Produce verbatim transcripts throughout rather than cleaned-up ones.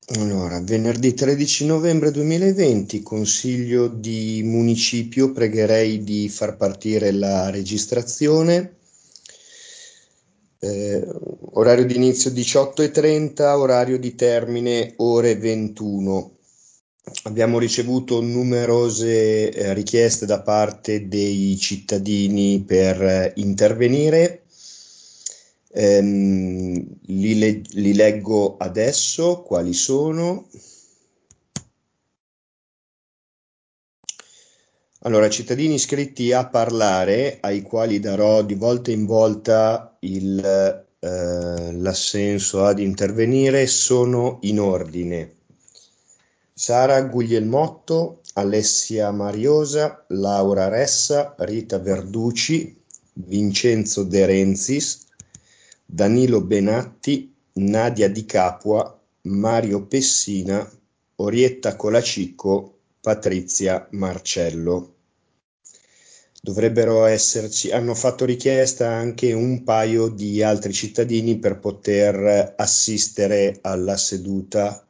Allora, venerdì tredici novembre duemilaventi, Consiglio di Municipio, pregherei di far partire la registrazione. Eh, orario di inizio diciotto e trenta, orario di termine ore ventuno. Abbiamo ricevuto numerose eh, richieste da parte dei cittadini per eh, intervenire. Ehm, li, le- li leggo adesso, quali sono? Allora, cittadini iscritti a parlare, ai quali darò di volta in volta il, eh, l'assenso ad intervenire, sono in ordine: Sara Guglielmotto, Alessia Mariosa, Laura Ressa, Rita Verducci, Vincenzo De Renzis, Danilo Benatti, Nadia Di Capua, Mario Pessina, Orietta Colacicco, Patrizia Marcello. Dovrebbero esserci, hanno fatto richiesta anche un paio di altri cittadini per poter assistere alla seduta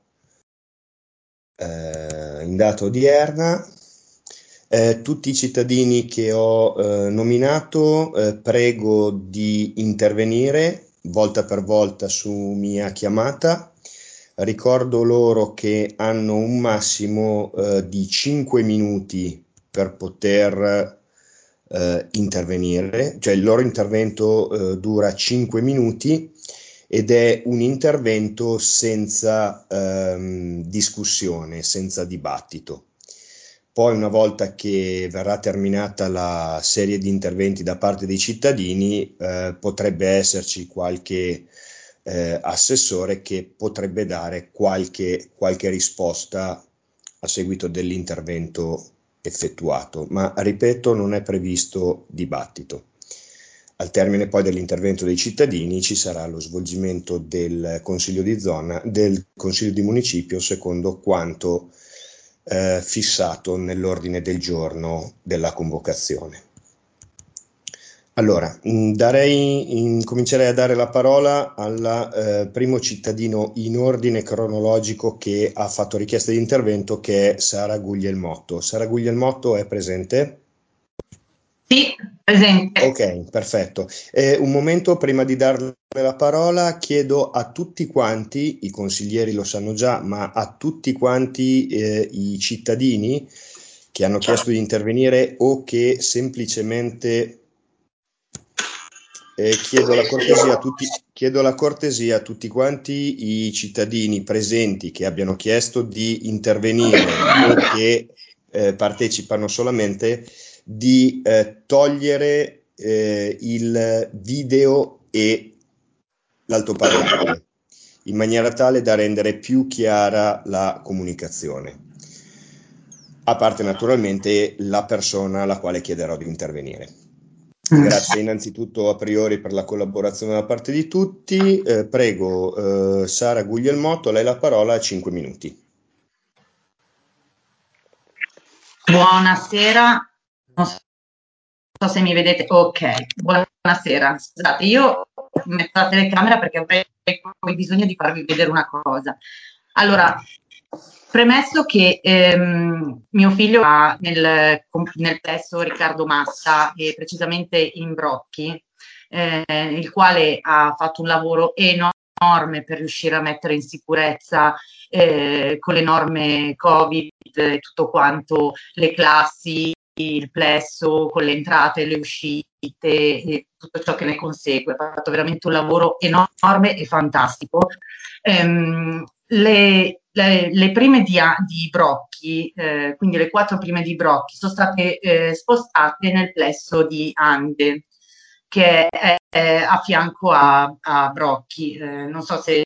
eh, in data odierna. Eh, tutti i cittadini che ho eh, nominato, eh, prego di intervenire volta per volta su mia chiamata. Ricordo loro che hanno un massimo eh, di cinque minuti per poter eh, intervenire, cioè il loro intervento eh, dura cinque minuti ed è un intervento senza ehm, discussione, senza dibattito. Poi, una volta che verrà terminata la serie di interventi da parte dei cittadini, eh, potrebbe esserci qualche eh, assessore che potrebbe dare qualche, qualche risposta a seguito dell'intervento effettuato, ma ripeto, non è previsto dibattito. Al termine poi dell'intervento dei cittadini ci sarà lo svolgimento del consiglio di zona, del consiglio di municipio secondo quanto eh, fissato nell'ordine del giorno della convocazione. Allora, mh, darei, in- comincerei a dare la parola al eh, primo cittadino in ordine cronologico che ha fatto richiesta di intervento, che è Sara Guglielmotto. Sara Guglielmotto è presente? Sì, presente. Ok, perfetto. Eh, un momento prima di darle la parola, chiedo a tutti quanti, i consiglieri lo sanno già, ma a tutti quanti eh, i cittadini che hanno chiesto di intervenire o che semplicemente eh, chiedo la cortesia a tutti, chiedo la cortesia a tutti quanti i cittadini presenti che abbiano chiesto di intervenire o che eh, partecipano solamente di eh, togliere eh, il video e l'altoparlante in maniera tale da rendere più chiara la comunicazione, a parte naturalmente la persona alla quale chiederò di intervenire. Mm. Grazie innanzitutto a priori per la collaborazione da parte di tutti. Eh, prego, eh, Sara Guglielmotto, a lei la parola a cinque minuti. Buonasera, non so se mi vedete. Ok, buonasera. Scusate, io metto la telecamera perché avrei poi bisogno di farvi vedere una cosa. Allora, premesso che ehm, mio figlio va nel, nel plesso Riccardo Massa, e precisamente in Brocchi, eh, il quale ha fatto un lavoro enorme per riuscire a mettere in sicurezza eh, con le norme Covid e tutto quanto, le classi, il plesso, con le entrate e le uscite e tutto ciò che ne consegue. Ha fatto veramente un lavoro enorme e fantastico. Ehm, le, le, le prime di, di Brocchi, eh, quindi le quattro prime di Brocchi, sono state eh, spostate nel plesso di Ande, che è, è a fianco a, a Brocchi. Eh, non so se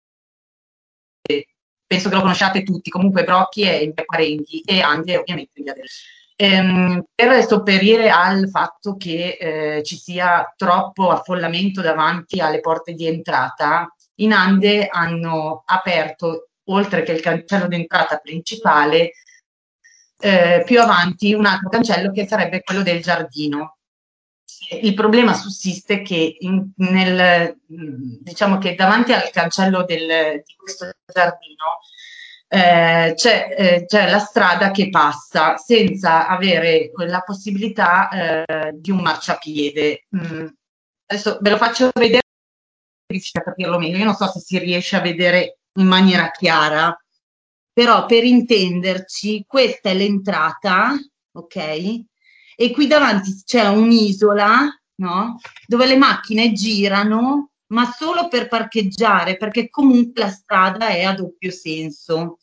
penso che lo conosciate tutti, comunque Brocchi è in via Parenti e Ande ovviamente in via del ehm, per sopperire al fatto che eh, ci sia troppo affollamento davanti alle porte di entrata, in Ande hanno aperto, oltre che il cancello d'entrata principale, eh, più avanti un altro cancello che sarebbe quello del giardino. Il problema sussiste che in, nel, diciamo che davanti al cancello del, di questo giardino eh, c'è, eh, c'è la strada che passa senza avere la possibilità eh, di un marciapiede. Mm. Adesso ve lo faccio vedere, riuscite a capirlo meglio. Io non so se si riesce a vedere in maniera chiara, però per intenderci, questa è l'entrata, ok? E qui davanti c'è un'isola, no? Dove le macchine girano, ma solo per parcheggiare, perché comunque la strada è a doppio senso.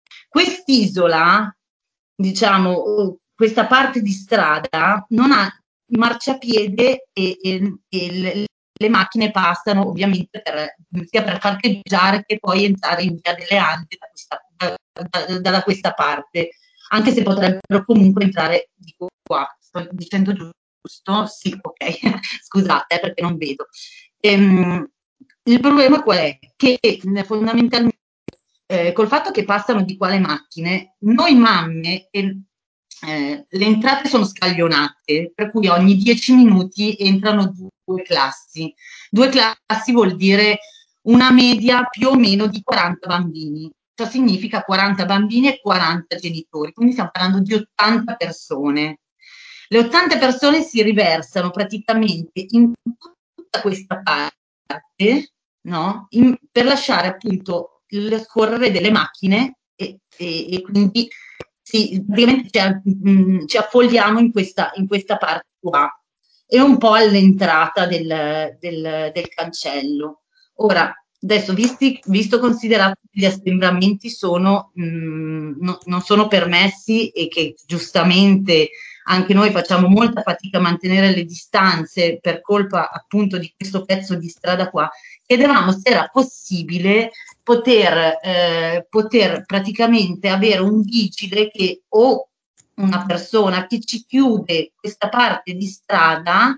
Quest'isola, diciamo, o questa parte di strada non ha marciapiede e, e- e le, le macchine passano ovviamente per, sia per parcheggiare che poi entrare in via delle Ande da questa, da, da, da questa parte, anche se potrebbero comunque entrare di qua. Sto dicendo giusto? Sì, ok, scusate eh, perché non vedo. Ehm, il problema qual è? Che eh, fondamentalmente eh, col fatto che passano di qua le macchine, noi mamme, eh, eh, le entrate sono scaglionate, per cui ogni dieci minuti entrano due classi. Due classi vuol dire una media più o meno di quaranta bambini. Ciò significa quaranta bambini e quaranta genitori, quindi stiamo parlando di ottanta persone. Le ottanta persone si riversano praticamente in tutta questa parte, no? In- per lasciare appunto il scorrere delle macchine e, e- e quindi sì, praticamente ci, mh, ci affolliamo in questa, in questa parte qua e un po' all'entrata del, del- del cancello. Ora, adesso, visti, visto considerato che gli assembramenti sono, mh, no- non sono permessi e che giustamente anche noi facciamo molta fatica a mantenere le distanze per colpa appunto di questo pezzo di strada qua, chiedevamo se era possibile poter, eh, poter praticamente avere un vigile che o una persona che ci chiude questa parte di strada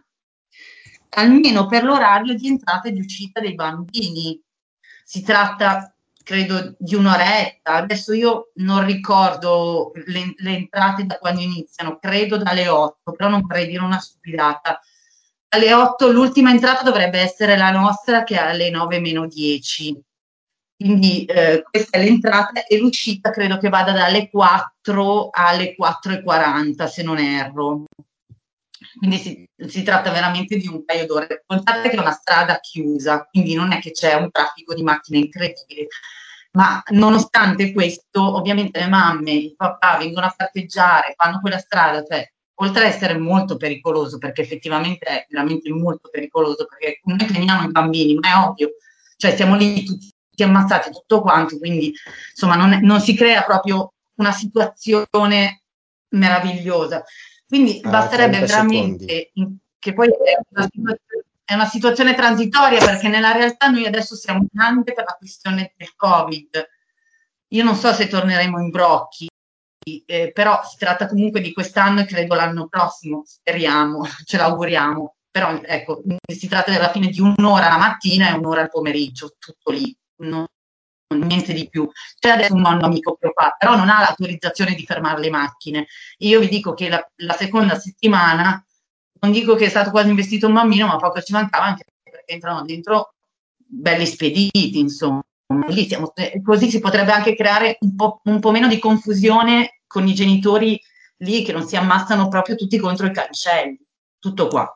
almeno per l'orario di entrata e di uscita dei bambini. Si tratta, credo, di un'oretta. Adesso io non ricordo le, le entrate da quando iniziano, credo dalle otto, però non vorrei dire una stupidata. Alle otto l'ultima entrata dovrebbe essere la nostra che è alle nove meno dieci. Quindi eh, questa è l'entrata e l'uscita credo che vada dalle quattro alle quattro e quaranta se non erro. Quindi si, si tratta veramente di un paio d'ore. Contate che è una strada chiusa, quindi non è che c'è un traffico di macchine incredibile. Ma nonostante questo, ovviamente le mamme, il papà vengono a parcheggiare, fanno quella strada, cioè, oltre ad essere molto pericoloso, perché effettivamente è veramente molto pericoloso, perché noi teniamo i bambini, ma è ovvio, cioè siamo lì tutti ammazzati, tutto quanto, quindi insomma non, è, non si crea proprio una situazione meravigliosa. Quindi A basterebbe trenta secondi. veramente, che poi è una, situazione, è una situazione transitoria perché nella realtà noi adesso siamo anche per la questione del Covid. Io non so se torneremo in brocchi, eh, però si tratta comunque di quest'anno e credo l'anno prossimo, speriamo, ce l'auguriamo. Però ecco, si tratta alla fine di un'ora la mattina e un'ora al pomeriggio, tutto lì, non, niente di più. C'è adesso un nonno amico che lo fa, però non ha l'autorizzazione di fermare le macchine. Io vi dico che la, la seconda settimana, non dico che è stato quasi investito un bambino, ma poco ci mancava anche perché entrano dentro belli spediti, insomma. Lì siamo, così si potrebbe anche creare un po', un po' meno di confusione con i genitori lì che non si ammassano proprio tutti contro i cancelli. Tutto qua.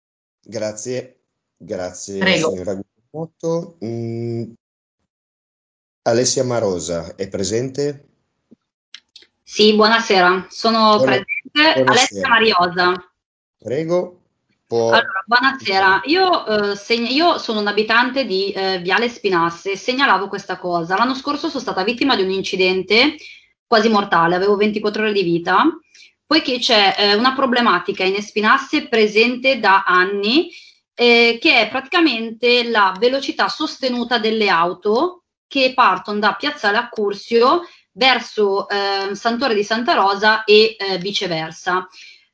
Grazie, grazie Prego. signora Guglielmotto. Mm, Alessia Marosa è presente? Sì, buonasera, sono Buona- presente Alessia Buonasera, Mariosa. prego, può... Allora, buonasera, io, eh, segn- io sono un abitante di eh, Viale Spinasse e segnalavo questa cosa. L'anno scorso sono stata vittima di un incidente quasi mortale, avevo ventiquattro ore di vita, poiché c'è eh, una problematica in Espinasse presente da anni, eh, che è praticamente la velocità sostenuta delle auto che partono da Piazzale Accursio verso eh, Sant'Ore di Santa Rosa e eh, viceversa.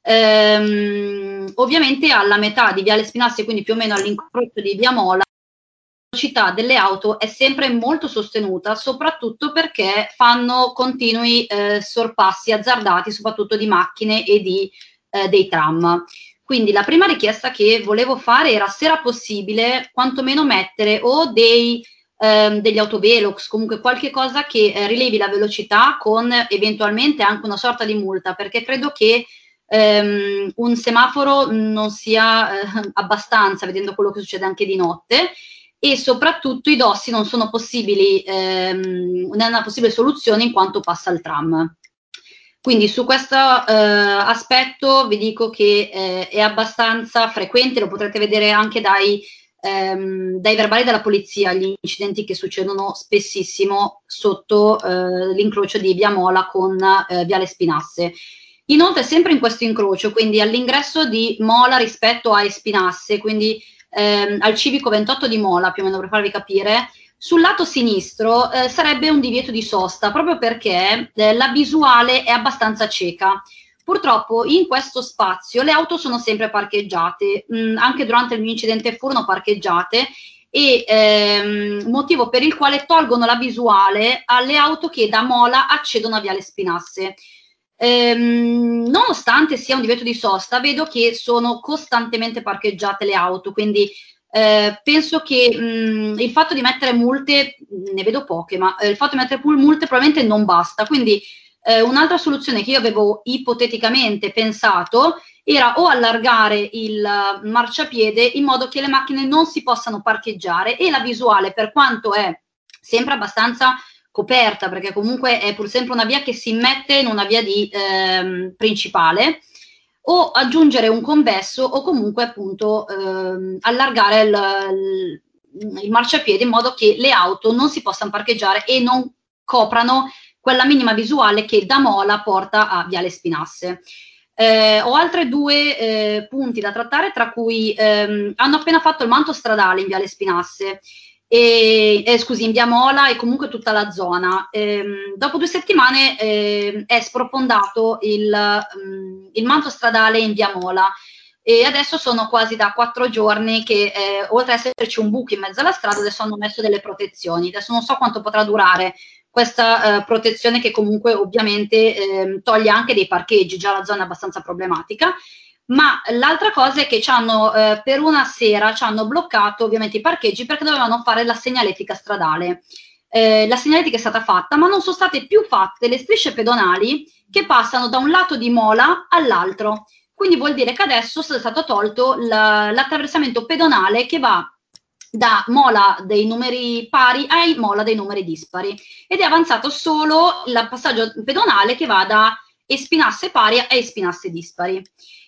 Ehm, ovviamente alla metà di Viale Spinassi, quindi più o meno all'incrocio di Via Mola, la velocità delle auto è sempre molto sostenuta, soprattutto perché fanno continui eh, sorpassi azzardati, soprattutto di macchine e di, eh, dei tram. Quindi la prima richiesta che volevo fare era se era possibile quantomeno mettere o dei ehm, degli autovelox, comunque qualche cosa che eh, rilevi la velocità con eventualmente anche una sorta di multa, perché credo che ehm, un semaforo non sia eh, abbastanza, vedendo quello che succede anche di notte, e soprattutto i dossi non sono possibili, ehm, non è una possibile soluzione in quanto passa il tram. Quindi su questo eh, aspetto vi dico che eh, è abbastanza frequente, lo potrete vedere anche dai, ehm, dai verbali della polizia, gli incidenti che succedono spessissimo sotto eh, l'incrocio di Via Mola con eh, Viale Spinasse. Inoltre sempre in questo incrocio, quindi all'ingresso di Mola rispetto a Espinasse, quindi ehm, al civico ventotto di Mola, più o meno per farvi capire, sul lato sinistro eh, sarebbe un divieto di sosta, proprio perché eh, la visuale è abbastanza cieca. Purtroppo in questo spazio le auto sono sempre parcheggiate, mh, anche durante il mio incidente furono parcheggiate, e ehm, motivo per il quale tolgono la visuale alle auto che da Mola accedono a Viale Spinasse. Ehm, nonostante sia un divieto di sosta, vedo che sono costantemente parcheggiate le auto, quindi eh, penso che mh, il fatto di mettere multe, ne vedo poche, ma eh, il fatto di mettere multe probabilmente non basta. Quindi eh, un'altra soluzione che io avevo ipoteticamente pensato era o allargare il uh, marciapiede in modo che le macchine non si possano parcheggiare, e la visuale, per quanto è sempre abbastanza coperta, perché comunque è pur sempre una via che si immette in una via di, ehm, principale, o aggiungere un convesso, o comunque appunto ehm, allargare il, il, il marciapiede in modo che le auto non si possano parcheggiare e non coprano quella minima visuale che da Mola porta a Viale Spinasse. Eh, ho altri due eh, punti da trattare, tra cui ehm, hanno appena fatto il manto stradale in Viale Spinasse, e, eh, scusi, in Via Mola e comunque tutta la zona. Ehm, dopo due settimane eh, è sprofondato il, um, il manto stradale in Via Mola, e adesso sono quasi da quattro giorni che eh, oltre ad esserci un buco in mezzo alla strada, adesso hanno messo delle protezioni. Adesso non so quanto potrà durare questa eh, protezione, che comunque ovviamente eh, toglie anche dei parcheggi, già la zona è abbastanza problematica. Ma l'altra cosa è che ci hanno, eh, per una sera ci hanno bloccato ovviamente i parcheggi, perché dovevano fare la segnaletica stradale. Eh, la segnaletica è stata fatta, ma non sono state più fatte le strisce pedonali che passano da un lato di Mola all'altro. Quindi vuol dire che adesso è stato tolto la, l'attraversamento pedonale che va da Mola dei numeri pari ai Mola dei numeri dispari, ed è avanzato solo il passaggio pedonale che va da Espinasse pari a Espinasse dispari.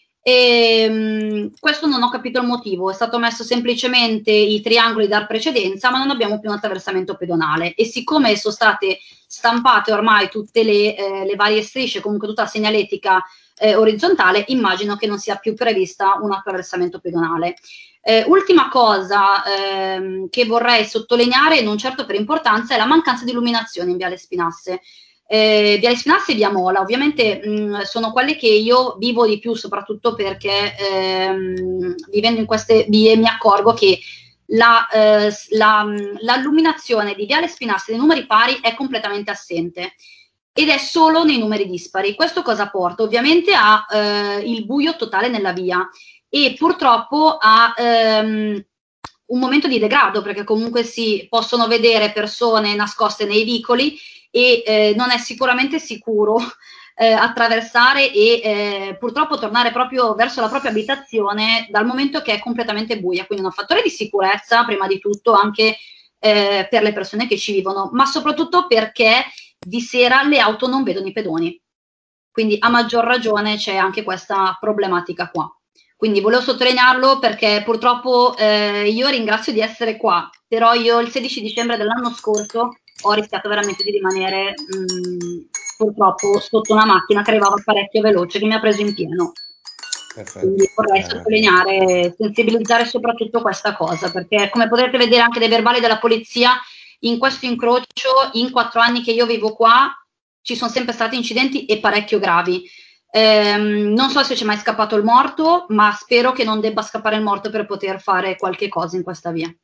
E, mh, questo non ho capito il motivo, è stato messo semplicemente i triangoli dar precedenza, ma non abbiamo più un attraversamento pedonale, e siccome sono state stampate ormai tutte le, eh, le varie strisce, comunque tutta la segnaletica eh, orizzontale, immagino che non sia più prevista un attraversamento pedonale. Eh, ultima cosa ehm, che vorrei sottolineare, non certo per importanza, è la mancanza di illuminazione in Viale Spinasse. Eh, Viale Spinasse e Via Mola, ovviamente mh, sono quelle che io vivo di più, soprattutto perché ehm, vivendo in queste vie mi accorgo che la, eh, la, l'illuminazione di Viale Spinasse dei numeri pari è completamente assente, ed è solo nei numeri dispari. Questo cosa porta? Ovviamente a eh, il buio totale nella via, e purtroppo a ehm, un momento di degrado, perché comunque si possono vedere persone nascoste nei vicoli, e eh, non è sicuramente sicuro eh, attraversare e eh, purtroppo tornare proprio verso la propria abitazione, dal momento che è completamente buia. Quindi un fattore di sicurezza prima di tutto anche eh, per le persone che ci vivono, ma soprattutto perché di sera le auto non vedono i pedoni. Quindi a maggior ragione c'è anche questa problematica qua. Quindi volevo sottolinearlo perché purtroppo eh, io ringrazio di essere qua, però io il sedici dicembre dell'anno scorso ho rischiato veramente di rimanere mh, purtroppo sotto una macchina che arrivava parecchio veloce, che mi ha preso in pieno. Perfetto. Quindi vorrei Eh, sottolineare, sensibilizzare soprattutto questa cosa, perché come potete vedere anche dai verbali della polizia, in questo incrocio, in quattro anni che io vivo qua, ci sono sempre stati incidenti e parecchio gravi. Ehm, non so se c'è mai scappato il morto, ma spero che non debba scappare il morto per poter fare qualche cosa in questa via.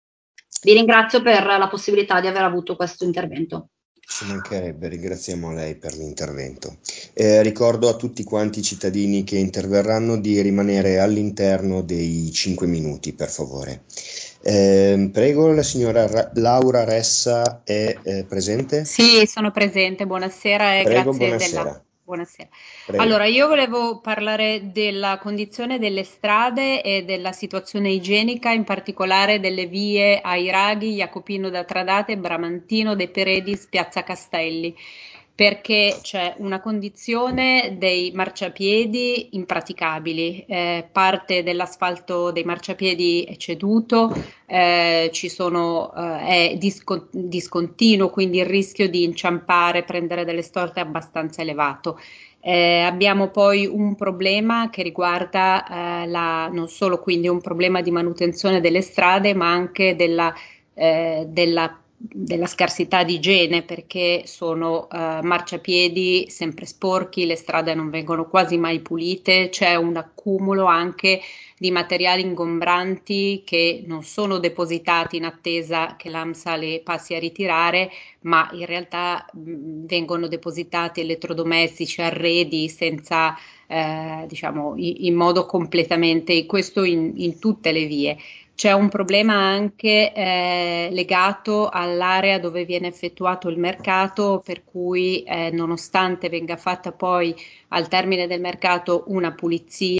Vi ringrazio per la possibilità di aver avuto questo intervento. Ci mancherebbe, ringraziamo lei per l'intervento. Eh, ricordo a tutti quanti i cittadini che interverranno di rimanere all'interno dei cinque minuti, per favore. Eh, prego, la signora Ra- Laura Ressa è eh, presente? Sì, sono presente, buonasera e Prego, grazie della... buonasera. Buonasera. Prego. Allora, io volevo parlare della condizione delle strade e della situazione igienica, in particolare delle vie Airaghi, Jacopino da Tradate, Bramantino, De Peredis, Piazza Castelli, perché c'è una condizione dei marciapiedi impraticabili. Eh, parte dell'asfalto dei marciapiedi è ceduto, eh, ci sono, eh, è disco- discontinuo, quindi il rischio di inciampare, prendere delle storte è abbastanza elevato. Eh, abbiamo poi un problema che riguarda eh, la, non solo quindi un problema di manutenzione delle strade, ma anche della, eh, della, della scarsità di igiene, perché sono eh, marciapiedi sempre sporchi, le strade non vengono quasi mai pulite, c'è un accumulo anche di materiali ingombranti che non sono depositati in attesa che l'AMSA le passi a ritirare, ma in realtà mh, vengono depositati elettrodomestici, arredi senza, eh, diciamo, in, in modo completamente, questo in, in tutte le vie. C'è un problema anche eh, legato all'area dove viene effettuato il mercato, per cui eh, nonostante venga fatta poi al termine del mercato una pulizia,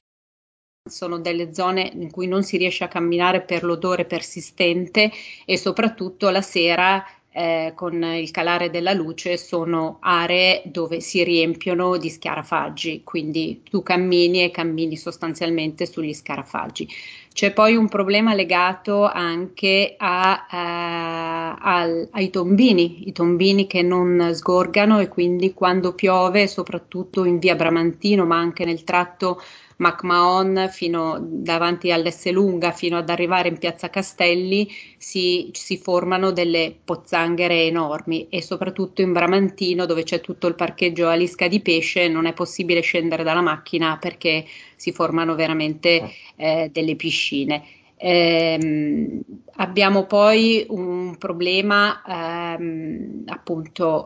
sono delle zone in cui non si riesce a camminare per l'odore persistente e soprattutto la sera eh, con il calare della luce sono aree dove si riempiono di scarafaggi, quindi tu cammini e cammini sostanzialmente sugli scarafaggi. C'è poi un problema legato anche a, eh, al, ai tombini, i tombini che non sgorgano e quindi quando piove, soprattutto in via Bramantino, ma anche nel tratto McMahon fino davanti all'Esselunga fino ad arrivare in Piazza Castelli si, si formano delle pozzanghere enormi e soprattutto in Bramantino dove c'è tutto il parcheggio a Lisca di Pesce non è possibile scendere dalla macchina perché si formano veramente eh, delle piscine. Ehm, abbiamo poi un problema ehm, appunto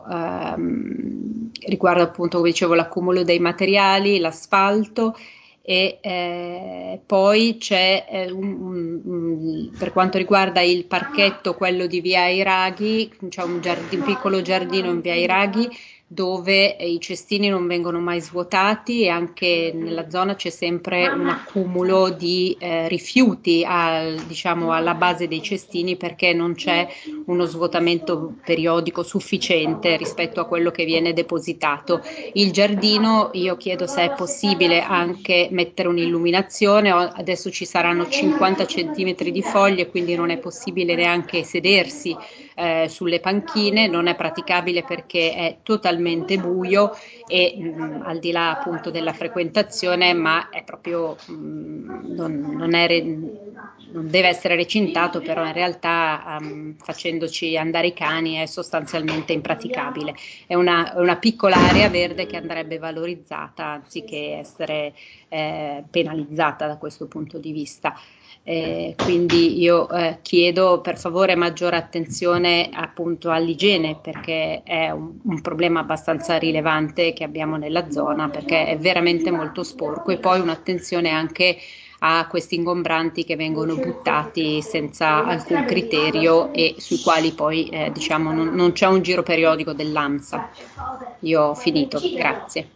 ehm, riguardo appunto come dicevo l'accumulo dei materiali, l'asfalto e eh, poi c'è eh, un, un, un, per quanto riguarda il parchetto, quello di via Airaghi, c'è un, giardino, un piccolo giardino in via Airaghi dove i cestini non vengono mai svuotati e anche nella zona c'è sempre un accumulo di eh, rifiuti al, diciamo, alla base dei cestini perché non c'è uno svuotamento periodico sufficiente rispetto a quello che viene depositato. Il giardino, io chiedo se è possibile anche mettere un'illuminazione, adesso ci saranno cinquanta centimetri di foglie, quindi non è possibile neanche sedersi eh, sulle panchine, non è praticabile perché è totalmente buio e mh, al di là appunto della frequentazione, ma è proprio mh, non, non, è re, non deve essere recintato, però in realtà um, facendoci andare i cani è sostanzialmente impraticabile. È una, una piccola area verde che andrebbe valorizzata anziché essere eh, penalizzata da questo punto di vista. Eh, quindi io eh, chiedo per favore maggiore attenzione appunto all'igiene perché è un, un problema abbastanza rilevante che abbiamo nella zona perché è veramente molto sporco e poi un'attenzione anche a questi ingombranti che vengono buttati senza alcun criterio e sui quali poi eh, diciamo non, non c'è un giro periodico dell'AMSA. Io ho finito, grazie.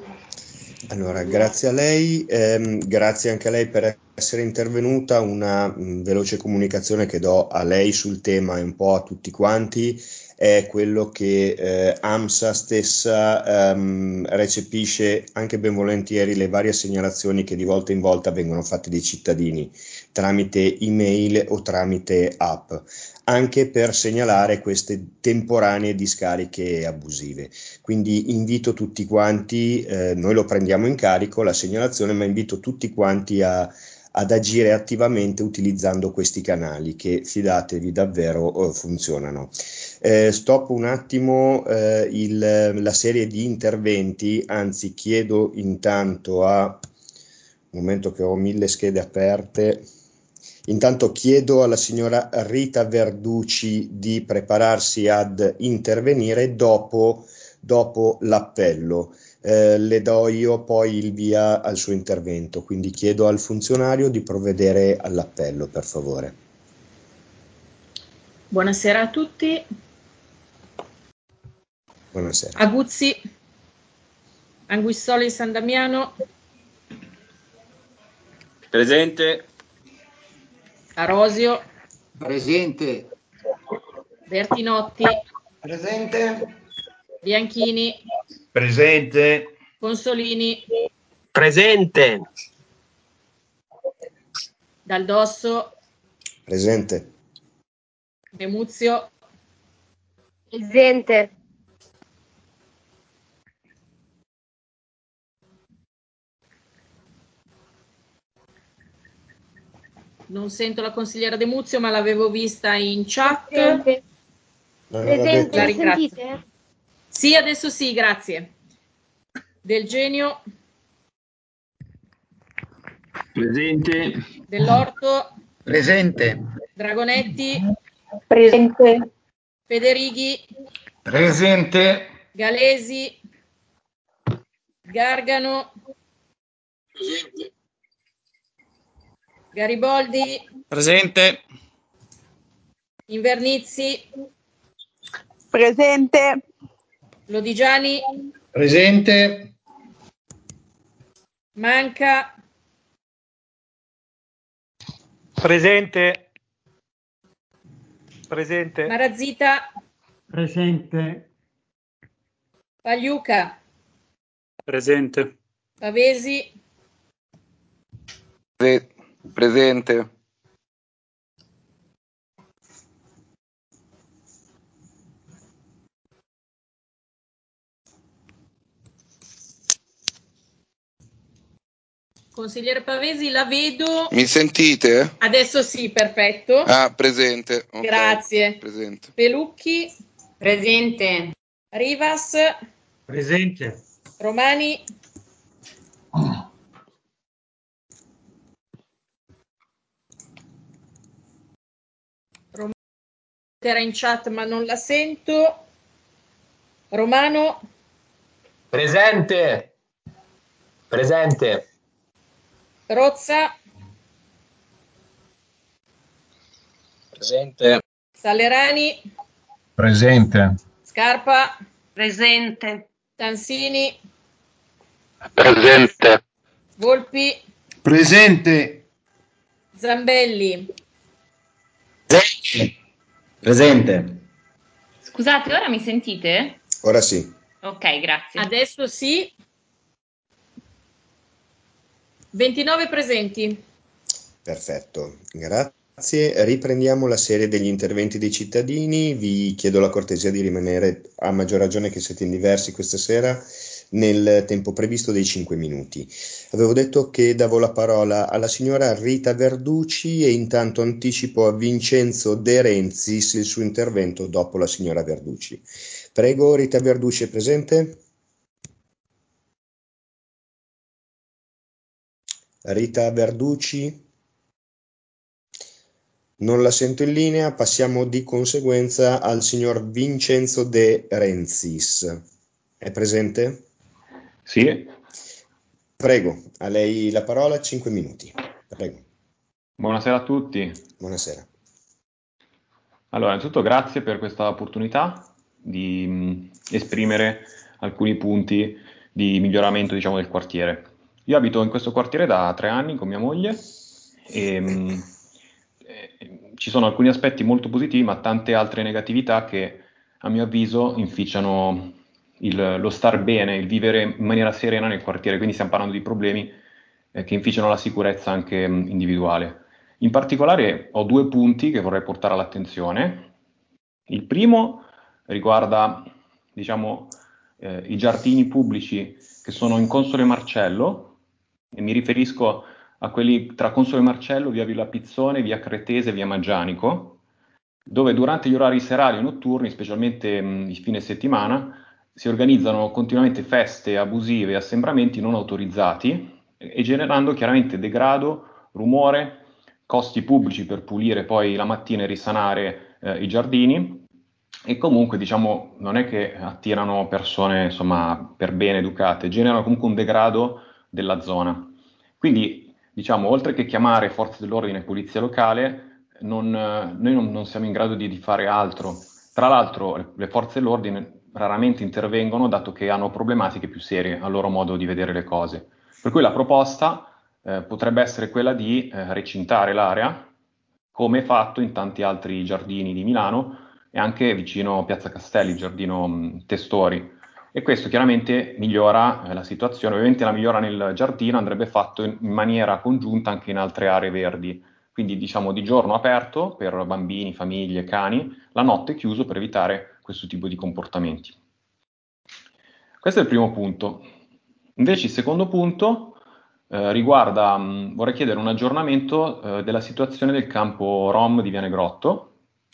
Allora, grazie a lei, ehm, grazie anche a lei per essere intervenuta, una mh, veloce comunicazione che do a lei sul tema e un po' a tutti quanti è quello che eh, AMSA stessa ehm, recepisce anche ben volentieri le varie segnalazioni che di volta in volta vengono fatte dai cittadini tramite email o tramite app, anche per segnalare queste temporanee discariche abusive. Quindi invito tutti quanti, eh, noi lo prendiamo in carico la segnalazione, ma invito tutti quanti a, ad agire attivamente utilizzando questi canali che, fidatevi, davvero eh, funzionano. Eh, stop un attimo eh, il, la serie di interventi, anzi chiedo intanto a, un momento che ho mille schede aperte, intanto chiedo alla signora Rita Verducci di prepararsi ad intervenire dopo dopo l'appello. Eh, le do io poi il via al suo intervento, quindi chiedo al funzionario di provvedere all'appello, per favore. Buonasera a tutti. Buonasera. Aguzzi, Anguissoli San Damiano. Presente. Arosio. Presente. Bertinotti. Presente. Bianchini. Presente. Consolini. Presente. Dal Presente. Demuzio. Presente. Non sento la consigliera Demuzio, ma l'avevo vista in chat. Presente. Non aveva Presente, detto- mi sentite? Sì, adesso sì, grazie. Del Genio. Presente. Dell'Orto. Presente. Dragonetti. Presente. Federighi. Presente. Galesi. Gargano. Presente. Gariboldi. Presente. Invernizzi. Presente. Lodigiani. Presente. Manca. Presente. Presente. Marazzita. Presente. Pagliuca. Presente. Pavesi. Pre- presente. Consigliere Pavesi, la vedo. Mi sentite? Adesso sì, perfetto. Ah, presente. Ok. Grazie. Presente. Pelucchi. Presente. Rivas. Presente. Romani. Romani era in chat ma non la sento. Romano. Presente. Presente. Rozza. Presente. Salerani. Presente. Scarpa. Presente. Tansini. Presente. Volpi. Presente. Zambelli. Presente. Scusate, ora mi sentite? Ora sì. Ok, grazie. Adesso sì. ventinove presenti. Perfetto, grazie. Riprendiamo la serie degli interventi dei cittadini. Vi chiedo la cortesia di rimanere, a maggior ragione che siete in diversi questa sera, nel tempo previsto dei cinque minuti. Avevo detto che davo la parola alla signora Rita Verducci e intanto anticipo a Vincenzo De Renzis il suo intervento dopo la signora Verducci. Prego, Rita Verducci è presente? Rita Verducci? Non la sento in linea, passiamo di conseguenza al signor Vincenzo De Renzis. È presente? Sì. Prego, a lei la parola, cinque minuti. Prego. Buonasera a tutti. Buonasera. Allora, innanzitutto grazie per questa opportunità di mh, esprimere alcuni punti di miglioramento, diciamo, del quartiere. Io abito in questo quartiere da tre anni con mia moglie e mh, eh, ci sono alcuni aspetti molto positivi, ma tante altre negatività che, a mio avviso, inficiano il- lo star bene, il vivere in maniera serena nel quartiere. Quindi stiamo parlando di problemi eh, che inficiano la sicurezza anche mh, individuale. In particolare ho due punti che vorrei portare all'attenzione. Il primo riguarda, diciamo, eh, i giardini pubblici che sono in Console Marcello, e mi riferisco a quelli tra Console Marcello, via Villa Pizzone, via Cretese, via Maggianico, dove durante gli orari serali e notturni, specialmente mh, i fine settimana, si organizzano continuamente feste abusive e assembramenti non autorizzati e, e generando chiaramente degrado, rumore, costi pubblici per pulire poi la mattina e risanare eh, i giardini e comunque diciamo non è che attirano persone insomma per bene educate, generano comunque un degrado della zona. Quindi diciamo oltre che chiamare forze dell'ordine e polizia locale non, noi non, non siamo in grado di, di fare altro. Tra l'altro le, le forze dell'ordine raramente intervengono, dato che hanno problematiche più serie al loro modo di vedere le cose. Per cui la proposta eh, potrebbe essere quella di eh, recintare l'area, come fatto in tanti altri giardini di Milano e anche vicino Piazza Castelli, giardino mh, Testori. E questo chiaramente migliora eh, la situazione. Ovviamente la migliora nel giardino andrebbe fatto in, in maniera congiunta anche in altre aree verdi. Quindi diciamo di giorno aperto per bambini, famiglie, cani, la notte chiuso per evitare questo tipo di comportamenti. Questo è il primo punto. Invece il secondo punto eh, riguarda, mh, vorrei chiedere un aggiornamento eh, della situazione del campo Rom di Viane Grotto,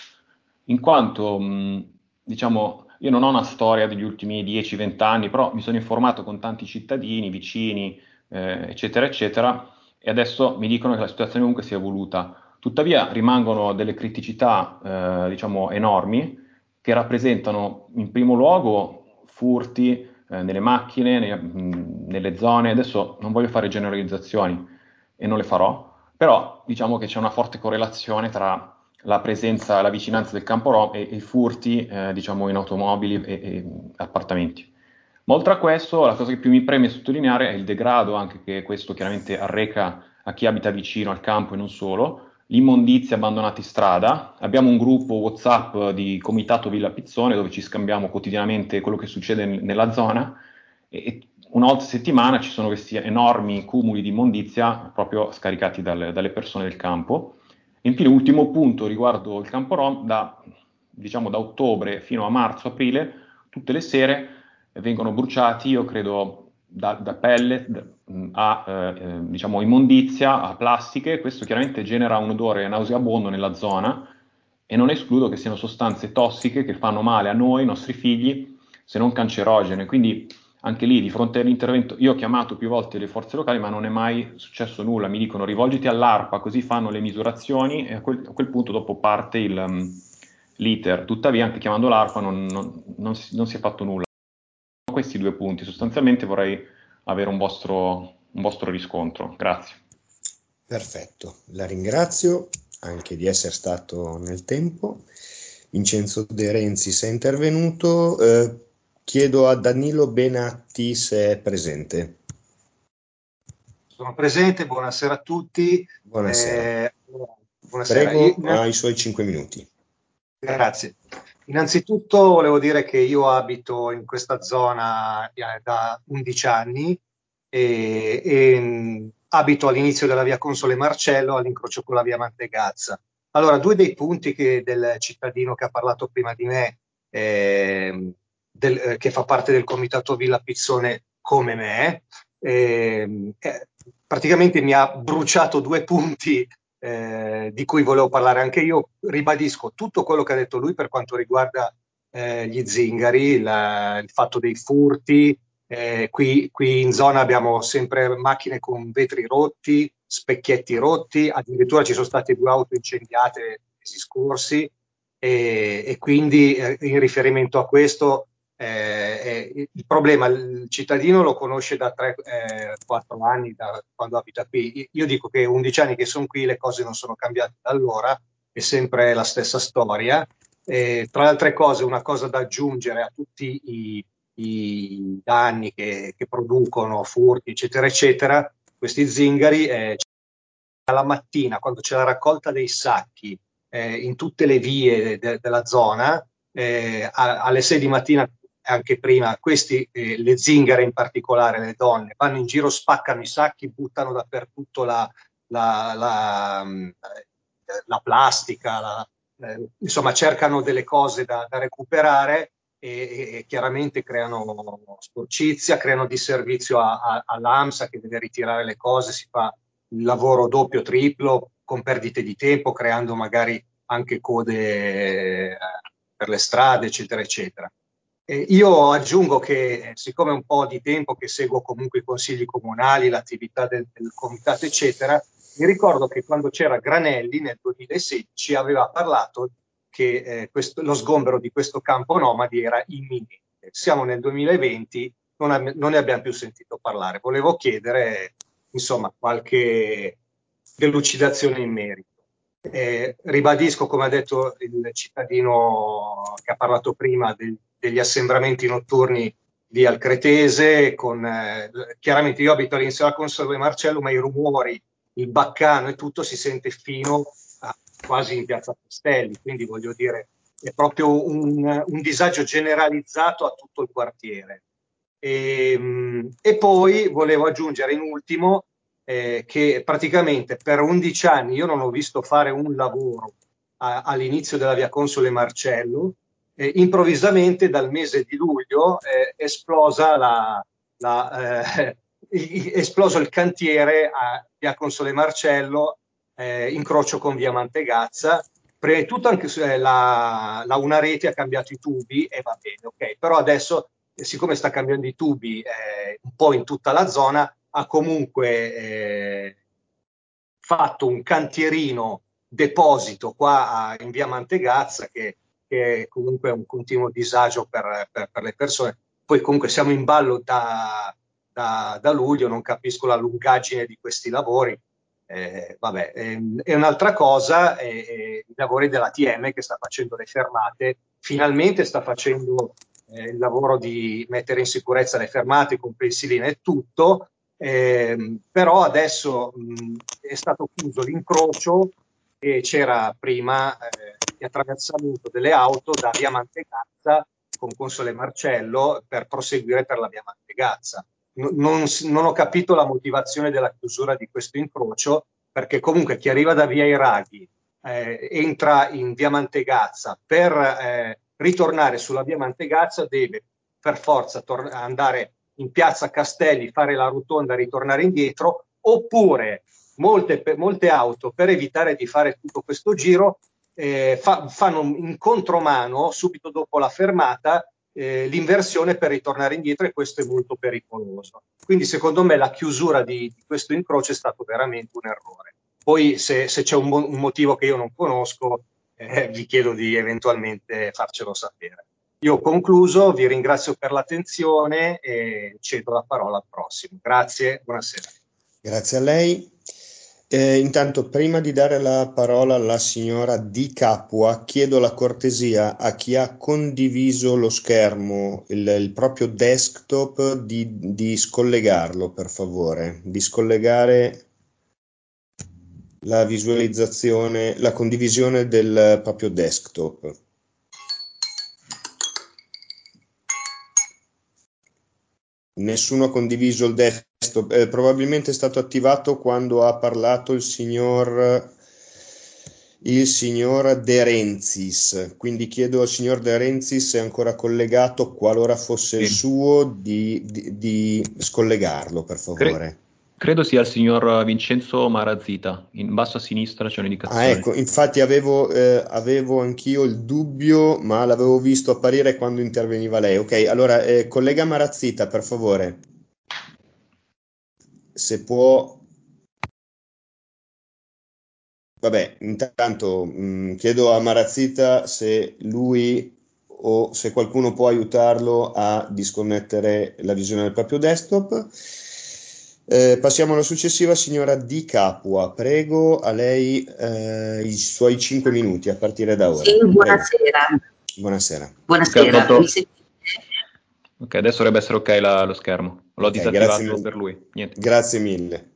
in quanto, mh, diciamo, io non ho una storia degli ultimi dieci venti anni, però mi sono informato con tanti cittadini, vicini, eh, eccetera, eccetera, e adesso mi dicono che la situazione comunque si è evoluta. Tuttavia rimangono delle criticità, eh, diciamo, enormi, che rappresentano in primo luogo furti eh, nelle macchine, ne- mh, nelle zone. Adesso non voglio fare generalizzazioni e non le farò, però diciamo che c'è una forte correlazione tra la presenza, la vicinanza del campo rom e, e i furti, eh, diciamo, in automobili e, e appartamenti. Ma oltre a questo, la cosa che più mi preme sottolineare è il degrado anche che questo chiaramente arreca a chi abita vicino al campo e non solo, l'immondizia abbandonata in strada. Abbiamo un gruppo WhatsApp di Comitato Villa Pizzone dove ci scambiamo quotidianamente quello che succede n- nella zona e, e una volta a settimana ci sono questi enormi cumuli di immondizia proprio scaricati dal- dalle persone del campo. Infine, ultimo punto riguardo il campo rom, da, diciamo, da ottobre fino a marzo-aprile, tutte le sere vengono bruciati, io credo, da, da pellet a eh, diciamo, immondizia, a plastiche. Questo chiaramente genera un odore nauseabondo nella zona e non escludo che siano sostanze tossiche che fanno male a noi, ai nostri figli, se non cancerogene. Quindi anche lì, di fronte all'intervento, io ho chiamato più volte le forze locali, ma non è mai successo nulla. Mi dicono rivolgiti all'ARPA, così fanno le misurazioni e a quel, a quel punto dopo parte il, um, l'iter. Tuttavia, anche chiamando l'ARPA non, non, non, si, non si è fatto nulla. Questi due punti, sostanzialmente vorrei avere un vostro, un vostro riscontro. Grazie. Perfetto, la ringrazio anche di essere stato nel tempo. Vincenzo De Renzis è intervenuto. Eh, chiedo a Danilo Benatti se è presente. Sono presente, buonasera a tutti. Buonasera. Eh, buonasera. Prego, Io, ha i suoi cinque minuti. Grazie. Innanzitutto volevo dire che io abito in questa zona eh, da undici anni e, e mh, abito all'inizio della via Console Marcello all'incrocio con la via Mantegazza. Allora, due dei punti che del cittadino che ha parlato prima di me, eh, del, eh, che fa parte del comitato Villa Pizzone come me, eh, eh, praticamente mi ha bruciato due punti eh, di cui volevo parlare anche io. Ribadisco tutto quello che ha detto lui per quanto riguarda eh, gli zingari, la, il fatto dei furti. Eh, qui, qui in zona abbiamo sempre macchine con vetri rotti, specchietti rotti, addirittura ci sono state due auto incendiate mesi scorsi e, e quindi eh, in riferimento a questo eh, eh, il problema il cittadino lo conosce da tre quattro anni, da quando abita qui. Io dico che undici anni che sono qui, le cose non sono cambiate da allora, è sempre la stessa storia. Eh, tra le altre cose, una cosa da aggiungere a tutti i, i danni che, che producono, furti, eccetera, eccetera, questi zingari, eh, alla mattina, quando c'è la raccolta dei sacchi eh, in tutte le vie de- de- della zona, eh, a- alle sei di mattina, anche prima, questi, eh, le zingare in particolare, le donne, vanno in giro, spaccano i sacchi, buttano dappertutto la, la, la, mh, la plastica, la, eh, insomma cercano delle cose da, da recuperare e, e, e chiaramente creano sporcizia, creano disservizio a, a, all'AMSA che deve ritirare le cose, si fa il lavoro doppio, triplo, con perdite di tempo, creando magari anche code eh, per le strade, eccetera, eccetera. Eh, io aggiungo che, eh, siccome è un po' di tempo che seguo comunque i consigli comunali, l'attività del, del comitato, eccetera, mi ricordo che quando c'era Granelli nel duemilasedici aveva parlato che eh, questo, lo sgombero di questo campo nomadi era imminente. Siamo nel duemilaventi, non, ab- non ne abbiamo più sentito parlare. Volevo chiedere, insomma, qualche delucidazione in merito. Eh, ribadisco, come ha detto il cittadino che ha parlato prima, del, degli assembramenti notturni lì al Cretese, con, eh, chiaramente io abito all'inizio della Consola Marcello, ma i rumori, il baccano e tutto si sente fino a quasi in Piazza Castelli, quindi voglio dire, è proprio un, un disagio generalizzato a tutto il quartiere. E, e poi volevo aggiungere in ultimo eh, che praticamente per undici anni io non ho visto fare un lavoro a, all'inizio della via Console Marcello. Eh, improvvisamente dal mese di luglio è esplosa la, la, eh, esploso il cantiere a via Console Marcello, eh, incrocio con via Mantegazza. Prima di tutto anche eh, la, la Unareti ha cambiato i tubi e va bene, ok, però adesso siccome sta cambiando i tubi eh, un po' in tutta la zona, ha comunque eh, fatto un cantierino deposito qua a, in via Mantegazza che, che comunque è un continuo disagio per, per, per le persone. Poi comunque siamo in ballo da, da, da luglio, non capisco la lungaggine di questi lavori. Eh, vabbè, ehm, e un'altra cosa è, è i lavori della T M che sta facendo le fermate, finalmente sta facendo eh, il lavoro di mettere in sicurezza le fermate con pensiline e tutto, eh, però adesso mh, è stato chiuso l'incrocio e c'era prima eh, di attraversamento delle auto da via Mantegazza con Console Marcello per proseguire per la via Mantegazza. Non, non ho capito la motivazione della chiusura di questo incrocio, perché comunque chi arriva da via Iraghi eh, entra in via Mantegazza per eh, ritornare sulla via Mantegazza deve per forza tor- andare in piazza Castelli, fare la rotonda e ritornare indietro, oppure molte, molte auto per evitare di fare tutto questo giro eh, fa, fanno in contromano subito dopo la fermata Eh, l'inversione per ritornare indietro, e questo è molto pericoloso. Quindi secondo me la chiusura di, di questo incrocio è stato veramente un errore. Poi se, se c'è un, un motivo che io non conosco eh, vi chiedo di eventualmente farcelo sapere. Io ho concluso, vi ringrazio per l'attenzione e cedo la parola al prossimo. Grazie, buonasera. Grazie a lei. Eh, intanto, prima di dare la parola alla signora Di Capua, chiedo la cortesia a chi ha condiviso lo schermo, il, il proprio desktop, di, di scollegarlo, per favore, di scollegare la visualizzazione, la condivisione del proprio desktop. Nessuno ha condiviso il desktop, eh, probabilmente è stato attivato quando ha parlato il signor, il signor De Renzis, quindi chiedo al signor De Renzis se è ancora collegato, qualora fosse il suo, di, di, di scollegarlo, per favore. Cre- credo sia il signor Vincenzo Marazzita, in basso a sinistra c'è Ah, un'indicazione. ecco, infatti avevo, eh, avevo anch'io il dubbio, ma l'avevo visto apparire quando interveniva lei. Ok, allora, eh, collega Marazzita, per favore, se può. Vabbè, intanto mh, chiedo a Marazzita se lui o se qualcuno può aiutarlo a disconnettere la visione del proprio desktop. Eh, passiamo alla successiva, signora Di Capua. Prego, a lei eh, i suoi cinque minuti a partire da ora. Sì, Prego. buonasera. Buonasera. Buonasera, Ok, mi sentite? Ok, adesso dovrebbe essere ok la- lo schermo. L'ho Ok, disattivato grazie, per lui. Niente. grazie mille.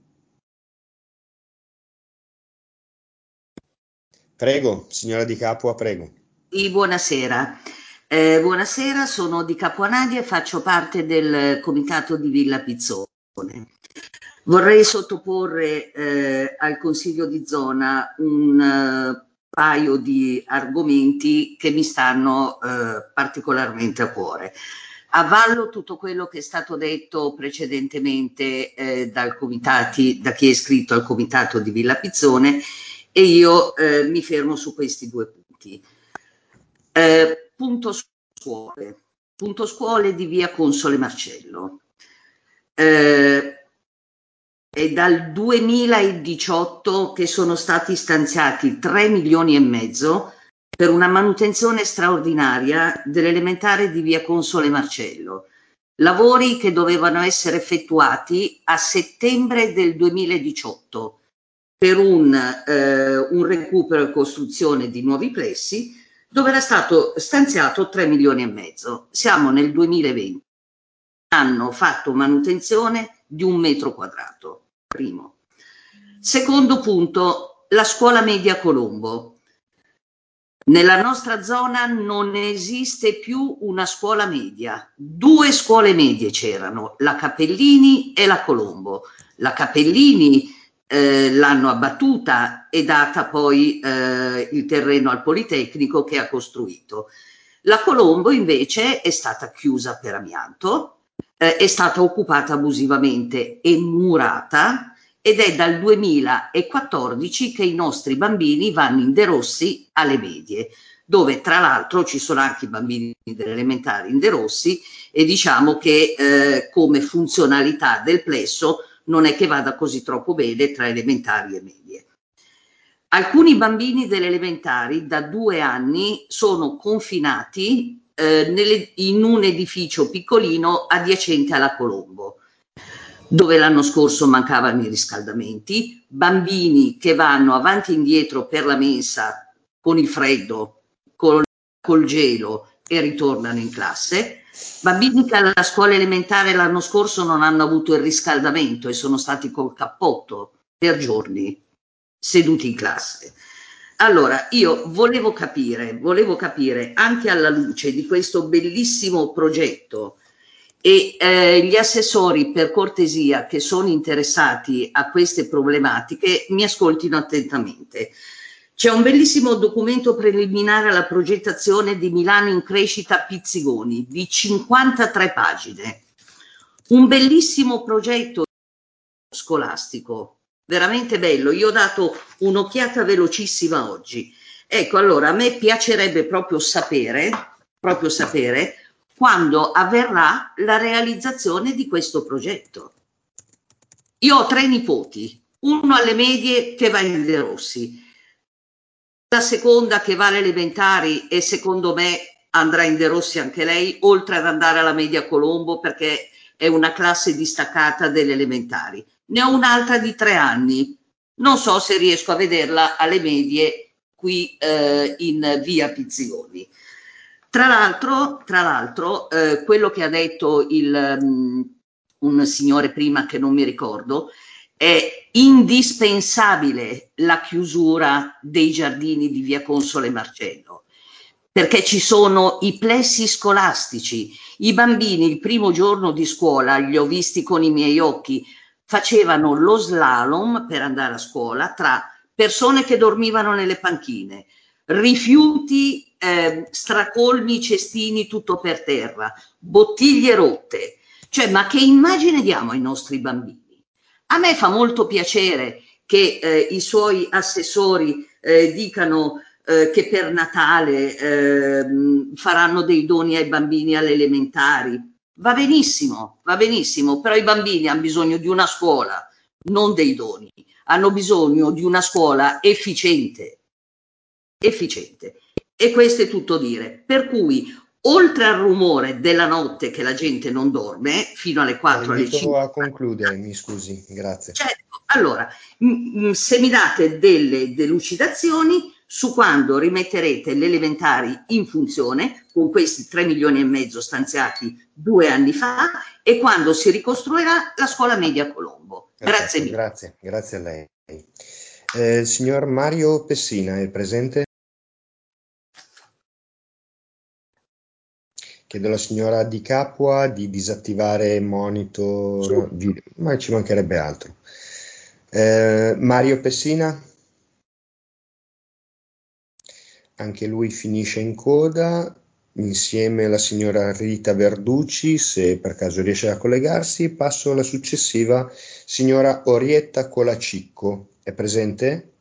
Prego, signora Di Capua, prego. Sì, buonasera. Eh, buonasera, sono di Capuanadia e faccio parte del comitato di Villa Pizzone. Vorrei sottoporre eh, al Consiglio di zona un eh, paio di argomenti che mi stanno eh, particolarmente a cuore. Avvallo tutto quello che è stato detto precedentemente eh, dal comitati, da chi è iscritto al comitato di Villa Pizzone, e io eh, mi fermo su questi due punti. Eh, punto scuole. Punto scuole di via Console Marcello. Eh, è dal duemiladiciotto che sono stati stanziati tre milioni e mezzo per una manutenzione straordinaria dell'elementare di via Console Marcello. Lavori che dovevano essere effettuati a settembre del duemiladiciotto. per un, eh, un recupero e costruzione di nuovi plessi, dove era stato stanziato tre milioni e mezzo. Siamo nel duemilaventi, hanno fatto manutenzione di un metro quadrato, primo. Secondo punto, la scuola media Colombo. Nella nostra zona non esiste più una scuola media. Due scuole medie c'erano, la Capellini e la Colombo. La Capellini eh, l'hanno abbattuta e data poi eh, il terreno al Politecnico che ha costruito. La Colombo invece è stata chiusa per amianto, eh, è stata occupata abusivamente e murata, ed è dal duemilaquattordici che i nostri bambini vanno in De Rossi alle medie, dove tra l'altro ci sono anche i bambini delle elementari in De Rossi, e diciamo che eh, come funzionalità del plesso non è che vada così troppo bene tra elementari e medie. Alcuni bambini delle elementari da due anni sono confinati eh, nelle, in un edificio piccolino adiacente alla Colombo, dove l'anno scorso mancavano i riscaldamenti, bambini che vanno avanti e indietro per la mensa con il freddo, col, col gelo, e ritornano in classe, bambini che alla scuola elementare l'anno scorso non hanno avuto il riscaldamento e sono stati col cappotto per giorni seduti in classe. Allora, io volevo capire, volevo capire anche alla luce di questo bellissimo progetto, e eh, gli assessori, per cortesia, che sono interessati a queste problematiche, mi ascoltino attentamente. C'è un bellissimo documento preliminare alla progettazione di Milano in crescita Pizzigoni di cinquantatré pagine, un bellissimo progetto scolastico, veramente bello. Io ho dato un'occhiata velocissima oggi. Ecco, allora a me piacerebbe proprio sapere, proprio sapere quando avverrà la realizzazione di questo progetto. Io ho tre nipoti, uno alle medie che va in De Rossi, la seconda che va alle elementari e secondo me andrà in De Rossi anche lei, oltre ad andare alla media Colombo perché è una classe distaccata delle elementari. Ne ho un'altra di tre anni, non so se riesco a vederla alle medie qui eh, in via Pizzigoni. Tra l'altro, tra l'altro eh, quello che ha detto il, um, un signore prima che non mi ricordo, è indispensabile la chiusura dei giardini di via Console Marcello, perché ci sono i plessi scolastici. I bambini il primo giorno di scuola, li ho visti con i miei occhi, facevano lo slalom per andare a scuola tra persone che dormivano nelle panchine, rifiuti, eh, stracolmi, cestini, tutto per terra, bottiglie rotte. Cioè, ma che immagine diamo ai nostri bambini? A me fa molto piacere che eh, i suoi assessori eh, dicano eh, che per Natale eh, faranno dei doni ai bambini alle elementari. Va benissimo, va benissimo, però i bambini hanno bisogno di una scuola, non dei doni. Hanno bisogno di una scuola efficiente, efficiente. E questo è tutto dire. Per cui, oltre al rumore della notte che la gente non dorme, fino alle quattro, alle cinque... a concludere, mi scusi, grazie. Certo, allora, m- m- se mi date delle delucidazioni su quando rimetterete le elementari in funzione, con questi tre milioni e mezzo stanziati due anni fa, e quando si ricostruirà la scuola media Colombo. Perfetto, Grazie mille. Grazie, grazie a lei. Eh, signor Mario Pessina è presente? Chiedo alla signora Di Capua di disattivare monitor video, ma ci mancherebbe altro. Eh, Mario Pessina? Anche lui finisce in coda, insieme alla signora Rita Verducci, se per caso riesce a collegarsi. Passo alla successiva, signora Orietta Colacicco. È presente?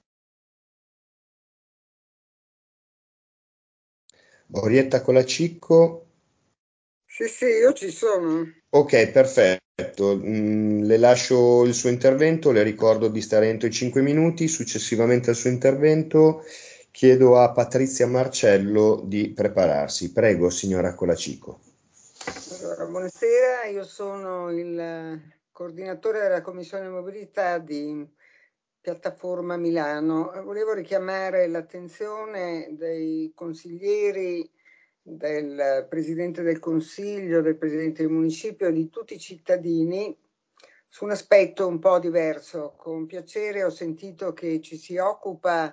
Orietta Colacicco? Sì, sì, io ci sono. Ok, perfetto. Mm, le lascio il suo intervento, le ricordo di stare entro i cinque minuti. Successivamente al suo intervento chiedo a Patrizia Marcello di prepararsi. Prego, signora Colacicco. Allora, buonasera, io sono il coordinatore della Commissione Mobilità di piattaforma Milano. Volevo richiamare l'attenzione dei consiglieri, del Presidente del Consiglio, del Presidente del Municipio e di tutti i cittadini su un aspetto un po' diverso. Con piacere ho sentito che ci si occupa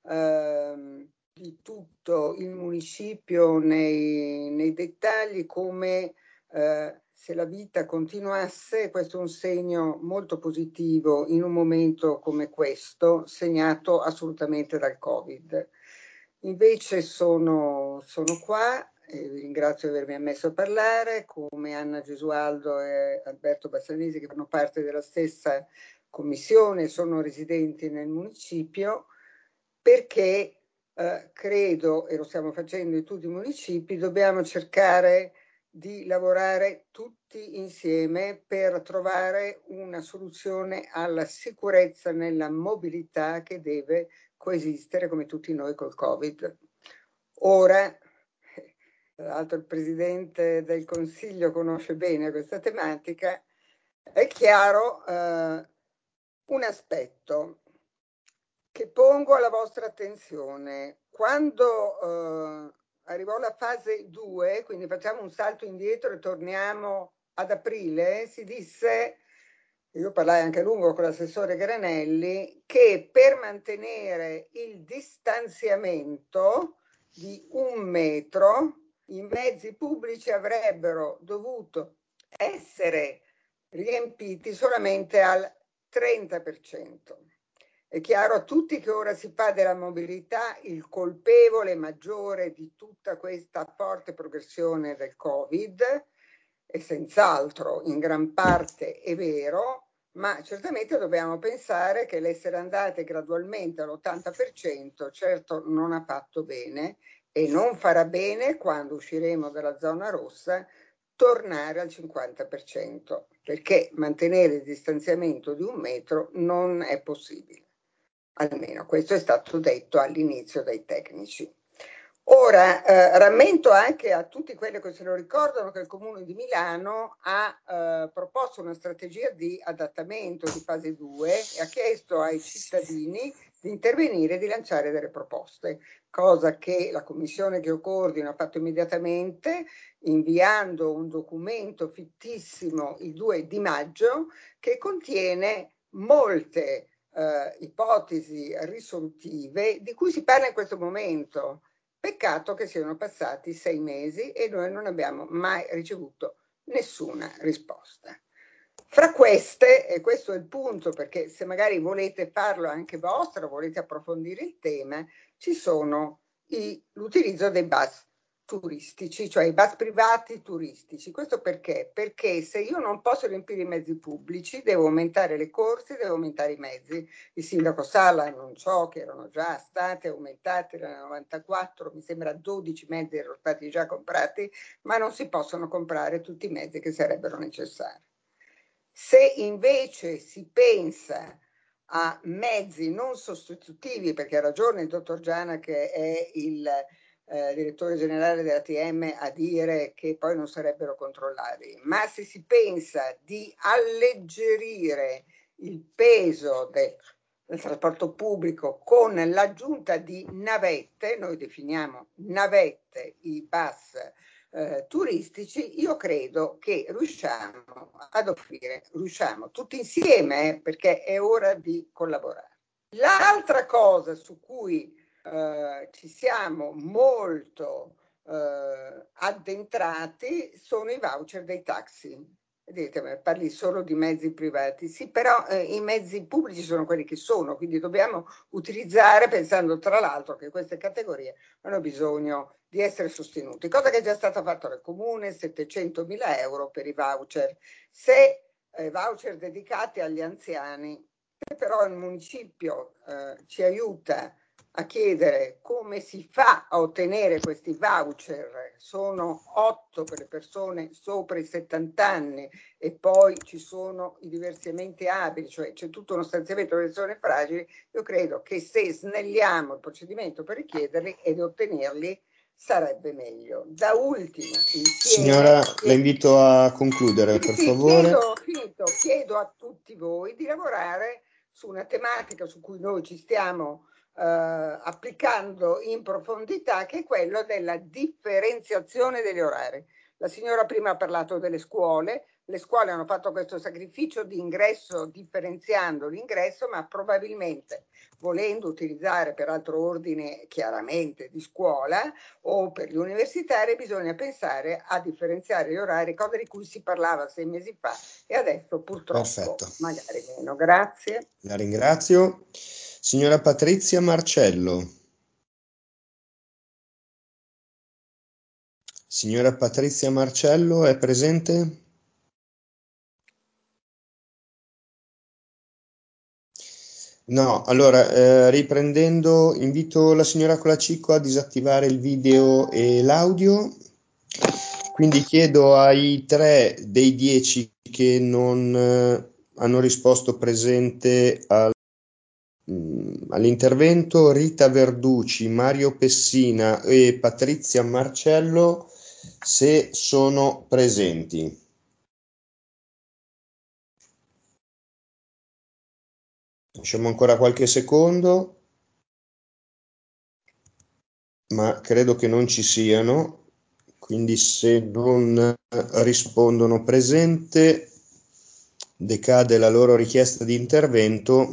eh, di tutto il municipio nei, nei dettagli, come eh, se la vita continuasse. Questo è un segno molto positivo in un momento come questo, segnato assolutamente dal Covid. Invece sono, sono qua e vi ringrazio di avermi ammesso a parlare, come Anna Gesualdo e Alberto Bassanesi, che fanno parte della stessa commissione, sono residenti nel municipio, perché eh, credo, e lo stiamo facendo in tutti i municipi, dobbiamo cercare di lavorare tutti insieme per trovare una soluzione alla sicurezza nella mobilità che deve coesistere come tutti noi col Covid. Ora, tra l'altro il Presidente del Consiglio conosce bene questa tematica, è chiaro eh, un aspetto che pongo alla vostra attenzione. Quando eh, arrivò la fase due, quindi facciamo un salto indietro e torniamo ad aprile, si disse, io parlai anche a lungo con l'assessore Granelli, che per mantenere il distanziamento di un metro i mezzi pubblici avrebbero dovuto essere riempiti solamente al trenta per cento. È chiaro a tutti che ora si fa della mobilità il colpevole maggiore di tutta questa forte progressione del Covid, e senz'altro in gran parte è vero, ma certamente dobbiamo pensare che l'essere andate gradualmente all'ottanta per cento certo non ha fatto bene e non farà bene quando usciremo dalla zona rossa tornare al cinquanta per cento, perché mantenere il distanziamento di un metro non è possibile. Almeno questo è stato detto all'inizio dai tecnici. Ora, eh, rammento anche a tutti quelli che se lo ricordano che il Comune di Milano ha eh, proposto una strategia di adattamento di fase due e ha chiesto ai cittadini di intervenire e di lanciare delle proposte, cosa che la commissione che io coordino ha fatto immediatamente, inviando un documento fittissimo il due di maggio che contiene molte eh, ipotesi risolutive di cui si parla in questo momento. Peccato che siano passati sei mesi e noi non abbiamo mai ricevuto nessuna risposta. Fra queste, e questo è il punto, perché se magari volete farlo anche vostro, volete approfondire il tema, ci sono i, l'utilizzo dei bus turistici, cioè i bus privati turistici. Questo perché? Perché se io non posso riempire i mezzi pubblici, devo aumentare le corse, devo aumentare i mezzi. Il sindaco Sala annunciò che erano già state aumentate nel novantaquattro, mi sembra dodici mezzi erano stati già comprati, ma non si possono comprare tutti i mezzi che sarebbero necessari. Se invece si pensa a mezzi non sostitutivi, perché ha ragione il dottor Giana che è il Eh, direttore generale della T M a dire che poi non sarebbero controllati, ma se si pensa di alleggerire il peso del, del trasporto pubblico con l'aggiunta di navette, noi definiamo navette i bus eh, turistici, io credo che riusciamo ad offrire, riusciamo tutti insieme eh, perché è ora di collaborare. L'altra cosa su cui Uh, ci siamo molto uh, addentrati sono i voucher dei taxi. Vedete, parli solo di mezzi privati, sì, però uh, i mezzi pubblici sono quelli che sono, quindi dobbiamo utilizzare, pensando tra l'altro che queste categorie hanno bisogno di essere sostenute, cosa che è già stata fatta dal Comune, settecentomila euro per i voucher. Se eh, voucher dedicati agli anziani, se però il municipio eh, ci aiuta a chiedere come si fa a ottenere questi voucher, sono otto per le persone sopra i settanta anni e poi ci sono i diversamente abili, cioè c'è tutto uno stanziamento per le persone fragili, io credo che se snelliamo il procedimento per richiederli ed ottenerli sarebbe meglio. Da ultimo, insieme, signora, chiedo, la invito a concludere, sì, per sì, favore. Chiedo, finito, chiedo a tutti voi di lavorare su una tematica su cui noi ci stiamo eh, applicando in profondità, che è quello della differenziazione degli orari. La signora prima ha parlato delle scuole, le scuole hanno fatto questo sacrificio di ingresso differenziando l'ingresso, ma probabilmente volendo utilizzare per altro ordine chiaramente di scuola o per gli universitari bisogna pensare a differenziare gli orari, cosa di cui si parlava sei mesi fa e adesso purtroppo Perfetto. magari meno. Grazie. La ringrazio. Signora Patrizia Marcello. Signora Patrizia Marcello è presente? No, allora eh, riprendendo, invito la signora Colacicco a disattivare il video e l'audio. Quindi chiedo ai tre dei dieci che non eh, hanno risposto presente al, mh, all'intervento, Rita Verducci, Mario Pessina e Patrizia Marcello, se sono presenti. Lasciamo ancora qualche secondo, ma credo che non ci siano, quindi se non rispondono presente, decade la loro richiesta di intervento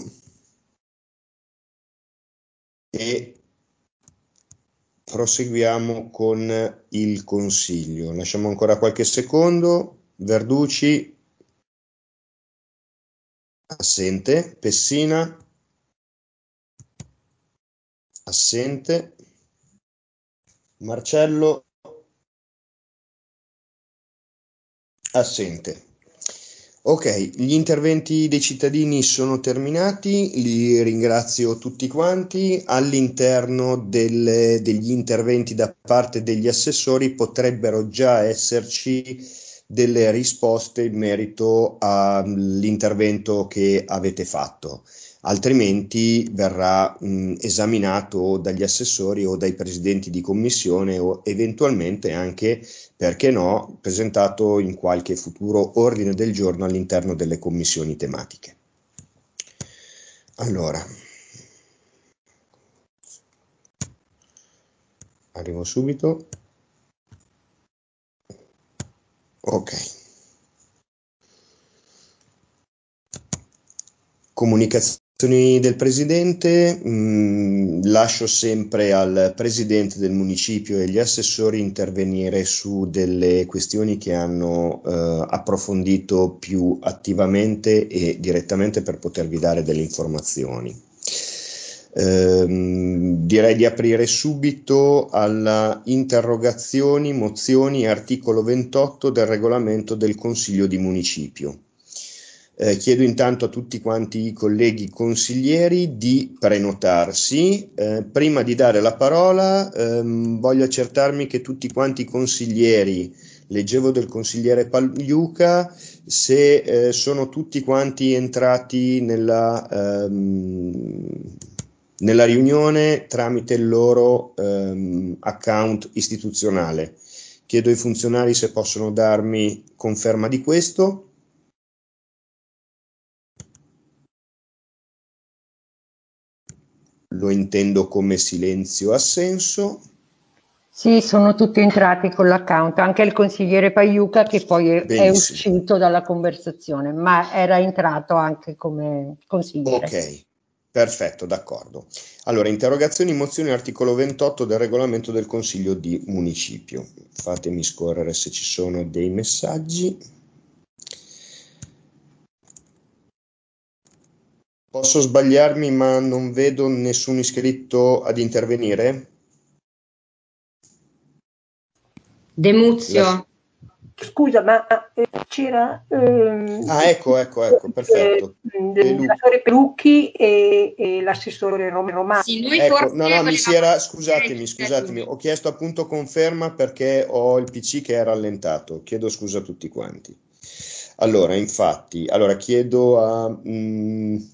e proseguiamo con il consiglio. Lasciamo ancora qualche secondo. Verducci, assente. Pessina, assente. Marcello, assente. Ok, gli interventi dei cittadini sono terminati, li ringrazio tutti quanti. All'interno delle, degli interventi da parte degli assessori potrebbero già esserci delle risposte in merito all'intervento che avete fatto. Altrimenti verrà mh, esaminato dagli assessori o dai presidenti di commissione o eventualmente anche, perché no, presentato in qualche futuro ordine del giorno all'interno delle commissioni tematiche. Allora, arrivo subito. Ok. Comunicazioni del Presidente, mh, lascio sempre al Presidente del Municipio e agli assessori intervenire su delle questioni che hanno eh, approfondito più attivamente e direttamente per potervi dare delle informazioni. Ehm, direi di aprire subito alla interrogazioni, mozioni, articolo ventotto del regolamento del Consiglio di Municipio. Eh, chiedo intanto a tutti quanti i colleghi consiglieri di prenotarsi. Eh, prima di dare la parola ehm, voglio accertarmi che tutti quanti i consiglieri, leggevo del consigliere Pagliuca, se eh, sono tutti quanti entrati nella, ehm, nella riunione tramite il loro ehm, account istituzionale. Chiedo ai funzionari se possono darmi conferma di questo. Lo intendo come silenzio assenso. Sì, sono tutti entrati con l'account, anche il consigliere Paiuca che poi è, è uscito dalla conversazione, ma era entrato anche come consigliere. Ok, perfetto, d'accordo. Allora, interrogazioni, mozioni, articolo ventotto del regolamento del Consiglio di Municipio. Fatemi scorrere se ci sono dei messaggi. Posso sbagliarmi, ma non vedo nessun iscritto ad intervenire? Demuzio. La... Scusa, ma eh, c'era ehm, Ah, ecco, ecco, ecco, perfetto. l'assessore Perucchi e, e l'assessore Romano. Sì, noi ecco, forse no, no, mi si era, volevamo scusatemi, scusatemi, ho chiesto appunto conferma perché ho il P C che è rallentato. Chiedo scusa a tutti quanti. Allora, infatti, allora chiedo a mh,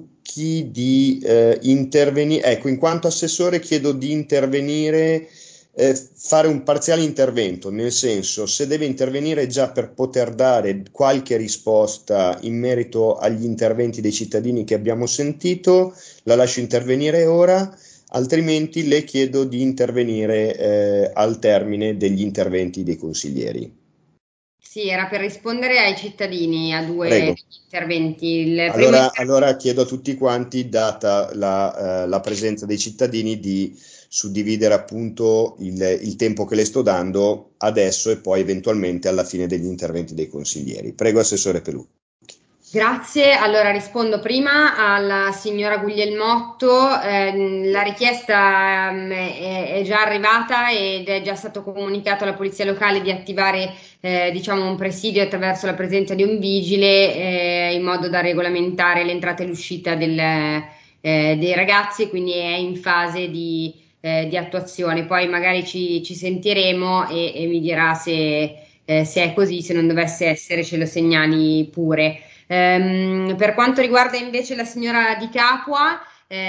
Pelucchi di eh, intervenire, ecco, in quanto assessore chiedo di intervenire eh, fare un parziale intervento, nel senso, se deve intervenire già per poter dare qualche risposta in merito agli interventi dei cittadini che abbiamo sentito, la lascio intervenire ora, altrimenti le chiedo di intervenire eh, al termine degli interventi dei consiglieri. Sì, era per rispondere ai cittadini, a due Prego. interventi. Il primo Allora, inter- allora chiedo a tutti quanti, data la, eh, la presenza dei cittadini, di suddividere appunto il, il tempo che le sto dando adesso e poi eventualmente alla fine degli interventi dei consiglieri. Prego, Assessore Pelù. Grazie, allora rispondo prima alla signora Guglielmotto. Eh, la richiesta ehm, è, è già arrivata ed è già stato comunicato alla Polizia Locale di attivare eh, diciamo un presidio attraverso la presenza di un vigile eh, in modo da regolamentare l'entrata e l'uscita del, eh, dei ragazzi, quindi è in fase di, eh, di attuazione. Poi magari ci, ci sentiremo e, e mi dirà se, eh, se è così, se non dovesse essere ce lo segnali pure. Ehm, per quanto riguarda invece la signora Di Capua,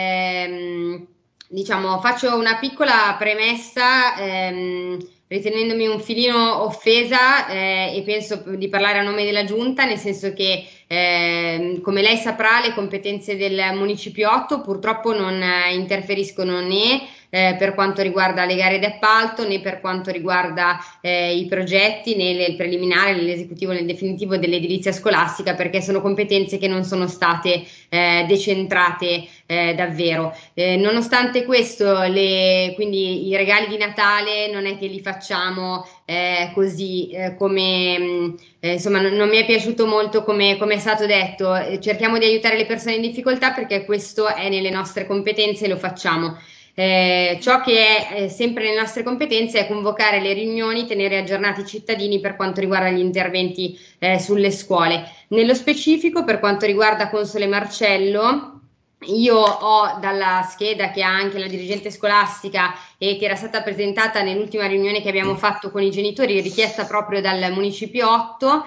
ehm, diciamo, faccio una piccola premessa, ehm, ritenendomi un filino offesa eh, e penso di parlare a nome della Giunta, nel senso che, ehm, come lei saprà, le competenze del Municipio otto purtroppo non eh, interferiscono né eh, per quanto riguarda le gare d'appalto né per quanto riguarda eh, i progetti né nel preliminare, nell'esecutivo, nel definitivo dell'edilizia scolastica, perché sono competenze che non sono state eh, decentrate eh, davvero. Eh, nonostante questo, le, quindi i regali di Natale non è che li facciamo eh, così eh, come mh, eh, insomma non, non mi è piaciuto molto come, come è stato detto. Eh, cerchiamo di aiutare le persone in difficoltà perché questo è nelle nostre competenze e lo facciamo. Eh, ciò che è eh, sempre nelle nostre competenze è convocare le riunioni, tenere aggiornati i cittadini per quanto riguarda gli interventi eh, sulle scuole. Nello specifico, per quanto riguarda Console Marcello, io ho dalla scheda che ha anche la dirigente scolastica e che era stata presentata nell'ultima riunione che abbiamo fatto con i genitori, richiesta proprio dal Municipio otto,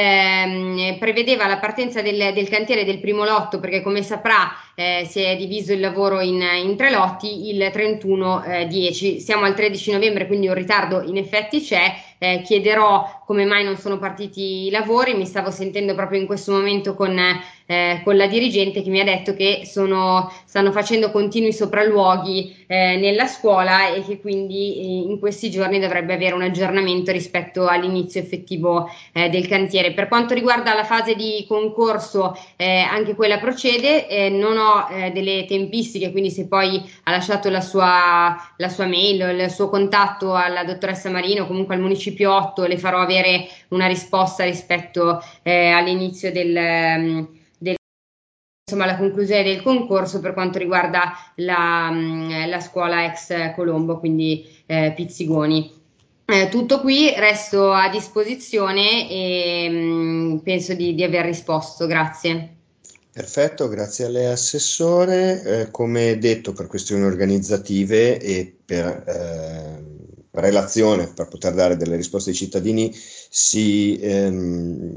ehm, prevedeva la partenza del, del cantiere del primo lotto, perché come saprà eh, si è diviso il lavoro in, in tre lotti, il trentuno dieci. Siamo al tredici novembre, quindi un ritardo in effetti c'è. Eh, chiederò come mai non sono partiti i lavori. Mi stavo sentendo proprio in questo momento con, eh, con la dirigente che mi ha detto che sono, stanno facendo continui sopralluoghi eh, nella scuola e che quindi eh, in questi giorni dovrebbe avere un aggiornamento rispetto all'inizio effettivo eh, del cantiere. Per quanto riguarda la fase di concorso, eh, anche quella procede. Eh, non ho eh, delle tempistiche, quindi se poi ha lasciato la sua, la sua mail, il suo contatto alla dottoressa Marino, comunque al Municipio otto, le farò avere una risposta rispetto eh, all'inizio del, del insomma alla conclusione del concorso per quanto riguarda la, la scuola ex Colombo, quindi eh, Pizzigoni. Eh, tutto qui, resto a disposizione e mh, penso di, di aver risposto. Grazie. Perfetto, grazie a lei Assessore. Eh, come detto, per questioni organizzative e per eh, relazione, per poter dare delle risposte ai cittadini, si, ehm,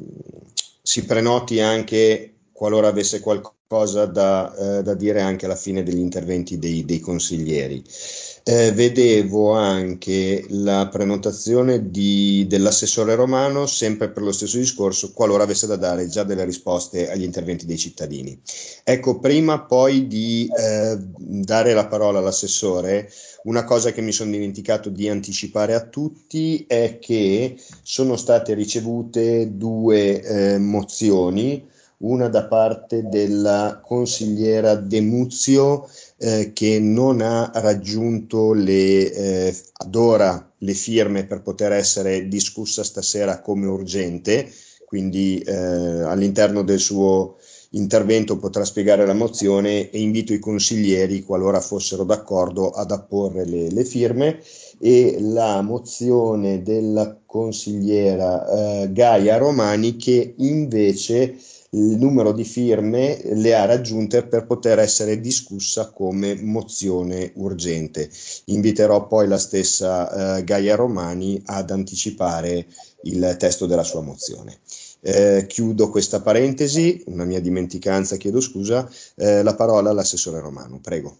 si prenoti anche qualora avesse qualcosa da, eh, da dire anche alla fine degli interventi dei, dei consiglieri. Eh, vedevo anche la prenotazione di, dell'assessore Romano, sempre per lo stesso discorso, qualora avesse da dare già delle risposte agli interventi dei cittadini. Ecco, prima poi di eh, dare la parola all'assessore, una cosa che mi sono dimenticato di anticipare a tutti è che sono state ricevute due eh, mozioni, una da parte della consigliera De Muzio eh, che non ha raggiunto le, eh, ad ora le firme per poter essere discussa stasera come urgente, quindi eh, all'interno del suo intervento potrà spiegare la mozione e invito i consiglieri, qualora fossero d'accordo, ad apporre le, le firme. E la mozione della consigliera eh, Gaia Romani, che invece il numero di firme le ha raggiunte per poter essere discussa come mozione urgente. Inviterò poi la stessa eh, Gaia Romani ad anticipare il testo della sua mozione. Eh, chiudo questa parentesi, una mia dimenticanza, chiedo scusa. Eh, la parola all'assessore Romano, prego.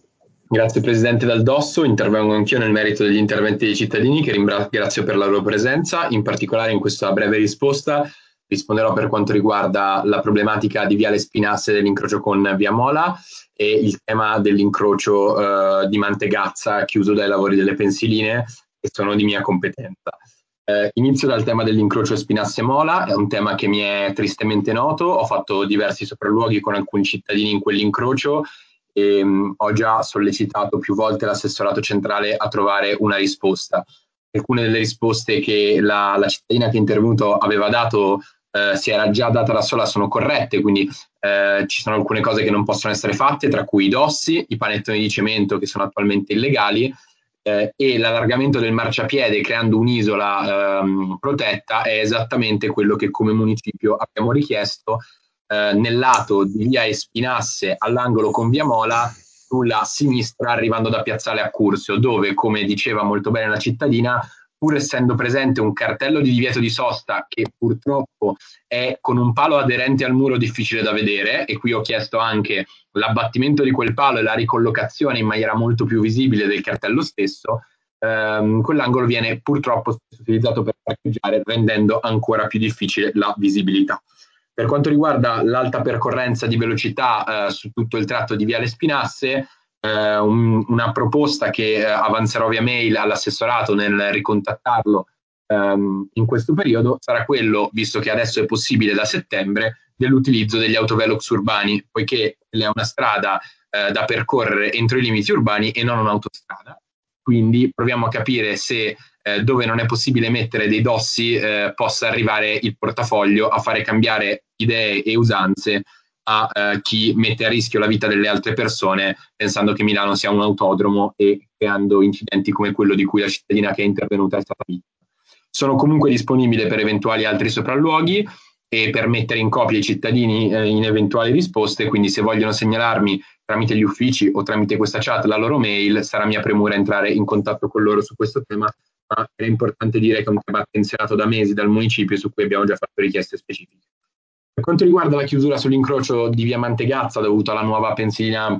Grazie Presidente Dal Dosso, intervengo anch'io nel merito degli interventi dei cittadini che ringrazio per la loro presenza, in particolare in questa breve risposta risponderò per quanto riguarda la problematica di Viale Spinasse dell'incrocio con Via Mola e il tema dell'incrocio eh, di Mantegazza chiuso dai lavori delle pensiline che sono di mia competenza. Eh, inizio dal tema dell'incrocio Spinasse Mola, è un tema che mi è tristemente noto, ho fatto diversi sopralluoghi con alcuni cittadini in quell'incrocio e mh, ho già sollecitato più volte l'assessorato centrale a trovare una risposta. Alcune delle risposte che la, la cittadina che è intervenuto aveva dato eh, si era già data da sola sono corrette, quindi eh, ci sono alcune cose che non possono essere fatte, tra cui i dossi, i panettoni di cemento che sono attualmente illegali eh, e l'allargamento del marciapiede creando un'isola ehm, protetta è esattamente quello che come municipio abbiamo richiesto eh, nel lato di via Espinasse all'angolo con via Mola sulla sinistra arrivando da Piazzale Accursio, dove, come diceva molto bene la cittadina, pur essendo presente un cartello di divieto di sosta che purtroppo è con un palo aderente al muro difficile da vedere, e qui ho chiesto anche l'abbattimento di quel palo e la ricollocazione in maniera molto più visibile del cartello stesso, ehm, quell'angolo viene purtroppo utilizzato per parcheggiare, rendendo ancora più difficile la visibilità. Per quanto riguarda l'alta percorrenza di velocità eh, su tutto il tratto di Viale Spinasse, eh, un, una proposta che eh, avanzerò via mail all'assessorato nel ricontattarlo ehm, in questo periodo sarà quello, visto che adesso è possibile da settembre, dell'utilizzo degli autovelox urbani, poiché è una strada eh, da percorrere entro i limiti urbani e non un'autostrada. Quindi proviamo a capire se eh, dove non è possibile mettere dei dossi eh, possa arrivare il portafoglio a fare cambiare idee e usanze a eh, chi mette a rischio la vita delle altre persone pensando che Milano sia un autodromo e creando incidenti come quello di cui la cittadina che è intervenuta è stata vittima. Sono comunque disponibile per eventuali altri sopralluoghi e per mettere in copia i cittadini eh, in eventuali risposte, quindi se vogliono segnalarmi tramite gli uffici o tramite questa chat la loro mail, sarà mia premura entrare in contatto con loro su questo tema, ma è importante dire che è un tema attenzionato da mesi dal municipio su cui abbiamo già fatto richieste specifiche. Per quanto riguarda la chiusura sull'incrocio di via Mantegazza dovuto alla nuova pensilina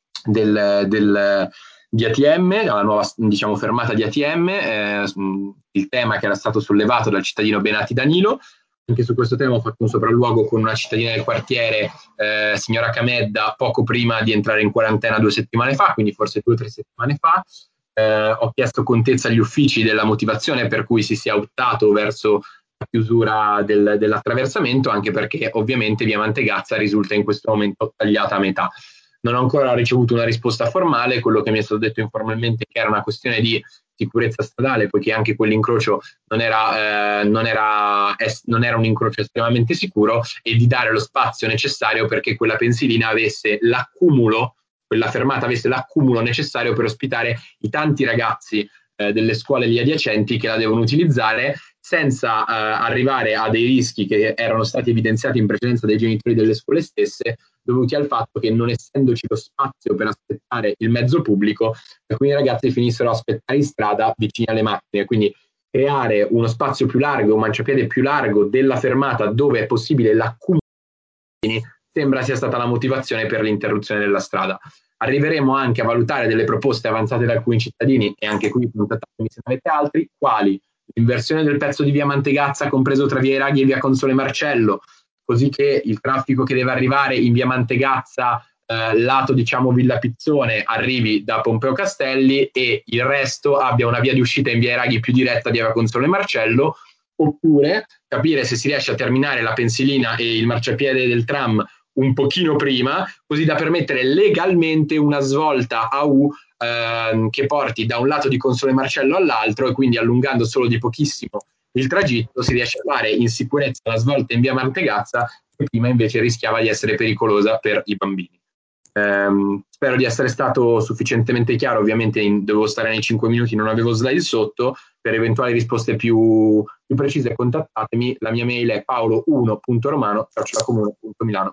del, del, di A T M, alla nuova diciamo, fermata di A T M, eh, il tema che era stato sollevato dal cittadino Benati Danilo, anche su questo tema ho fatto un sopralluogo con una cittadina del quartiere, eh, signora Camedda, poco prima di entrare in quarantena due settimane fa, quindi forse due o tre settimane fa. Eh, ho chiesto contezza agli uffici della motivazione per cui si sia optato verso la chiusura del, dell'attraversamento, anche perché ovviamente via Mantegazza risulta in questo momento tagliata a metà. Non ho ancora ricevuto una risposta formale, quello che mi è stato detto informalmente è che era una questione di sicurezza stradale, poiché anche quell'incrocio non era, eh, non, era, es- non era un incrocio estremamente sicuro, e di dare lo spazio necessario perché quella pensilina avesse l'accumulo, quella fermata avesse l'accumulo necessario per ospitare i tanti ragazzi eh, delle scuole lì adiacenti che la devono utilizzare, senza eh, arrivare a dei rischi che erano stati evidenziati in precedenza dai genitori delle scuole stesse, dovuti al fatto che non essendoci lo spazio per aspettare il mezzo pubblico, alcuni ragazzi finissero a aspettare in strada vicini alle macchine. Quindi creare uno spazio più largo, un marciapiede più largo della fermata dove è possibile l'accumulo sembra sia stata la motivazione per l'interruzione della strada. Arriveremo anche a valutare delle proposte avanzate da alcuni cittadini, e anche qui contattatemi se ne avete altri, quali l'inversione del pezzo di via Mantegazza compreso tra via Iraghi e via Console Marcello, così che il traffico che deve arrivare in via Mantegazza eh, lato diciamo Villa Pizzone arrivi da Pompeo Castelli e il resto abbia una via di uscita in via Iraghi più diretta di via Console Marcello, oppure capire se si riesce a terminare la pensilina e il marciapiede del tram un pochino prima, così da permettere legalmente una svolta a U eh, che porti da un lato di Console Marcello all'altro, e quindi allungando solo di pochissimo il tragitto si riesce a fare in sicurezza la svolta in via Mantegazza, che prima invece rischiava di essere pericolosa per i bambini. Um, spero di essere stato sufficientemente chiaro, ovviamente in, dovevo stare nei cinque minuti, non avevo slide sotto. Per eventuali risposte più, più precise contattatemi, la mia mail è paolo uno punto romano chiocciola comune punto milano.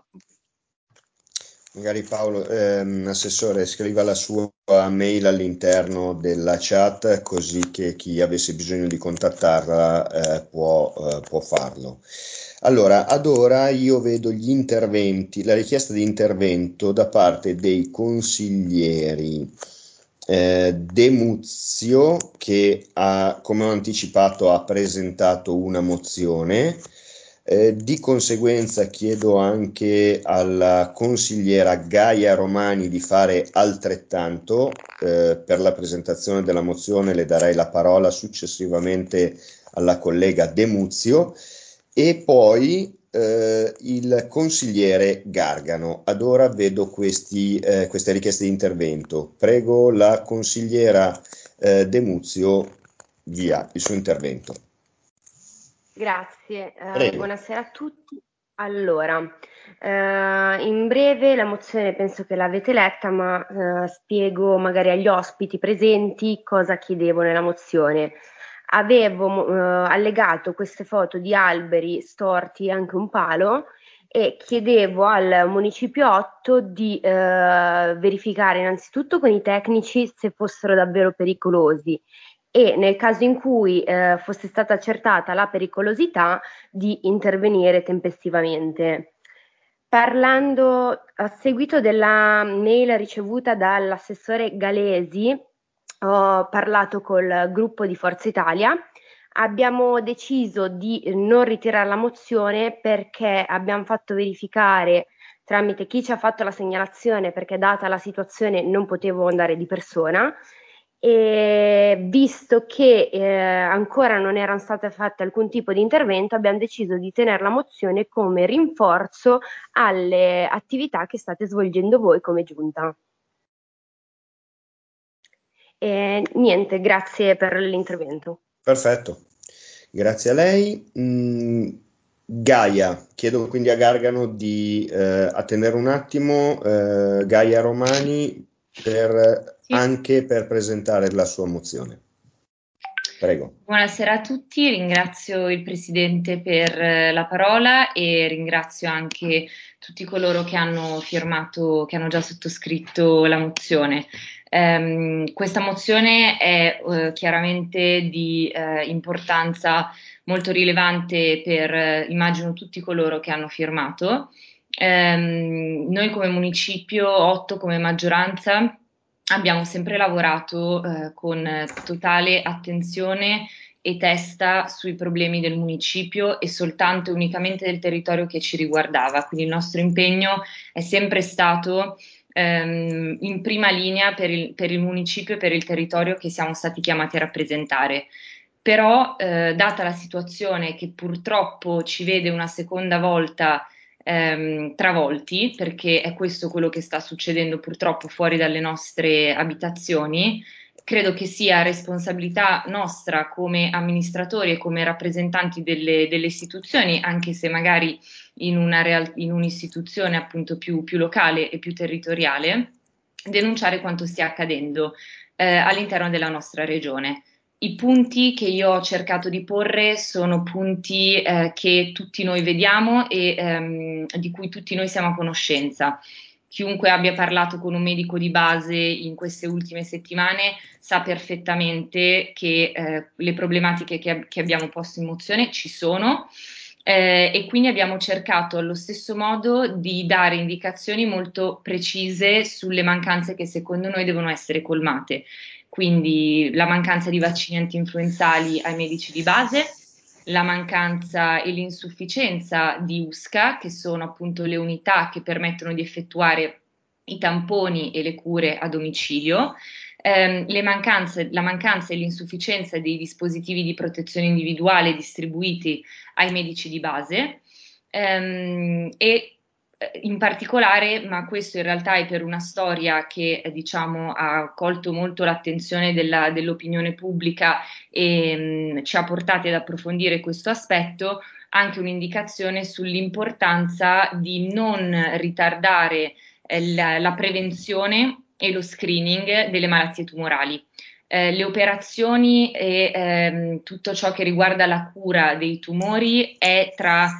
Magari Paolo, ehm, assessore, scriva la sua mail all'interno della chat, così che chi avesse bisogno di contattarla eh, può, eh, può farlo. Allora, ad ora io vedo gli interventi, la richiesta di intervento da parte dei consiglieri eh, De Muzio, che ha, come ho anticipato, ha presentato una mozione. Eh, di conseguenza chiedo anche alla consigliera Gaia Romani di fare altrettanto. Eh, per la presentazione della mozione le darei la parola successivamente alla collega De Muzio e poi eh, il consigliere Gargano. Ad ora vedo questi, eh, queste richieste di intervento. Prego la consigliera eh, De Muzio, via il suo intervento. Grazie, eh, Prego. buonasera a tutti. Allora, eh, in breve la mozione penso che l'avete letta, ma eh, spiego magari agli ospiti presenti cosa chiedevo nella mozione. Avevo eh, allegato queste foto di alberi storti e anche un palo e chiedevo al Municipio otto di eh, verificare innanzitutto con i tecnici se fossero davvero pericolosi e nel caso in cui eh, fosse stata accertata la pericolosità di intervenire tempestivamente. Parlando a seguito della mail ricevuta dall'assessore Galesi, ho parlato col gruppo di Forza Italia. Abbiamo deciso di non ritirare la mozione perché abbiamo fatto verificare tramite chi ci ha fatto la segnalazione, perché data la situazione non potevo andare di persona, e visto che eh, ancora non era stato fatto alcun tipo di intervento, abbiamo deciso di tenere la mozione come rinforzo alle attività che state svolgendo voi come giunta. E niente, grazie per l'intervento. Perfetto, grazie a lei. Mm, Gaia, chiedo quindi a Gargano di eh, attendere un attimo, eh, Gaia Romani, per, Sì. anche per presentare la sua mozione. Prego. Buonasera a tutti, ringrazio il Presidente per eh, la parola e ringrazio anche tutti coloro che hanno firmato, che hanno già sottoscritto la mozione. Um, questa mozione è uh, chiaramente di uh, importanza molto rilevante per, uh, immagino, tutti coloro che hanno firmato. Um, noi come municipio, otto come maggioranza, abbiamo sempre lavorato uh, con totale attenzione e testa sui problemi del municipio e soltanto e unicamente del territorio che ci riguardava. Quindi il nostro impegno è sempre stato ehm, in prima linea per il, per il municipio e per il territorio che siamo stati chiamati a rappresentare. Però, eh, data la situazione che purtroppo ci vede una seconda volta ehm, travolti, perché è questo quello che sta succedendo purtroppo fuori dalle nostre abitazioni, credo che sia responsabilità nostra come amministratori e come rappresentanti delle, delle istituzioni, anche se magari in, una real, in un'istituzione appunto più, più locale e più territoriale, denunciare quanto stia accadendo eh, all'interno della nostra regione. I punti che io ho cercato di porre sono punti eh, che tutti noi vediamo e ehm, di cui tutti noi siamo a conoscenza. Chiunque abbia parlato con un medico di base in queste ultime settimane sa perfettamente che eh, le problematiche che, che abbiamo posto in mozione ci sono eh, e quindi abbiamo cercato allo stesso modo di dare indicazioni molto precise sulle mancanze che secondo noi devono essere colmate. Quindi la mancanza di vaccini antinfluenzali ai medici di base, la mancanza e l'insufficienza di U S C A, che sono appunto le unità che permettono di effettuare i tamponi e le cure a domicilio, ehm, le mancanze, la mancanza e l'insufficienza dei dispositivi di protezione individuale distribuiti ai medici di base ehm, e in particolare, ma questo in realtà è per una storia che eh, diciamo ha colto molto l'attenzione della, dell'opinione pubblica e mh, ci ha portati ad approfondire questo aspetto, anche un'indicazione sull'importanza di non ritardare eh, la, la prevenzione e lo screening delle malattie tumorali. Eh, le operazioni e ehm, tutto ciò che riguarda la cura dei tumori è tra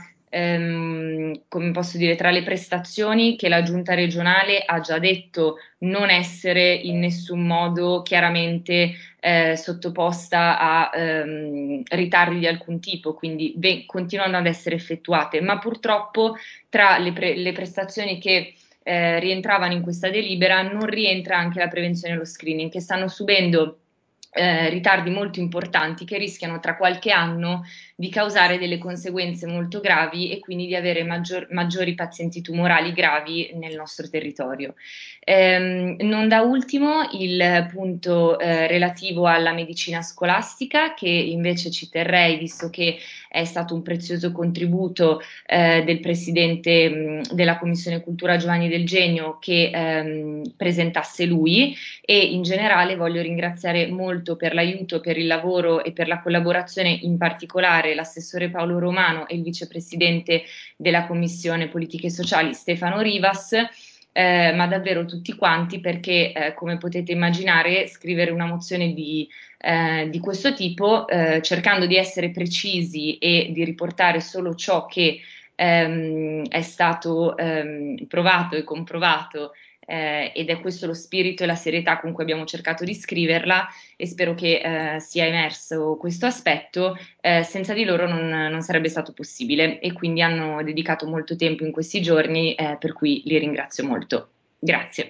Ehm, come posso dire, tra le prestazioni che la giunta regionale ha già detto non essere in nessun modo chiaramente eh, sottoposta a ehm, ritardi di alcun tipo, quindi ve- continuano ad essere effettuate, ma purtroppo tra le, pre- le prestazioni che eh, rientravano in questa delibera, non rientra anche la prevenzione e lo screening, che stanno subendo Eh, ritardi molto importanti che rischiano tra qualche anno di causare delle conseguenze molto gravi e quindi di avere maggior, maggiori pazienti tumorali gravi nel nostro territorio. Ehm, non da ultimo il punto eh, relativo alla medicina scolastica, che invece ci terrei, visto che è stato un prezioso contributo eh, del Presidente mh, della Commissione Cultura Giovanni Del Genio, che ehm, presentasse lui, e in generale voglio ringraziare molto per l'aiuto, per il lavoro e per la collaborazione, in particolare l'assessore Paolo Romano e il vicepresidente della Commissione Politiche Sociali Stefano Rivas, eh, ma davvero tutti quanti, perché eh, come potete immaginare scrivere una mozione di, eh, di questo tipo, eh, cercando di essere precisi e di riportare solo ciò che ehm, è stato ehm, provato e comprovato, Eh, ed è questo lo spirito e la serietà con cui abbiamo cercato di scriverla, e spero che eh, sia emerso questo aspetto. Eh, senza di loro non, non sarebbe stato possibile, e quindi hanno dedicato molto tempo in questi giorni, eh, per cui li ringrazio molto. Grazie.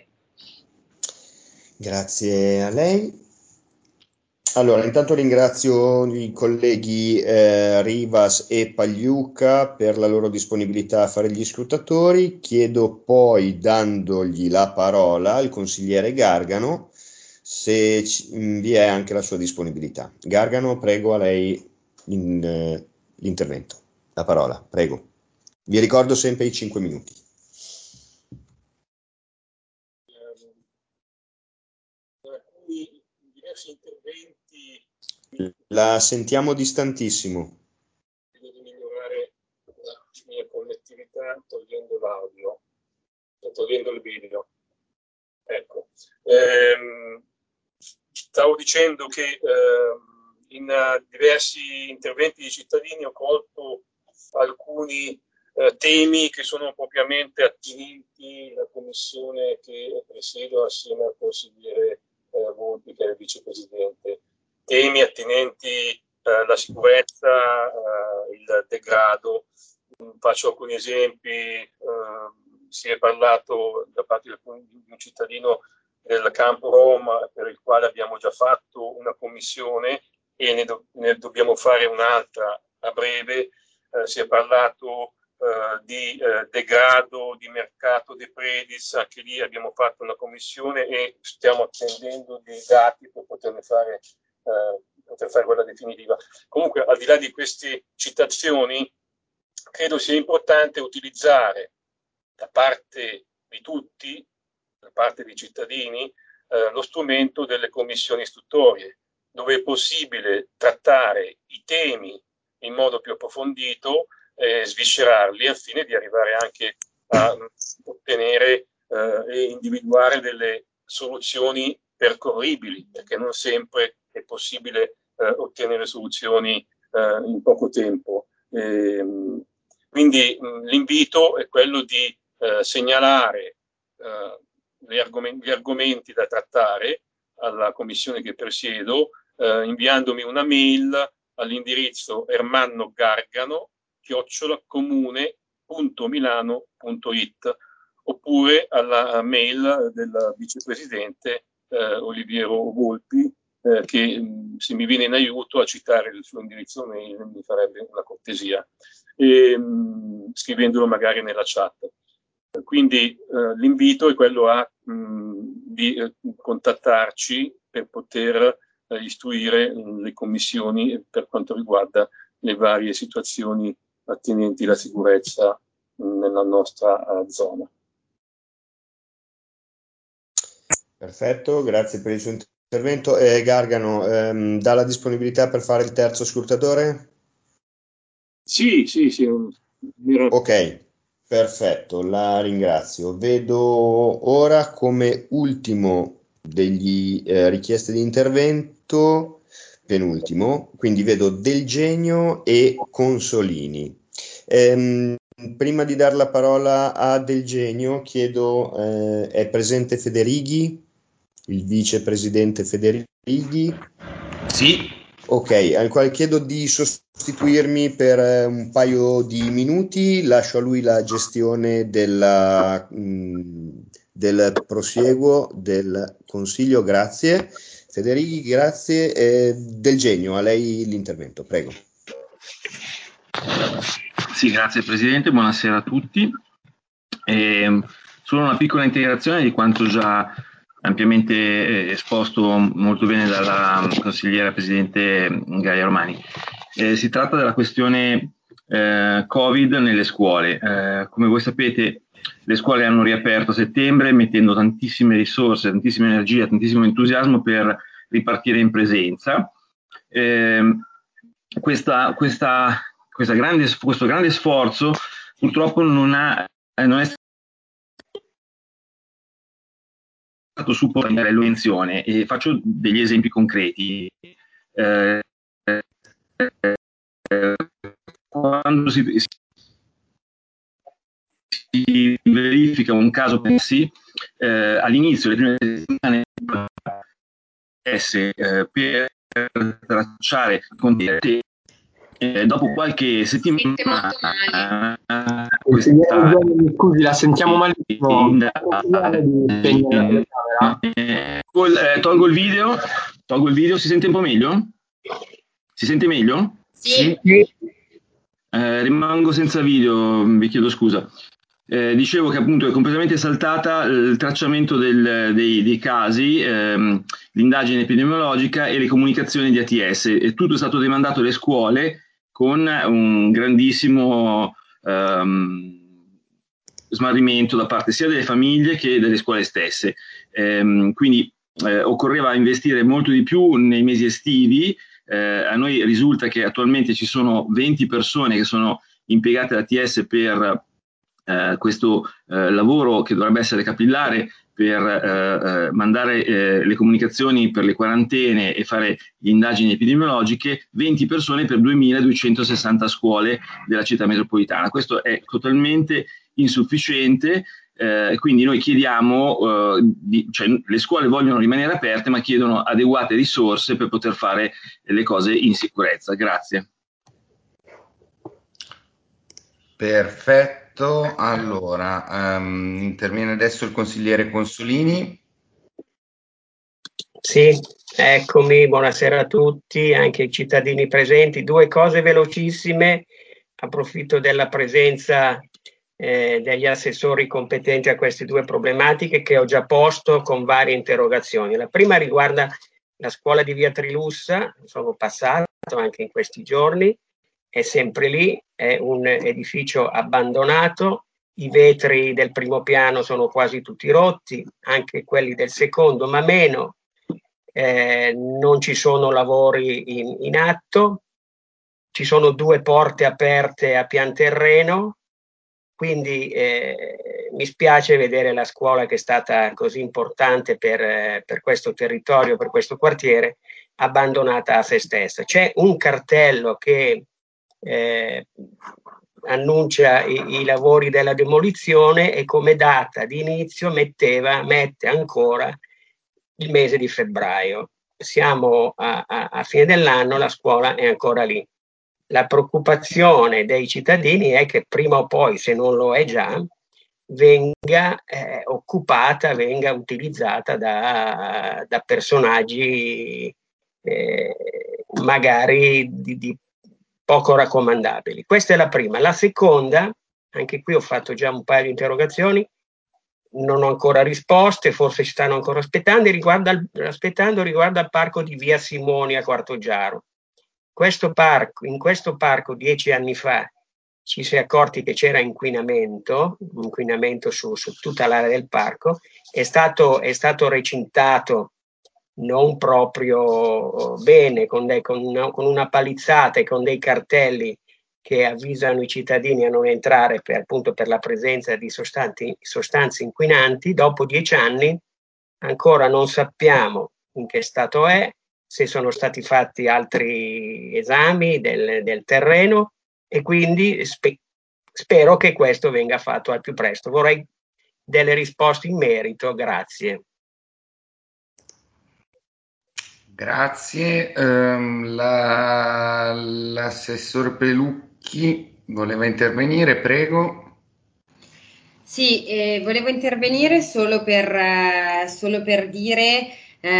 Grazie a lei. Allora, intanto ringrazio i colleghi eh, Rivas e Pagliuca per la loro disponibilità a fare gli scrutatori. Chiedo poi, dandogli la parola, al consigliere Gargano se ci- vi è anche la sua disponibilità. Gargano, prego, a lei in, eh, l'intervento. La parola, prego. Vi ricordo sempre i cinque minuti. alcuni diversi interventi La sentiamo distantissimo. vedo di migliorare la mia connettività togliendo l'audio e togliendo il video. Ecco. Ehm, stavo dicendo che ehm, in eh, diversi interventi di cittadini ho colto alcuni eh, temi che sono propriamente attinenti alla commissione che presiedo assieme al consigliere eh, Volpi, che è il vicepresidente. Temi attinenti eh, alla sicurezza, eh, il degrado. Faccio alcuni esempi. Eh, si è parlato da parte di un cittadino del campo Roma, per il quale abbiamo già fatto una commissione e ne, do, ne dobbiamo fare un'altra a breve. Eh, si è parlato eh, di eh, degrado di mercato dei Predis, anche lì abbiamo fatto una commissione e stiamo attendendo dei dati per poterne fare, eh, poter fare quella definitiva. Comunque, al di là di queste citazioni, credo sia importante utilizzare da parte di tutti, da parte dei cittadini, eh, lo strumento delle commissioni istruttorie, dove è possibile trattare i temi in modo più approfondito e sviscerarli al fine di arrivare anche a ottenere eh, e individuare delle soluzioni percorribili, perché non sempre è possibile eh, ottenere soluzioni eh, in poco tempo. E, quindi mh, l'invito è quello di eh, segnalare eh, gli, argomenti, gli argomenti da trattare alla commissione che presiedo, eh, inviandomi una mail all'indirizzo ermannogargano chiocciola comune punto milano punto it, oppure alla mail del vicepresidente eh, Oliviero Volpi, eh, che mh, se mi viene in aiuto a citare il suo indirizzo mail mi farebbe una cortesia, e, mh, scrivendolo magari nella chat. Quindi eh, l'invito è quello a mh, di eh, contattarci per poter eh, istruire mh, le commissioni per quanto riguarda le varie situazioni attinenti alla sicurezza mh, nella nostra uh, zona. Perfetto, grazie per il suo intervento. Eh, Gargano, ehm, dà la disponibilità per fare il terzo scrutatore? Sì, sì, sì. Ok. Perfetto, la ringrazio. Vedo ora come ultimo degli eh, richieste di intervento, penultimo, quindi vedo Del Genio e Consolini. Ehm, prima di dar la parola a Del Genio, chiedo, eh, è presente Federighi, il vicepresidente Federighi? Sì. Ok, al quale chiedo di sostituirmi per eh, un paio di minuti, lascio a lui la gestione della, mh, del prosieguo del Consiglio, grazie. Federighi, grazie. Eh, Del Genio, a lei l'intervento, prego. Sì, grazie Presidente, buonasera a tutti. Eh, solo una piccola integrazione di quanto già ampiamente eh, esposto molto bene dalla consigliera Presidente Gaia Romani. Eh, si tratta della questione eh, Covid nelle scuole. Eh, come voi sapete, le scuole hanno riaperto a settembre mettendo tantissime risorse, tantissima energia, tantissimo entusiasmo per ripartire in presenza. Eh, questa, questa, questa grande, questo grande sforzo purtroppo non, ha, non è stato supportato dalla menzione, e faccio degli esempi concreti. Eh, eh, quando si, si verifica un caso Pessi, eh, all'inizio delle prime settimane eh, per tracciare contenuti, eh, dopo qualche settimana eh, questa, scusi, la sentiamo malissimo. eh, col, eh, tolgo il video, tolgo il video, si sente un po' meglio? Si sente meglio? Sì. Eh, rimango senza video, vi chiedo scusa. Eh, dicevo che appunto è completamente saltata il tracciamento del, dei, dei casi, ehm, l'indagine epidemiologica e le comunicazioni di A T S, e tutto è stato demandato alle scuole con un grandissimo ehm, smarrimento da parte sia delle famiglie che delle scuole stesse. Ehm, quindi eh, occorreva investire molto di più nei mesi estivi. Eh, a noi risulta che attualmente ci sono venti persone che sono impiegate da A T S per eh, questo eh, lavoro che dovrebbe essere capillare per eh, eh, mandare eh, le comunicazioni per le quarantene e fare le indagini epidemiologiche, venti persone per duemiladuecentosessanta scuole della città metropolitana. Questo è totalmente insufficiente. Eh, quindi noi chiediamo, eh, di, cioè le scuole vogliono rimanere aperte ma chiedono adeguate risorse per poter fare le cose in sicurezza. Grazie. Perfetto, allora um, interviene adesso il consigliere Consolini. Sì, eccomi, buonasera a tutti, anche ai cittadini presenti. Due cose velocissime, approfitto della presenza Eh, degli assessori competenti a queste due problematiche che ho già posto con varie interrogazioni. La prima riguarda la scuola di Via Trilussa, sono passato anche in questi giorni, è sempre lì, è un edificio abbandonato, i vetri del primo piano sono quasi tutti rotti, anche quelli del secondo, ma meno, eh, non ci sono lavori in, in atto, ci sono due porte aperte a pian terreno. Quindi eh, mi spiace vedere la scuola che è stata così importante per, eh, per questo territorio, per questo quartiere, abbandonata a se stessa. C'è un cartello che eh, annuncia i, i lavori della demolizione e come data di inizio metteva, mette ancora il mese di febbraio. Siamo a, a, a fine dell'anno, la scuola è ancora lì. La preoccupazione dei cittadini è che prima o poi, se non lo è già, venga eh, occupata, venga utilizzata da, da personaggi eh, magari di, di poco raccomandabili. Questa è la prima. La seconda, anche qui ho fatto già un paio di interrogazioni, non ho ancora risposte, forse ci stanno ancora aspettando, riguarda, aspettando, riguarda il parco di Via Simoni a Quartogiaro. Questo parco, in questo parco dieci anni fa ci si è accorti che c'era inquinamento, inquinamento su, su tutta l'area del parco, è stato, è stato recintato non proprio bene, con, dei, con, una, con una palizzata e con dei cartelli che avvisano i cittadini a non entrare per, appunto per la presenza di sostanze, sostanze inquinanti. Dopo dieci anni ancora non sappiamo in che stato è, se sono stati fatti altri esami del, del terreno e quindi spe- spero che questo venga fatto al più presto. Vorrei delle risposte in merito, grazie. Grazie. Um, la, l'assessore Pelucchi voleva intervenire, prego. Sì, eh, volevo intervenire solo per, eh, solo per dire,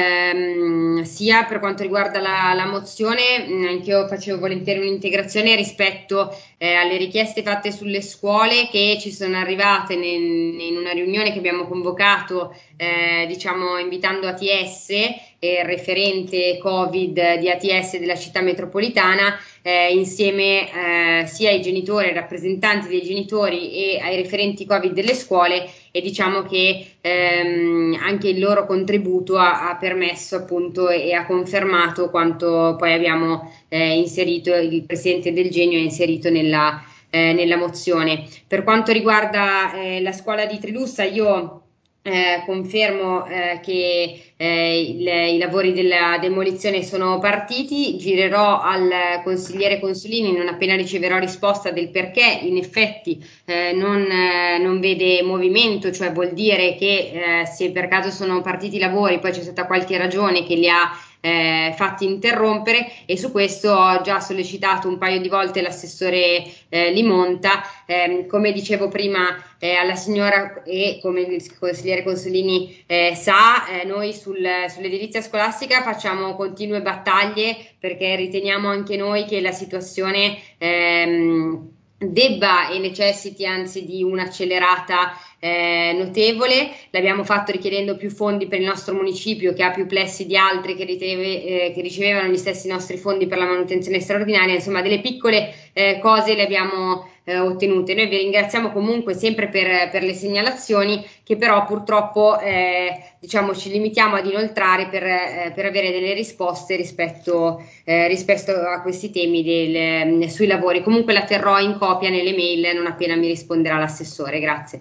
ehm, sia per quanto riguarda la, la mozione, mh, anch'io facevo volentieri un'integrazione rispetto eh, alle richieste fatte sulle scuole che ci sono arrivate nel- in una riunione che abbiamo convocato, eh, diciamo, invitando A T S e il referente Covid di A T S della città metropolitana, eh, insieme eh, sia ai genitori, ai rappresentanti dei genitori e ai referenti Covid delle scuole, e diciamo che ehm, anche il loro contributo ha, ha permesso appunto e ha confermato quanto poi abbiamo eh, inserito, il presidente Del Genio ha inserito nella, eh, nella mozione. Per quanto riguarda eh, la scuola di Trilussa, io Eh, confermo eh, che eh, il, i lavori della demolizione sono partiti. Girerò al consigliere Consolini non appena riceverò risposta del perché in effetti eh, non, eh, non vede movimento, cioè vuol dire che eh, se per caso sono partiti i lavori poi c'è stata qualche ragione che li ha eh, fatti interrompere, e su questo ho già sollecitato un paio di volte l'assessore eh, Limonta. Eh, come dicevo prima eh, alla signora, e come il consigliere Consolini eh, sa, eh, noi sul, sull'edilizia scolastica facciamo continue battaglie perché riteniamo anche noi che la situazione ehm, debba e necessiti anzi di un'accelerata eh, notevole. L'abbiamo fatto richiedendo più fondi per il nostro municipio, che ha più plessi di altri che, riceve, eh, che ricevevano gli stessi nostri fondi per la manutenzione straordinaria. Insomma, delle piccole eh, cose le abbiamo eh, ottenute. Noi vi ringraziamo comunque sempre per, per le segnalazioni, che però purtroppo eh, diciamo ci limitiamo ad inoltrare per, eh, per avere delle risposte rispetto, eh, rispetto a questi temi del, eh, sui lavori. Comunque la terrò in copia nelle mail non appena mi risponderà l'assessore. Grazie.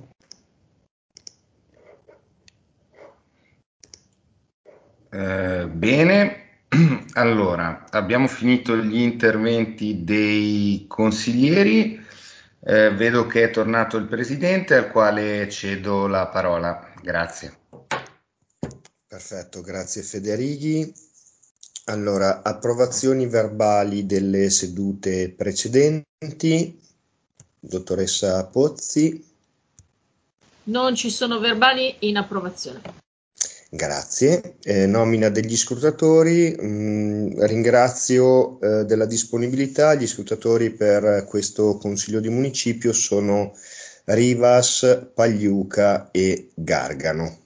Eh, bene, allora abbiamo finito gli interventi dei consiglieri. Eh, vedo che è tornato il presidente, al quale cedo la parola. Grazie. Perfetto, grazie Federighi. Allora, approvazioni verbali delle sedute precedenti. Dottoressa Pozzi. Non ci sono verbali in approvazione. Grazie. Eh, nomina degli scrutatori. Mm, ringrazio eh, della disponibilità. Gli scrutatori per questo Consiglio di Municipio sono Rivas, Pagliuca e Gargano.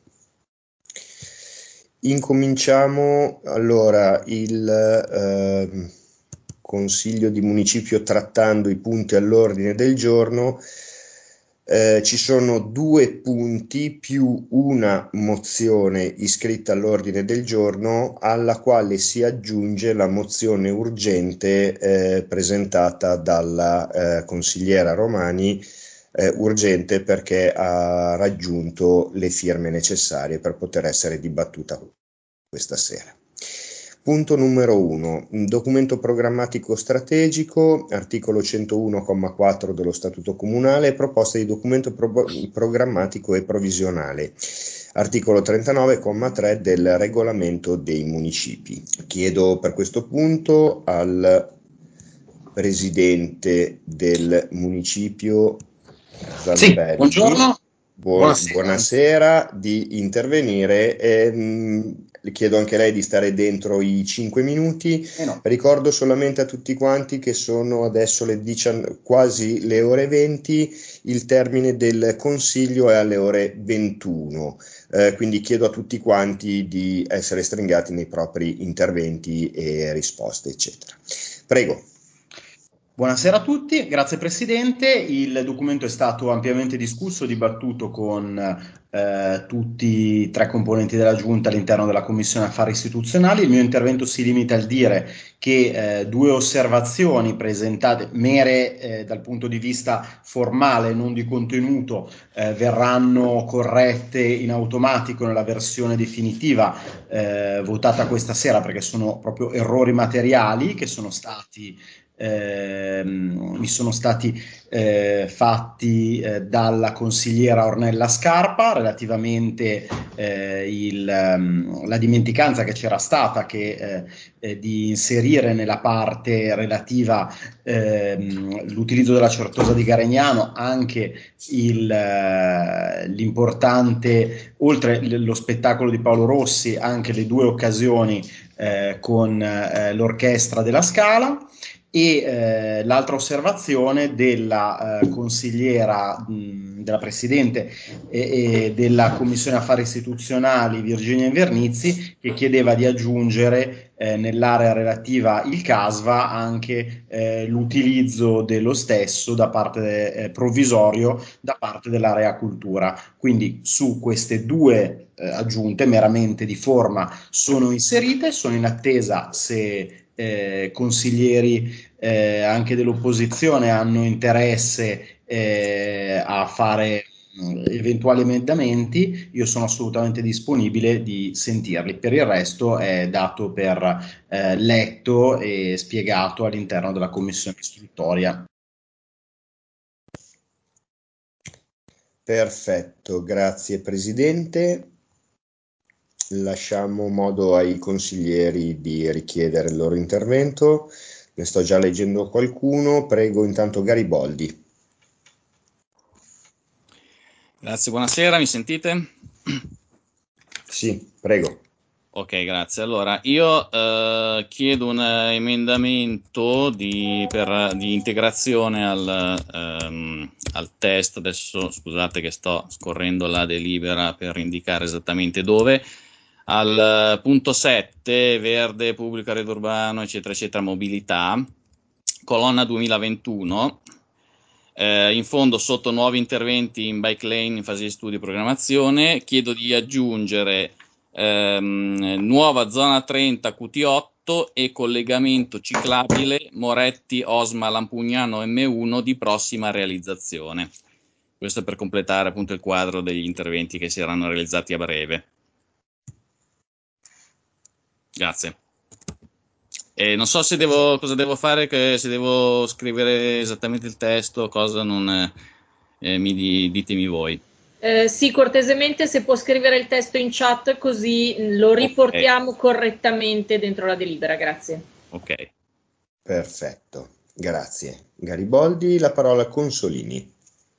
Incominciamo allora il eh, Consiglio di Municipio trattando i punti all'ordine del giorno. Eh, ci sono due punti più una mozione iscritta all'ordine del giorno, alla quale si aggiunge la mozione urgente eh, presentata dalla eh, consigliera Romani, eh, urgente perché ha raggiunto le firme necessarie per poter essere dibattuta questa sera. Punto numero uno, documento programmatico strategico, articolo centouno comma quattro dello Statuto Comunale, proposta di documento pro- programmatico e provvisionale, articolo trentanove comma tre del Regolamento dei Municipi. Chiedo per questo punto al Presidente del Municipio Zambelli. Sì, buongiorno. Buon, buonasera. buonasera, di intervenire. E, mh, le chiedo anche a lei di stare dentro i cinque minuti. Eh no. Ricordo solamente a tutti quanti che sono adesso le diciannove, quasi le ore venti, il termine del consiglio è alle ore ventuno, eh, quindi chiedo a tutti quanti di essere stringati nei propri interventi e risposte, eccetera. Prego. Buonasera a tutti, grazie Presidente. Il documento è stato ampiamente discusso, dibattuto con eh, tutti i tre componenti della Giunta all'interno della Commissione Affari Istituzionali. Il mio intervento si limita al dire che eh, due osservazioni presentate, mere eh, dal punto di vista formale, non di contenuto, eh, verranno corrette in automatico nella versione definitiva eh, votata questa sera, perché sono proprio errori materiali che sono stati eh, mi sono stati eh, fatti eh, dalla consigliera Ornella Scarpa relativamente eh, il, um, la dimenticanza che c'era stata che, eh, eh, di inserire nella parte relativa ehm, l'utilizzo della certosa di Garegnano anche il, eh, l'importante, oltre l- lo spettacolo di Paolo Rossi, anche le due occasioni eh, con eh, l'orchestra della Scala. E eh, l'altra osservazione della eh, consigliera, mh, della presidente e, e della Commissione Affari Istituzionali Virginia Invernizzi, che chiedeva di aggiungere eh, nell'area relativa il CASVA anche eh, l'utilizzo dello stesso da parte eh, provvisorio da parte dell'area cultura. Quindi su queste due eh, aggiunte meramente di forma sono inserite, sono in attesa se Eh, consiglieri eh, anche dell'opposizione hanno interesse eh, a fare mh, eventuali emendamenti. Io sono assolutamente disponibile di sentirli. Per il resto è dato per eh, letto e spiegato all'interno della commissione istruttoria. Perfetto, grazie Presidente. Lasciamo modo ai consiglieri di richiedere il loro intervento. Ne sto già leggendo qualcuno. Prego intanto Gariboldi. Grazie, buonasera, mi sentite? Sì, prego. Ok, grazie. Allora, io eh, chiedo un emendamento di, per, di integrazione al, ehm, al test. Adesso scusate che sto scorrendo la delibera per indicare esattamente dove. Al uh, punto sette, verde, pubblico, arredo urbano, eccetera, eccetera, mobilità, colonna duemilaventuno, eh, in fondo sotto nuovi interventi in bike lane in fase di studio e programmazione, chiedo di aggiungere ehm, nuova zona trenta Q T otto e collegamento ciclabile Moretti Osma Lampugnano M uno di prossima realizzazione. Questo per completare appunto il quadro degli interventi che si saranno realizzati a breve. Grazie. E non so se devo, cosa devo fare, che se devo scrivere esattamente il testo, cosa non eh, mi di, ditemi voi. Eh, sì, cortesemente se può scrivere il testo in chat così lo riportiamo okay. correttamente dentro la delibera, grazie. Ok. Perfetto, grazie. Gariboldi, la parola a Consolini.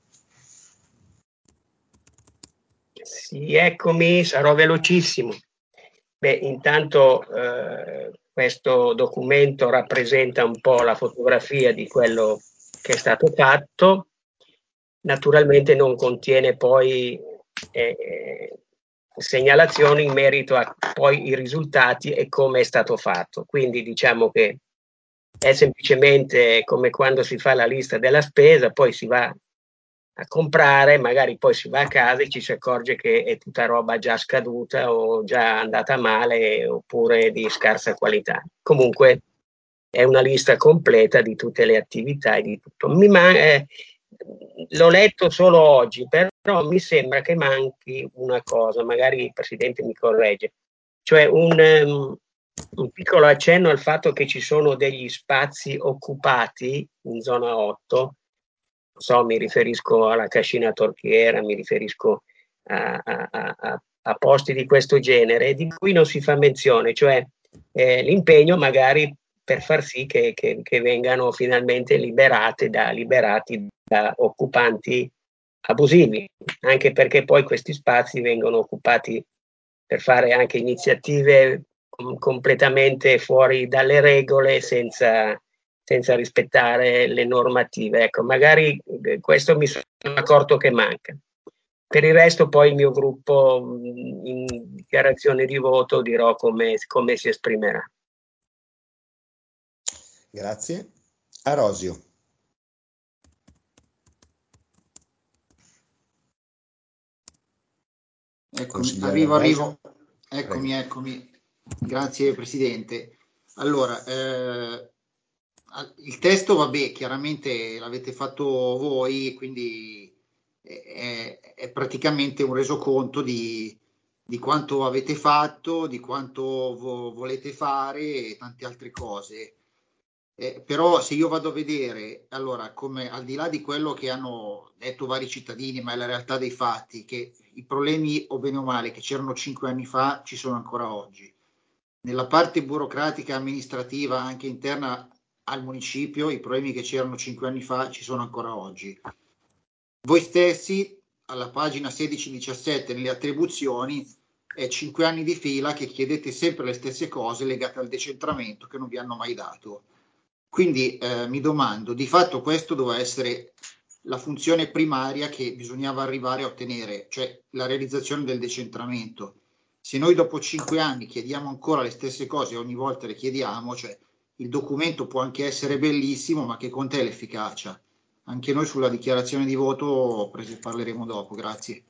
Sì, eccomi, sarò velocissimo. Beh, intanto eh, questo documento rappresenta un po' la fotografia di quello che è stato fatto. Naturalmente non contiene poi eh, segnalazioni in merito a poi i risultati e come è stato fatto. Quindi diciamo che è semplicemente come quando si fa la lista della spesa, poi si va a comprare, magari poi si va a casa e ci si accorge che è tutta roba già scaduta o già andata male oppure di scarsa qualità. Comunque è una lista completa di tutte le attività e di tutto. Mi man- eh, l'ho letto solo oggi, però mi sembra che manchi una cosa, magari il Presidente mi corregge, cioè un, um, un piccolo accenno al fatto che ci sono degli spazi occupati in zona otto. So, mi riferisco alla Cascina Torchiera, mi riferisco a, a, a, a posti di questo genere, di cui non si fa menzione, cioè eh, l'impegno magari per far sì che, che, che vengano finalmente liberate da, liberati da occupanti abusivi, anche perché poi questi spazi vengono occupati per fare anche iniziative com- completamente fuori dalle regole, senza senza rispettare le normative. Ecco, magari questo mi sono accorto che manca. Per il resto poi il mio gruppo in dichiarazione di voto dirò come, come si esprimerà. Grazie. Arosio. Eccomi, arrivo, arrivo. Eccomi, Prego. eccomi. Grazie Presidente. Allora, eh, il testo, vabbè, chiaramente l'avete fatto voi, quindi è, è praticamente un resoconto di, di quanto avete fatto, di quanto vo- volete fare e tante altre cose. Eh, però se io vado a vedere, allora, come al di là di quello che hanno detto vari cittadini, ma è la realtà dei fatti, che i problemi, o bene o male, che c'erano cinque anni fa, ci sono ancora oggi. Nella parte burocratica amministrativa, anche interna al municipio, i problemi che c'erano cinque anni fa ci sono ancora oggi. Voi stessi, alla pagina sedici diciassette, nelle attribuzioni, è cinque anni di fila che chiedete sempre le stesse cose legate al decentramento che non vi hanno mai dato. Quindi eh, mi domando, di fatto questo doveva essere la funzione primaria che bisognava arrivare a ottenere, cioè la realizzazione del decentramento. Se noi dopo cinque anni chiediamo ancora le stesse cose, ogni volta le chiediamo, cioè il documento può anche essere bellissimo, ma che conta è l'efficacia. Anche noi sulla dichiarazione di voto parleremo dopo, grazie.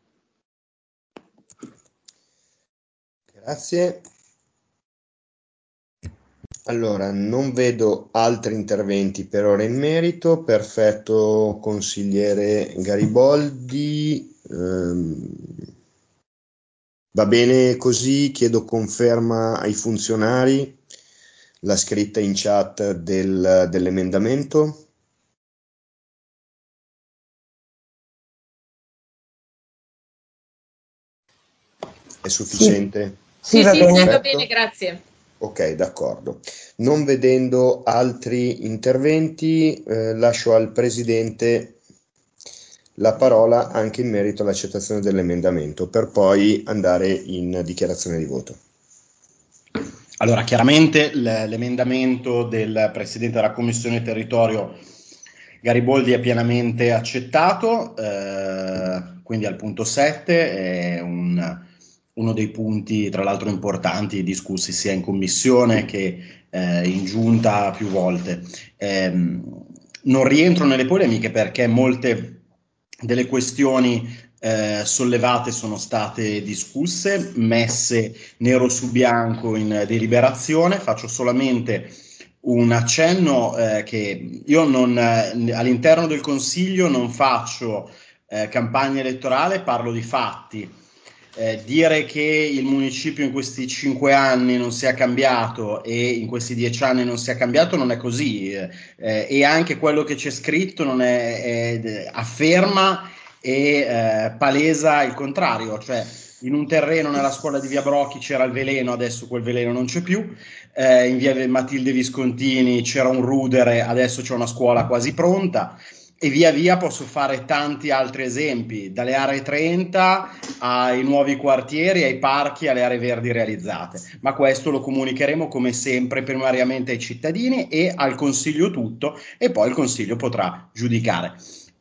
Grazie. Allora, non vedo altri interventi per ora in merito. Perfetto, consigliere Gariboldi. Ehm, va bene così, chiedo conferma ai funzionari, la scritta in chat del, dell'emendamento. È sufficiente? Sì, Sì, va sì, bene. sì, va bene, grazie. Ok, d'accordo. Non vedendo altri interventi, eh, lascio al Presidente la parola anche in merito all'accettazione dell'emendamento, per poi andare in dichiarazione di voto. Allora, chiaramente l- l'emendamento del Presidente della Commissione Territorio Gariboldi è pienamente accettato, eh, quindi al punto sette è un, uno dei punti, tra l'altro importanti, discussi sia in Commissione che eh, in Giunta più volte. Eh, non rientro nelle polemiche perché molte delle questioni eh, sollevate sono state discusse, messe nero su bianco in deliberazione. Faccio solamente un accenno eh, che io non, eh, all'interno del Consiglio non faccio eh, campagna elettorale, parlo di fatti. Eh, dire che il municipio in questi cinque anni non sia cambiato e in questi dieci anni non sia cambiato non è così, eh, e anche quello che c'è scritto non è, è afferma e eh, palesa il contrario, cioè in un terreno nella scuola di Via Brocchi c'era il veleno, adesso quel veleno non c'è più, eh, in Via Matilde Viscontini c'era un rudere, adesso c'è una scuola quasi pronta, e via via posso fare tanti altri esempi, dalle aree trenta ai nuovi quartieri, ai parchi, alle aree verdi realizzate, ma questo lo comunicheremo come sempre primariamente ai cittadini e al Consiglio tutto, e poi il Consiglio potrà giudicare.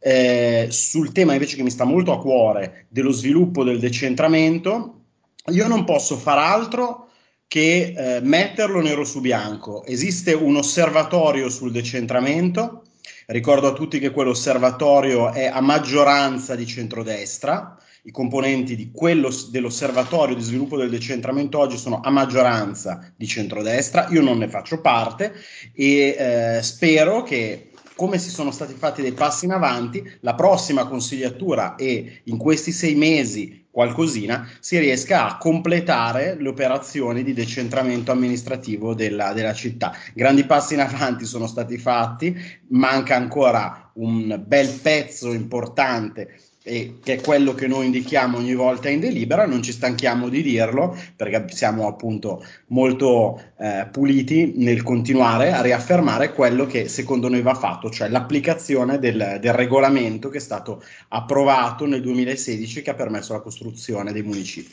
Eh, sul tema invece che mi sta molto a cuore dello sviluppo del decentramento, io non posso far altro che eh, metterlo nero su bianco. Esiste un osservatorio sul decentramento, ricordo a tutti che quell'osservatorio è a maggioranza di centrodestra, i componenti di quello, dell'osservatorio di sviluppo del decentramento oggi sono a maggioranza di centrodestra, io non ne faccio parte e eh, spero che, come si sono stati fatti dei passi in avanti, la prossima consigliatura e in questi sei mesi qualcosina si riesca a completare le operazioni di decentramento amministrativo della, della città. Grandi passi in avanti sono stati fatti, manca ancora un bel pezzo importante, e che è quello che noi indichiamo ogni volta in delibera, non ci stanchiamo di dirlo perché siamo appunto molto eh, puliti nel continuare a riaffermare quello che secondo noi va fatto, cioè l'applicazione del, del regolamento che è stato approvato nel duemilasedici, che ha permesso la costruzione dei municipi.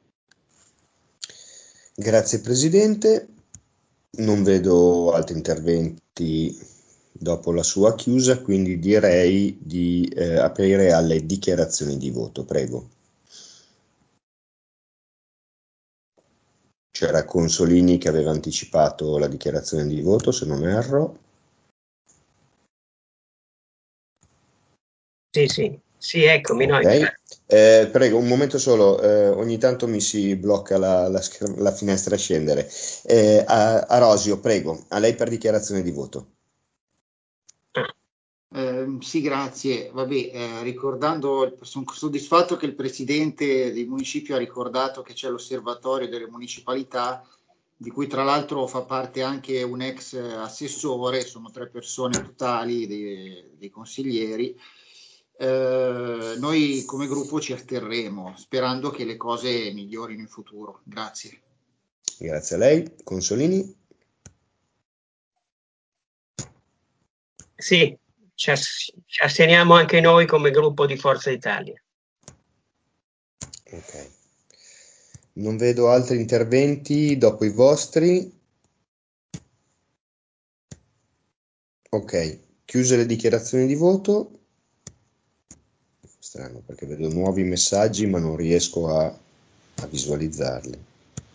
Grazie Presidente, non vedo altri interventi dopo la sua chiusa, quindi direi di eh, aprire alle dichiarazioni di voto, prego. C'era Consolini che aveva anticipato la dichiarazione di voto, se non erro. Sì, sì, sì, eccomi. Okay. No. Eh, prego, un momento solo, eh, ogni tanto mi si blocca la, la, la finestra a scendere. Eh, a, a Rosio, prego, a lei per dichiarazione di voto. Eh, sì, grazie. Vabbè, eh, ricordando, sono soddisfatto che il presidente del municipio ha ricordato che c'è l'osservatorio delle municipalità di cui tra l'altro fa parte anche un ex assessore, sono tre persone totali dei, dei consiglieri. Eh, noi come gruppo ci asterremo, sperando che le cose migliorino in futuro. Grazie. Grazie a lei. Consolini? Sì, ci, ass- ci asteniamo anche noi come gruppo di Forza Italia. Ok. Non vedo altri interventi dopo i vostri. Ok, chiuse le dichiarazioni di voto. Strano perché vedo nuovi messaggi ma non riesco a, a visualizzarli.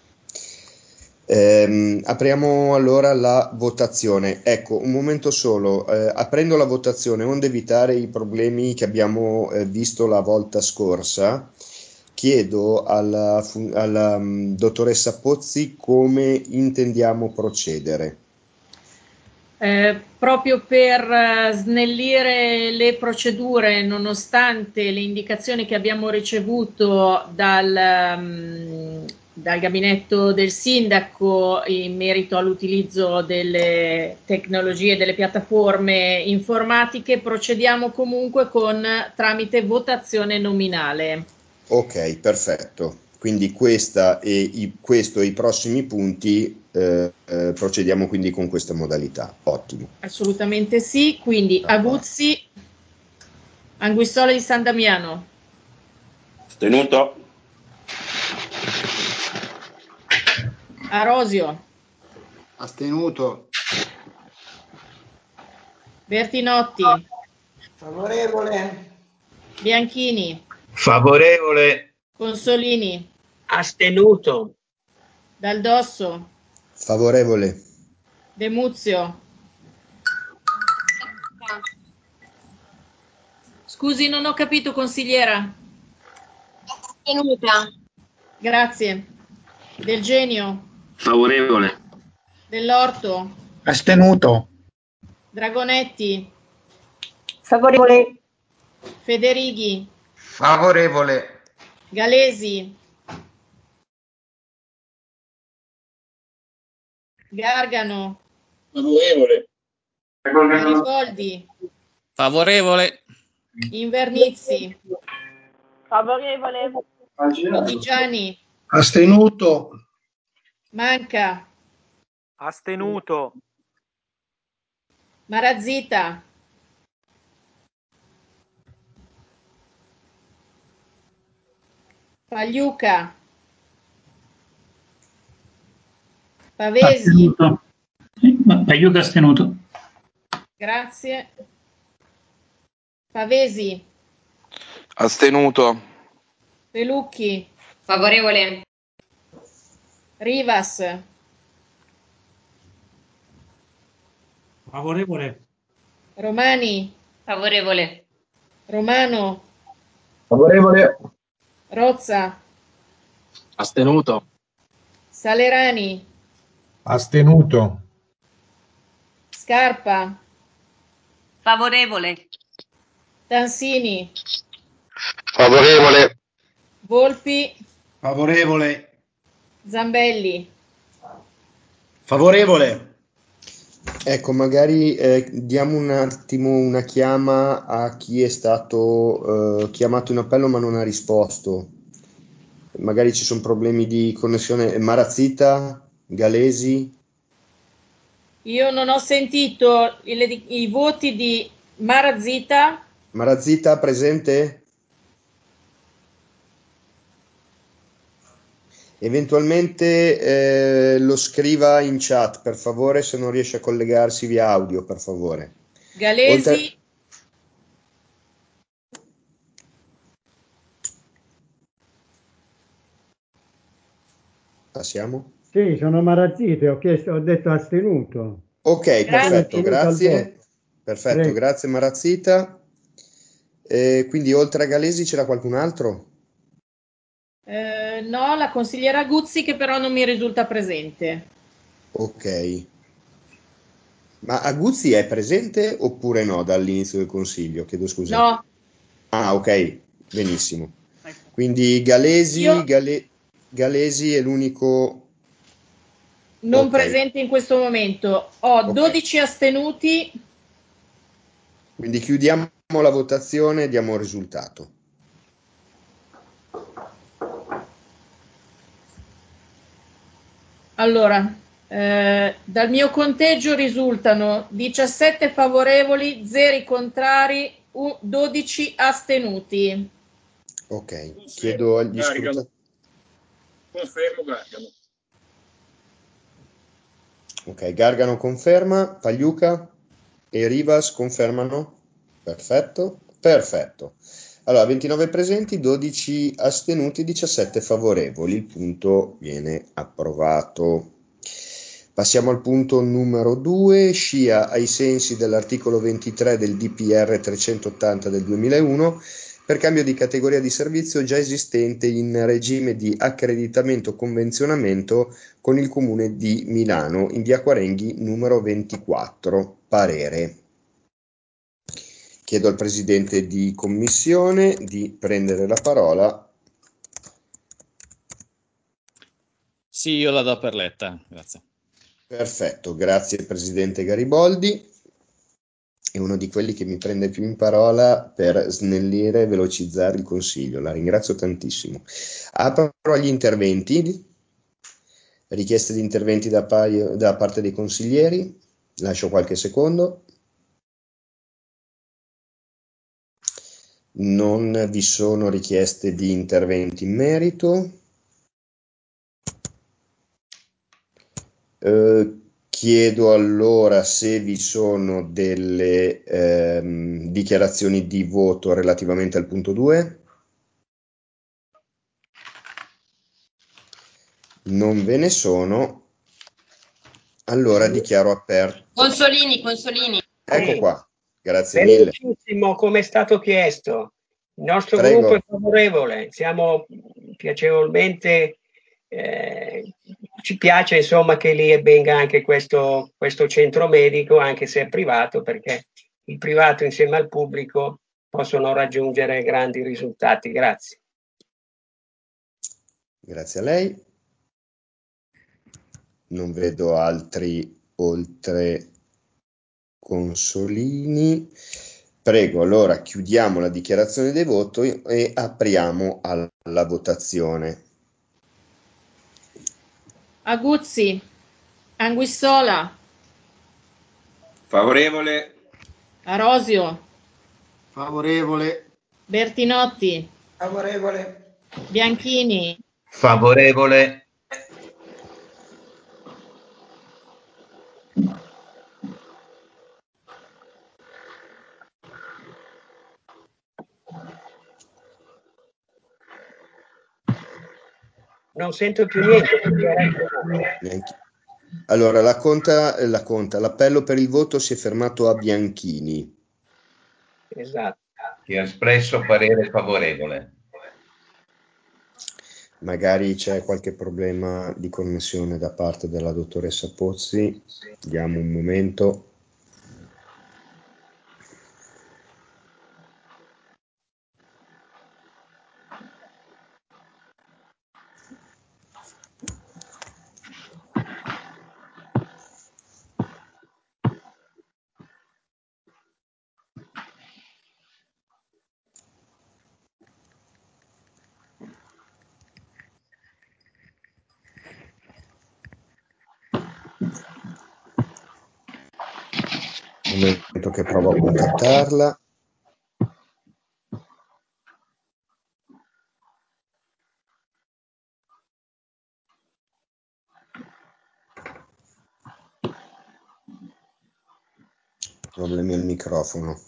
Ehm, apriamo allora la votazione. Ecco, un momento solo. Eh, aprendo la votazione, onde evitare i problemi che abbiamo eh, visto la volta scorsa, chiedo alla, fu- alla um, dottoressa Pozzi come intendiamo procedere. Eh, proprio per eh, snellire le procedure, nonostante le indicazioni che abbiamo ricevuto dal, um, dal gabinetto del sindaco in merito all'utilizzo delle tecnologie, delle piattaforme informatiche, procediamo comunque con tramite votazione nominale. Ok, perfetto. Quindi questa e i, questo e i prossimi punti eh, eh, procediamo quindi con questa modalità. Ottimo. Assolutamente sì, quindi Aguzzi, Anguissola di San Damiano. Astenuto. Arosio. Astenuto. Bertinotti. Favorevole. Bianchini. Favorevole. Consolini. Astenuto. Dal Dosso. Favorevole. De Muzio. Scusi, non ho capito, consigliera. Astenuta. Grazie. Del Genio. Favorevole. Dell'Orto. Astenuto. Dragonetti. Favorevole. Federighi. Favorevole. Galesi. Gargano. Favorevole. Gariboldi. Favorevole. Invernizzi. Favorevole. Partigiani. Astenuto. Manca. Astenuto. Marazzita. Pagliuca. Pavesi. Astenuto. Pagliuca astenuto. Grazie. Pavesi. Astenuto. Pelucchi. Favorevole. Rivas. Favorevole. Romani. Favorevole. Romano. Favorevole. Rozza. Astenuto. Salerani. Astenuto. Scarpa. Favorevole. Tansini. Favorevole. Volpi. Favorevole. Zambelli. Favorevole. Ecco, magari eh, diamo un attimo una chiama a chi è stato eh, chiamato in appello ma non ha risposto. Magari ci sono problemi di connessione. Marazzita, Galesi. Io non ho sentito i, i voti di Marazzita. Marazzita presente? Eventualmente eh, lo scriva in chat, per favore, se non riesce a collegarsi via audio, per favore. Galesi. Oltre... Passiamo? Sì, sono Marazzite, ho, chiesto, ho detto astenuto. Ok, perfetto, grazie. Perfetto, Prego. grazie Marazzita. Eh, quindi oltre a Galesi c'era qualcun altro? Eh, no, la consigliera Guzzi che però non mi risulta presente. Ok. Ma Aguzzi è presente oppure no dall'inizio del consiglio? Chiedo scusa. No. Ah, ok, benissimo. Quindi Galesi, Io... Gale... Galesi è l'unico non Ok. presenti in questo momento. Ho Ok. dodici astenuti. Quindi chiudiamo la votazione e diamo il risultato. Allora, eh, dal mio conteggio risultano diciassette favorevoli, zero contrari, u- dodici astenuti. Ok, chiedo agli Gargano. scrutatori. Confermo Gargano. Ok, Gargano conferma, Pagliuca e Rivas confermano? Perfetto, perfetto. Allora, ventinove presenti, dodici astenuti, diciassette favorevoli. Il punto viene approvato. Passiamo al punto numero due, scia ai sensi dell'articolo ventitré del D P R trecentottanta del duemilauno per cambio di categoria di servizio già esistente in regime di accreditamento convenzionamento con il Comune di Milano, in via Quarenghi numero ventiquattro. Parere. Chiedo al Presidente di Commissione di prendere la parola. Sì, io la do per letta, grazie. Perfetto, grazie Presidente Gariboldi. È uno di quelli che mi prende più in parola per snellire e velocizzare il Consiglio. La ringrazio tantissimo. Apro agli interventi. Richieste di interventi da, paio, da parte dei consiglieri. Lascio qualche secondo. Non vi sono richieste di interventi in merito. Eh, chiedo allora se vi sono delle ehm, dichiarazioni di voto relativamente al punto due. Non ve ne sono. Allora dichiaro aperto. Consolini, Consolini. Ecco Sì. qua, grazie mille. Velocissimo, come è stato chiesto. Il nostro Prego. gruppo è favorevole, siamo piacevolmente, eh, ci piace insomma che lì venga anche questo, questo centro medico, anche se è privato, perché il privato insieme al pubblico possono raggiungere grandi risultati. Grazie. Grazie a lei. Non vedo altri oltre Consolini. Prego, allora chiudiamo la dichiarazione dei voti e apriamo alla votazione. Aguzzi, Anguissola, Favorevole. Arosio, Favorevole. Bertinotti, Favorevole. Bianchini, Favorevole. Non sento più niente. Neanche- Allora, la conta, la conta, l'appello per il voto si è fermato a Bianchini. Esatto. Che ha espresso parere favorevole. Magari c'è qualche problema di connessione da parte della dottoressa Pozzi. Diamo un momento. Un momento che provo a contattarla. Problemi al microfono.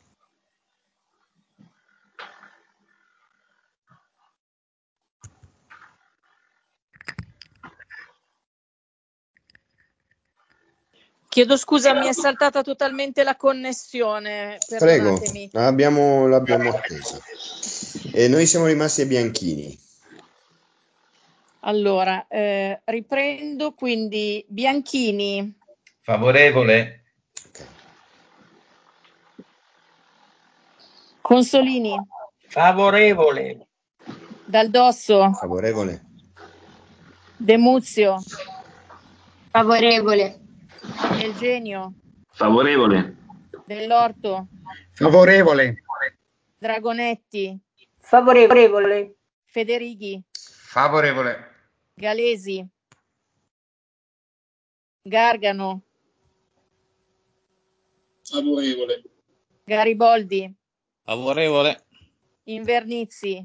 chiedo scusa, mi è saltata totalmente la connessione, Prego, perdonatemi. abbiamo, l'abbiamo attesa. E noi siamo rimasti a Bianchini. Allora, eh, riprendo quindi Bianchini, Favorevole. Consolini, Favorevole. Dal Dosso, Favorevole. De Muzio, Favorevole. Del Genio. Favorevole. Dell'Orto. Favorevole. Dragonetti. Favorevole. Federighi. Favorevole. Galesi. Gargano. Favorevole. Gariboldi. Favorevole. Invernizzi.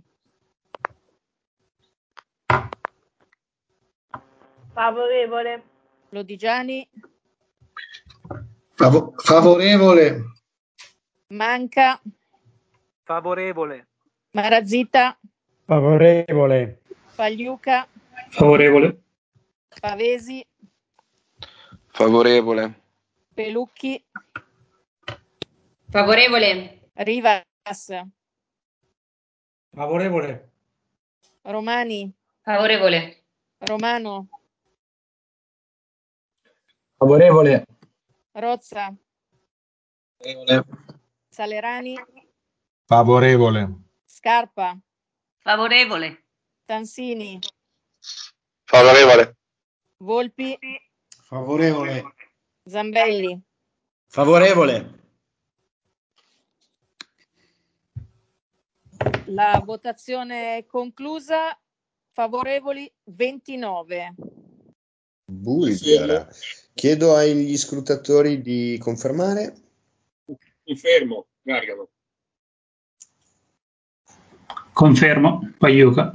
Favorevole. Lodigiani. Favo- favorevole. Manca. Favorevole. Marazzita. Favorevole. Pagliuca. Favorevole. Pavesi. Favorevole. Pelucchi. Favorevole. Rivas. Favorevole. Romani. Favorevole. Romano. Favorevole. Rozza. Favorevole. Salerani. Favorevole. Scarpa. Favorevole. Tansini. Favorevole. Volpi. Favorevole. Zambelli. Favorevole. La votazione è conclusa. Favorevoli ventinove. Bulgara. Chiedo agli scrutatori di confermare. Confermo, Gargano. Confermo, Pagliuca.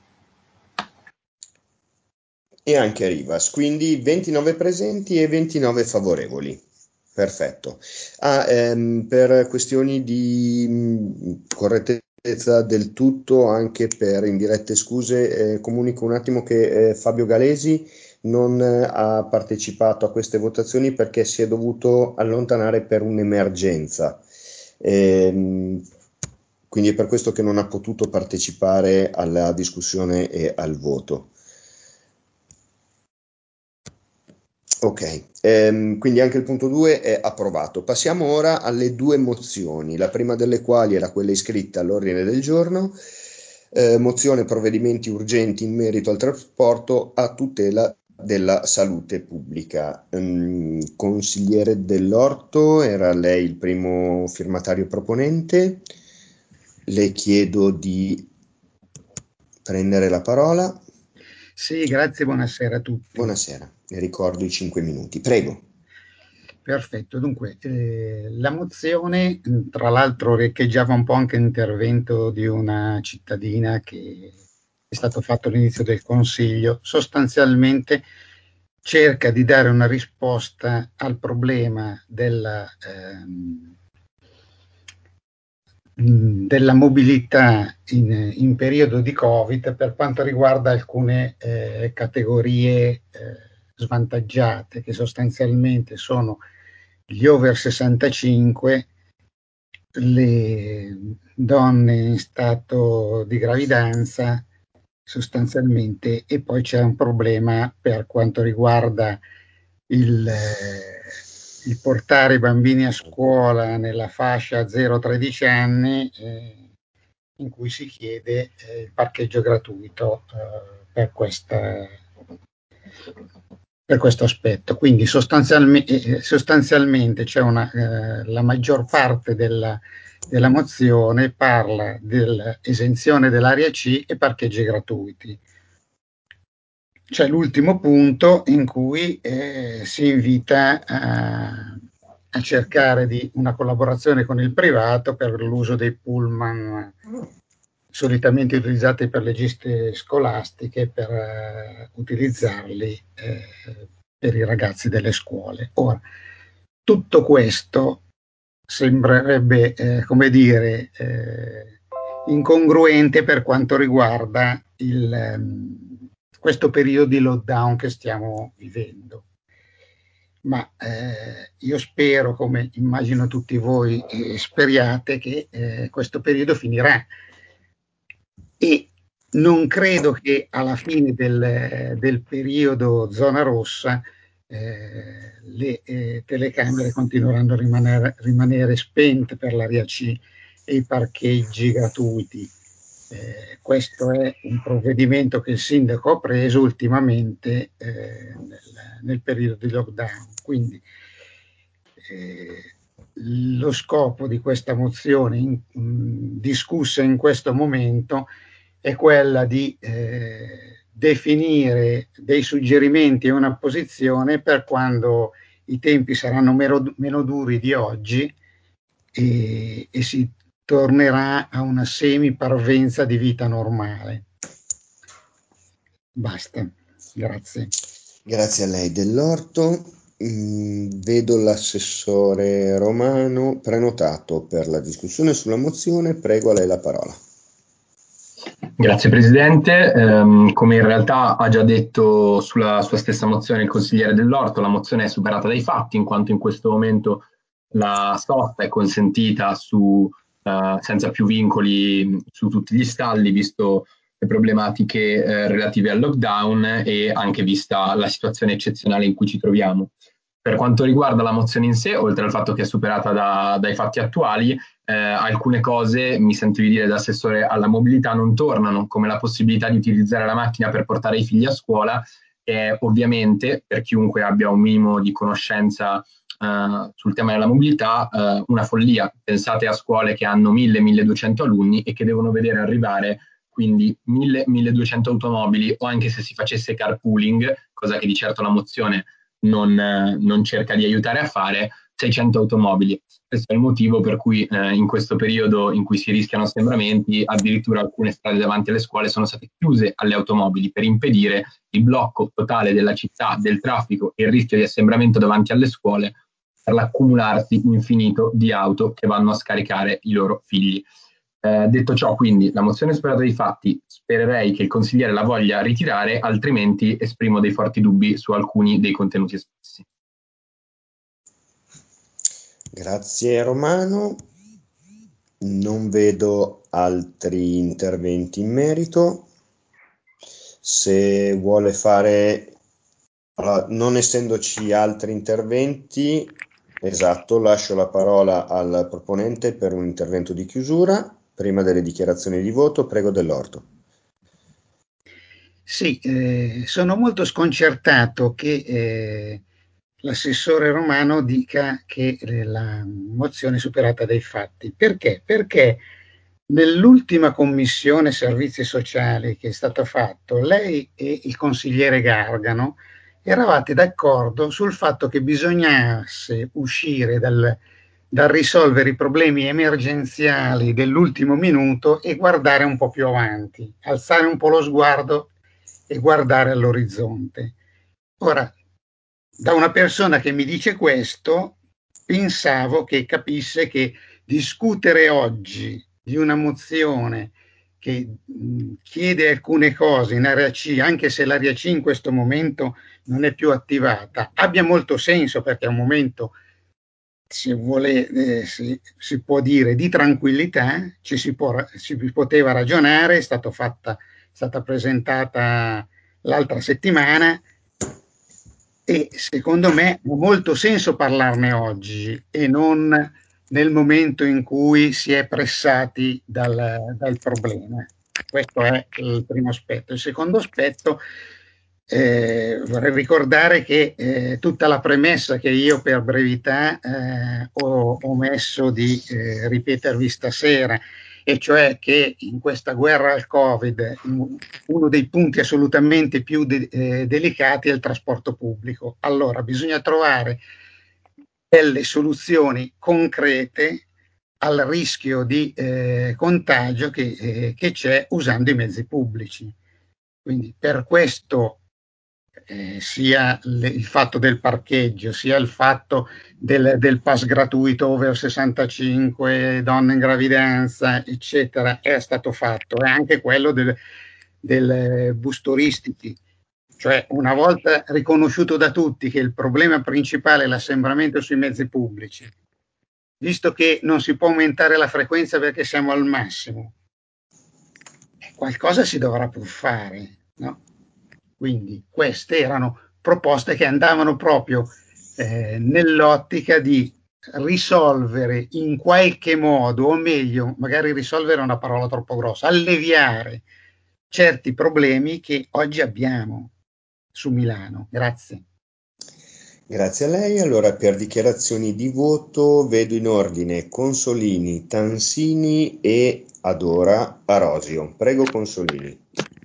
E anche Rivas, quindi ventinove presenti e ventinove favorevoli. Perfetto. Ah, ehm, per questioni di mh, correttezza del tutto, anche per indirette scuse, eh, comunico un attimo che eh, Fabio Galesi non eh, ha partecipato a queste votazioni perché si è dovuto allontanare per un'emergenza. Ehm, quindi è per questo che non ha potuto partecipare alla discussione e al voto. Ok, ehm, quindi anche il punto due è approvato. Passiamo ora alle due mozioni, la prima delle quali era quella iscritta all'ordine del giorno, eh, mozione provvedimenti urgenti in merito al trasporto a tutela della salute pubblica. Um, consigliere Dell'Orto, era lei il primo firmatario proponente, le chiedo di prendere la parola. Sì, grazie, buonasera a tutti. Buonasera, le ricordo i cinque minuti, prego. Perfetto, dunque eh, la mozione tra l'altro riecheggiava un po' anche l'intervento di una cittadina che è stato fatto all'inizio del Consiglio, sostanzialmente cerca di dare una risposta al problema della, ehm, della mobilità in, in periodo di Covid per quanto riguarda alcune eh, categorie eh, svantaggiate, che sostanzialmente sono gli over sessantacinque, le donne in stato di gravidanza sostanzialmente, e poi c'è un problema per quanto riguarda il, eh, il portare i bambini a scuola nella fascia zero tredici anni, eh, in cui si chiede eh, il parcheggio gratuito eh, per questa per questo aspetto. Quindi sostanzialmente, sostanzialmente c'è una, eh, la maggior parte della, della mozione parla dell'esenzione dell'area C e parcheggi gratuiti. C'è l'ultimo punto in cui eh, si invita a, a cercare di una collaborazione con il privato per l'uso dei pullman solitamente utilizzati per le gite scolastiche, per eh, utilizzarli eh, per i ragazzi delle scuole. Ora, tutto questo sembrerebbe, eh, come dire, eh, incongruente per quanto riguarda il, ehm, questo periodo di lockdown che stiamo vivendo. Ma eh, io spero, come immagino tutti voi eh, speriate, che eh, questo periodo finirà. E non credo che alla fine del, del periodo zona rossa eh, le eh, telecamere continueranno a rimanere, rimanere spente per l'area C e i parcheggi gratuiti. Eh, questo è un provvedimento che il sindaco ha preso ultimamente eh, nel, nel periodo di lockdown. Quindi eh, lo scopo di questa mozione in, in, discussa in questo momento è quella di eh, definire dei suggerimenti e una posizione per quando i tempi saranno meno, meno duri di oggi e, e si tornerà a una semiparvenza di vita normale. Basta, grazie. Grazie a lei Dell'Orto. Mm, vedo l'assessore Romano prenotato per la discussione sulla mozione, prego a lei la parola. Grazie Presidente, ehm, come in realtà ha già detto sulla sua stessa mozione il consigliere Dell'Orto, la mozione è superata dai fatti in quanto in questo momento la sosta è consentita su, eh, senza più vincoli su tutti gli stalli, visto le problematiche eh, relative al lockdown e anche vista la situazione eccezionale in cui ci troviamo. Per quanto riguarda la mozione in sé, oltre al fatto che è superata da, dai fatti attuali, eh, alcune cose, mi sento di dire da assessore alla mobilità, non tornano, come la possibilità di utilizzare la macchina per portare i figli a scuola, che ovviamente per chiunque abbia un minimo di conoscenza Uh, sul tema della mobilità, uh, una follia. Pensate a scuole che hanno mille milleduecento alunni e che devono vedere arrivare quindi mille milleduecento automobili, o anche se si facesse carpooling, cosa che di certo la mozione non, uh, non cerca di aiutare a fare, seicento automobili. Questo è il motivo per cui uh, in questo periodo in cui si rischiano assembramenti, addirittura alcune strade davanti alle scuole sono state chiuse alle automobili per impedire il blocco totale della città, del traffico e il rischio di assembramento davanti alle scuole per l'accumularsi infinito di auto che vanno a scaricare i loro figli. Eh, detto ciò, quindi, la mozione superata dai fatti, spererei che il consigliere la voglia ritirare, altrimenti esprimo dei forti dubbi su alcuni dei contenuti espressi. Grazie Romano. Non vedo altri interventi in merito. Se vuole fare, allora, non essendoci altri interventi, esatto, lascio la parola al proponente per un intervento di chiusura. Prima delle dichiarazioni di voto, prego Dell'Orto. Sì, eh, sono molto sconcertato che eh, l'assessore Romano dica che eh, la mozione è superata dai fatti. Perché? Perché nell'ultima commissione servizi sociali che è stata fatta, lei e il consigliere Gargano eravate d'accordo sul fatto che bisognasse uscire dal, dal risolvere i problemi emergenziali dell'ultimo minuto e guardare un po' più avanti, alzare un po' lo sguardo e guardare all'orizzonte. Ora, da una persona che mi dice questo, pensavo che capisse che discutere oggi di una mozione che mh, chiede alcune cose in area C, anche se l'area C in questo momento non è più attivata, abbia molto senso, perché è un momento, se vuole, eh, si, si può dire, di tranquillità, ci si, può, si poteva ragionare, è stato fatta, è stata presentata l'altra settimana e secondo me ha molto senso parlarne oggi e non nel momento in cui si è pressati dal, dal problema. Questo è il primo aspetto. Il secondo aspetto, eh, vorrei ricordare che eh, tutta la premessa che io per brevità eh, ho omesso di eh, ripetervi stasera, e cioè che in questa guerra al Covid uno dei punti assolutamente più de- eh, delicati è il trasporto pubblico. Allora bisogna trovare delle soluzioni concrete al rischio di eh, contagio che, eh, che c'è usando i mezzi pubblici. Quindi per questo eh, sia le, il fatto del parcheggio, sia il fatto del, del pass gratuito over sessantacinque, donne in gravidanza, eccetera, è stato fatto, e anche quello del, del bus turistici. Cioè, una volta riconosciuto da tutti che il problema principale è l'assembramento sui mezzi pubblici, visto che non si può aumentare la frequenza perché siamo al massimo, qualcosa si dovrà pur fare, no? Quindi queste erano proposte che andavano proprio eh, nell'ottica di risolvere in qualche modo, o meglio, magari risolvere è una parola troppo grossa, alleviare certi problemi che oggi abbiamo su Milano. Grazie. Grazie a lei. Allora, per dichiarazioni di voto vedo in ordine Consolini, Tansini e ad ora Arosio. Prego, Consolini.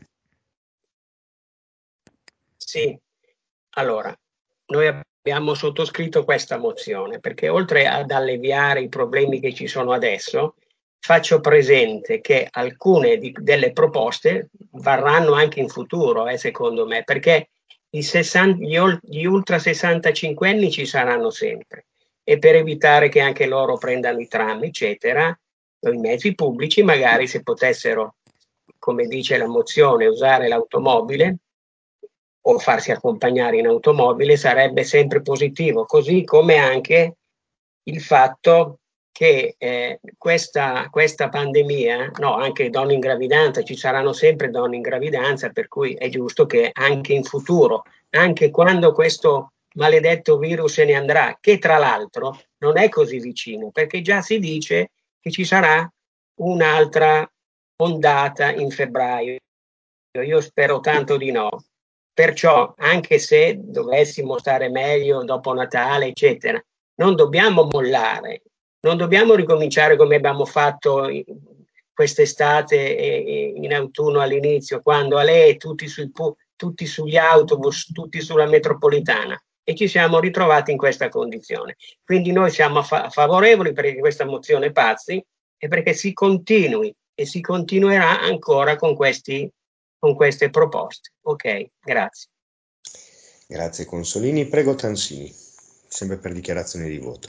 Sì, allora, noi abbiamo sottoscritto questa mozione perché oltre ad alleviare i problemi che ci sono adesso, faccio presente che alcune di, delle proposte varranno anche in futuro, eh, secondo me, perché i sessanta, gli, gli ultra sessantacinque anni ci saranno sempre e per evitare che anche loro prendano i tram, eccetera, i mezzi pubblici, magari se potessero, come dice la mozione, usare l'automobile o farsi accompagnare in automobile sarebbe sempre positivo, così come anche il fatto che eh, questa, questa pandemia, no, anche donne in gravidanza, ci saranno sempre donne in gravidanza, per cui è giusto che anche in futuro, anche quando questo maledetto virus se ne andrà, che tra l'altro non è così vicino, perché già si dice che ci sarà un'altra ondata in febbraio. Io spero tanto di no. Perciò, anche se dovessimo stare meglio dopo Natale, eccetera, non dobbiamo mollare, non dobbiamo ricominciare come abbiamo fatto quest'estate e in autunno all'inizio, quando a lei tutti, sui, tutti sugli autobus, tutti sulla metropolitana, e ci siamo ritrovati in questa condizione. Quindi noi siamo fa- favorevoli perché questa mozione passi e perché si continui e si continuerà ancora con questi con queste proposte. Ok, grazie. Grazie Consolini. Prego Tansini, sempre per dichiarazione di voto.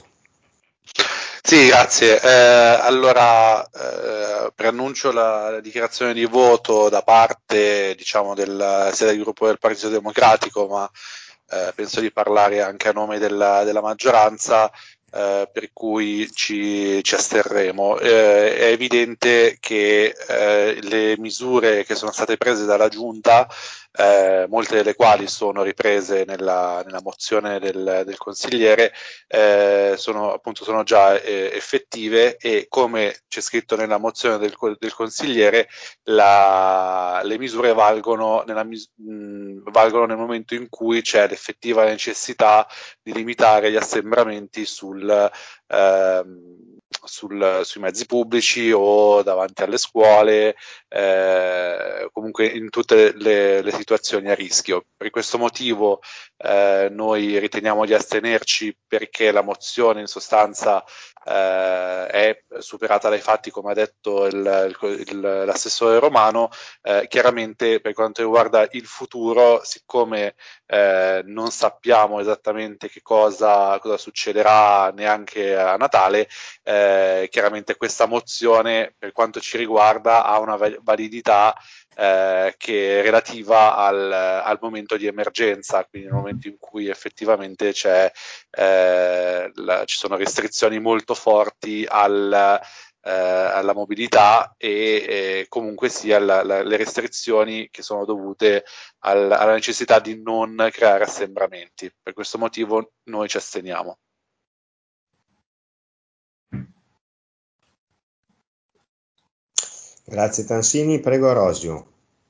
Sì, grazie. Eh, allora, eh, preannuncio la, la dichiarazione di voto da parte, diciamo, del, sia del gruppo del Partito Democratico, ma eh, penso di parlare anche a nome della, della maggioranza, eh, per cui ci, ci asterremo. Eh, è evidente che eh, le misure che sono state prese dalla Giunta, eh, molte delle quali sono riprese nella, nella mozione del, del consigliere, eh, sono appunto sono già eh, effettive, e come c'è scritto nella mozione del, del consigliere, la, le misure valgono, nella, mh, valgono nel momento in cui c'è l'effettiva necessità di limitare gli assembramenti sul ehm, sul, sui mezzi pubblici o davanti alle scuole, eh, comunque in tutte le, le situazioni a rischio. Per questo motivo eh, noi riteniamo di astenerci, perché la mozione in sostanza eh, è superata dai fatti, come ha detto il, il, l'assessore Romano. Eh, chiaramente per quanto riguarda il futuro, siccome eh, non sappiamo esattamente che cosa, cosa succederà neanche a Natale, eh, chiaramente questa mozione, per quanto ci riguarda, ha una validità eh, che è relativa al, al momento di emergenza, quindi nel momento in cui effettivamente c'è, eh, la, ci sono restrizioni molto forti al Eh, alla mobilità e eh, comunque sia la, la, le restrizioni che sono dovute al, alla necessità di non creare assembramenti. Per questo motivo noi ci asteniamo. Grazie Tansini, prego Arosio.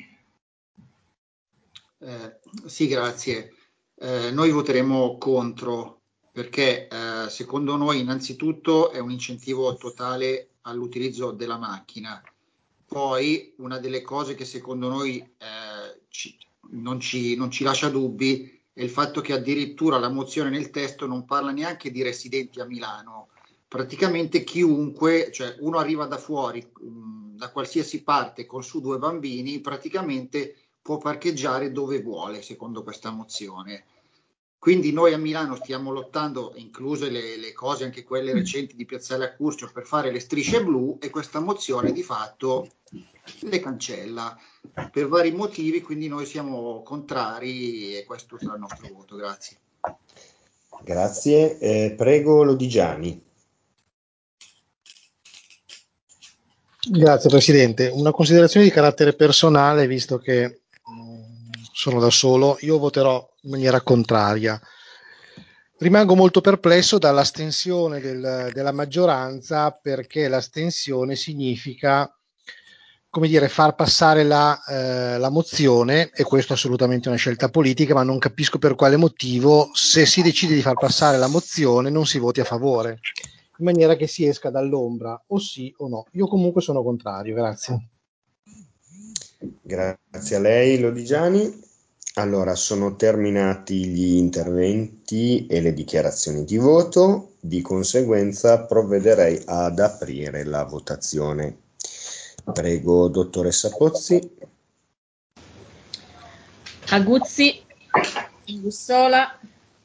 Eh, sì, grazie. Eh, noi voteremo contro perché eh, secondo noi innanzitutto è un incentivo totale all'utilizzo della macchina. Poi una delle cose che secondo noi eh, ci, non, ci, non ci lascia dubbi è il fatto che addirittura la mozione nel testo non parla neanche di residenti a Milano. Praticamente chiunque, cioè uno arriva da fuori, mh, da qualsiasi parte con su due bambini, praticamente può parcheggiare dove vuole, secondo questa mozione. Quindi noi a Milano stiamo lottando, incluse le, le cose, anche quelle recenti di Piazzale Accurcio, per fare le strisce blu, e questa mozione di fatto le cancella per vari motivi, quindi noi siamo contrari e questo sarà il nostro voto. Grazie. Grazie. Eh, prego Lodigiani. Grazie Presidente. Una considerazione di carattere personale, visto che mh, sono da solo, io voterò in maniera contraria, rimango molto perplesso dall'astensione del, della maggioranza, perché l'astensione significa, come dire, far passare la, eh, la mozione, e questo è assolutamente una scelta politica, ma non capisco per quale motivo, se si decide di far passare la mozione, non si voti a favore, in maniera che si esca dall'ombra, o sì o no. Io comunque sono contrario, grazie. Grazie a lei, Lodigiani. Allora, sono terminati gli interventi e le dichiarazioni di voto, di conseguenza provvederei ad aprire la votazione. Prego, dottoressa Pozzi. Aguzzi, Bussola,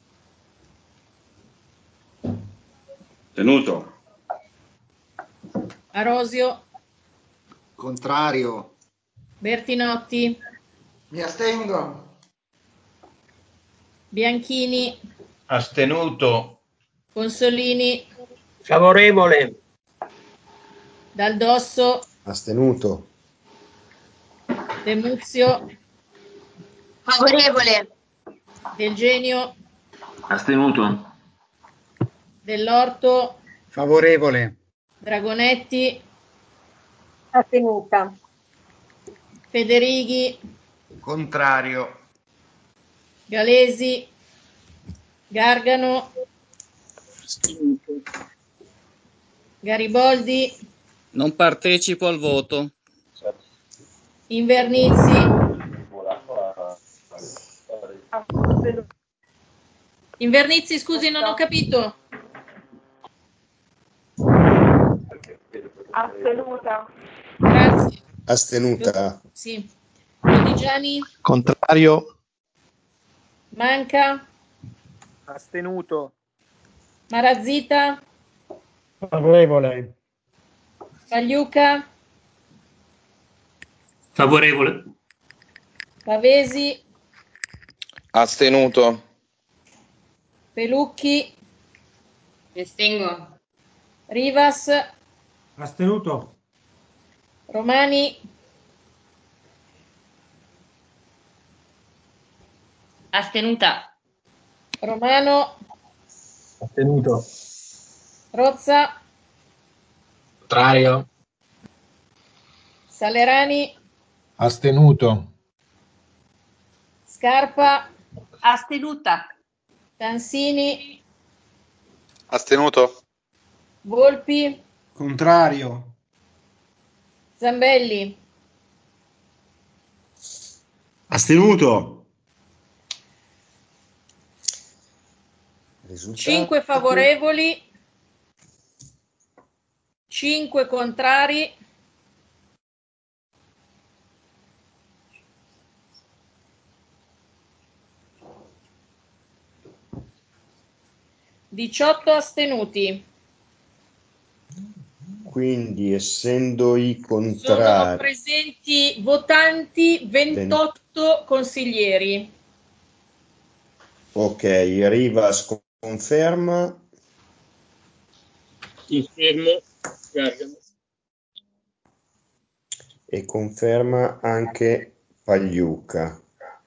Tenuto. Arosio, Contrario. Bertinotti, Mi astengo. Bianchini, Astenuto. Consolini, Favorevole. Dal Astenuto. De Muzio, Favorevole. Del Genio, Astenuto. Dell'Orto, Favorevole. Dragonetti, Astenuta. Federighi, Contrario. Galesi, Gargano, Gariboldi, Non partecipo al voto. Invernizzi, Invernizzi, scusi, non ho capito. Astenuta. Grazie. Astenuta. Sì. Lodigiani, Contrario. Manca, Astenuto. Marazzita, Favorevole. Pagliuca, Favorevole. Pavesi, Astenuto. Pelucchi, Mi astengo. Rivas, Astenuto. Romani, Astenuta. Romano, Astenuto. Rozza, Contrario. Salerani, Astenuto. Scarpa, Astenuta. Tansini, Astenuto. Volpi, Contrario. Zambelli, Astenuto. Risultato. cinque favorevoli, cinque contrari, diciotto astenuti. Quindi, essendo i Sono contrari, presenti votanti ventotto consiglieri. ok, Rivas conferma. Confermo. Gargano. E conferma anche Pagliuca.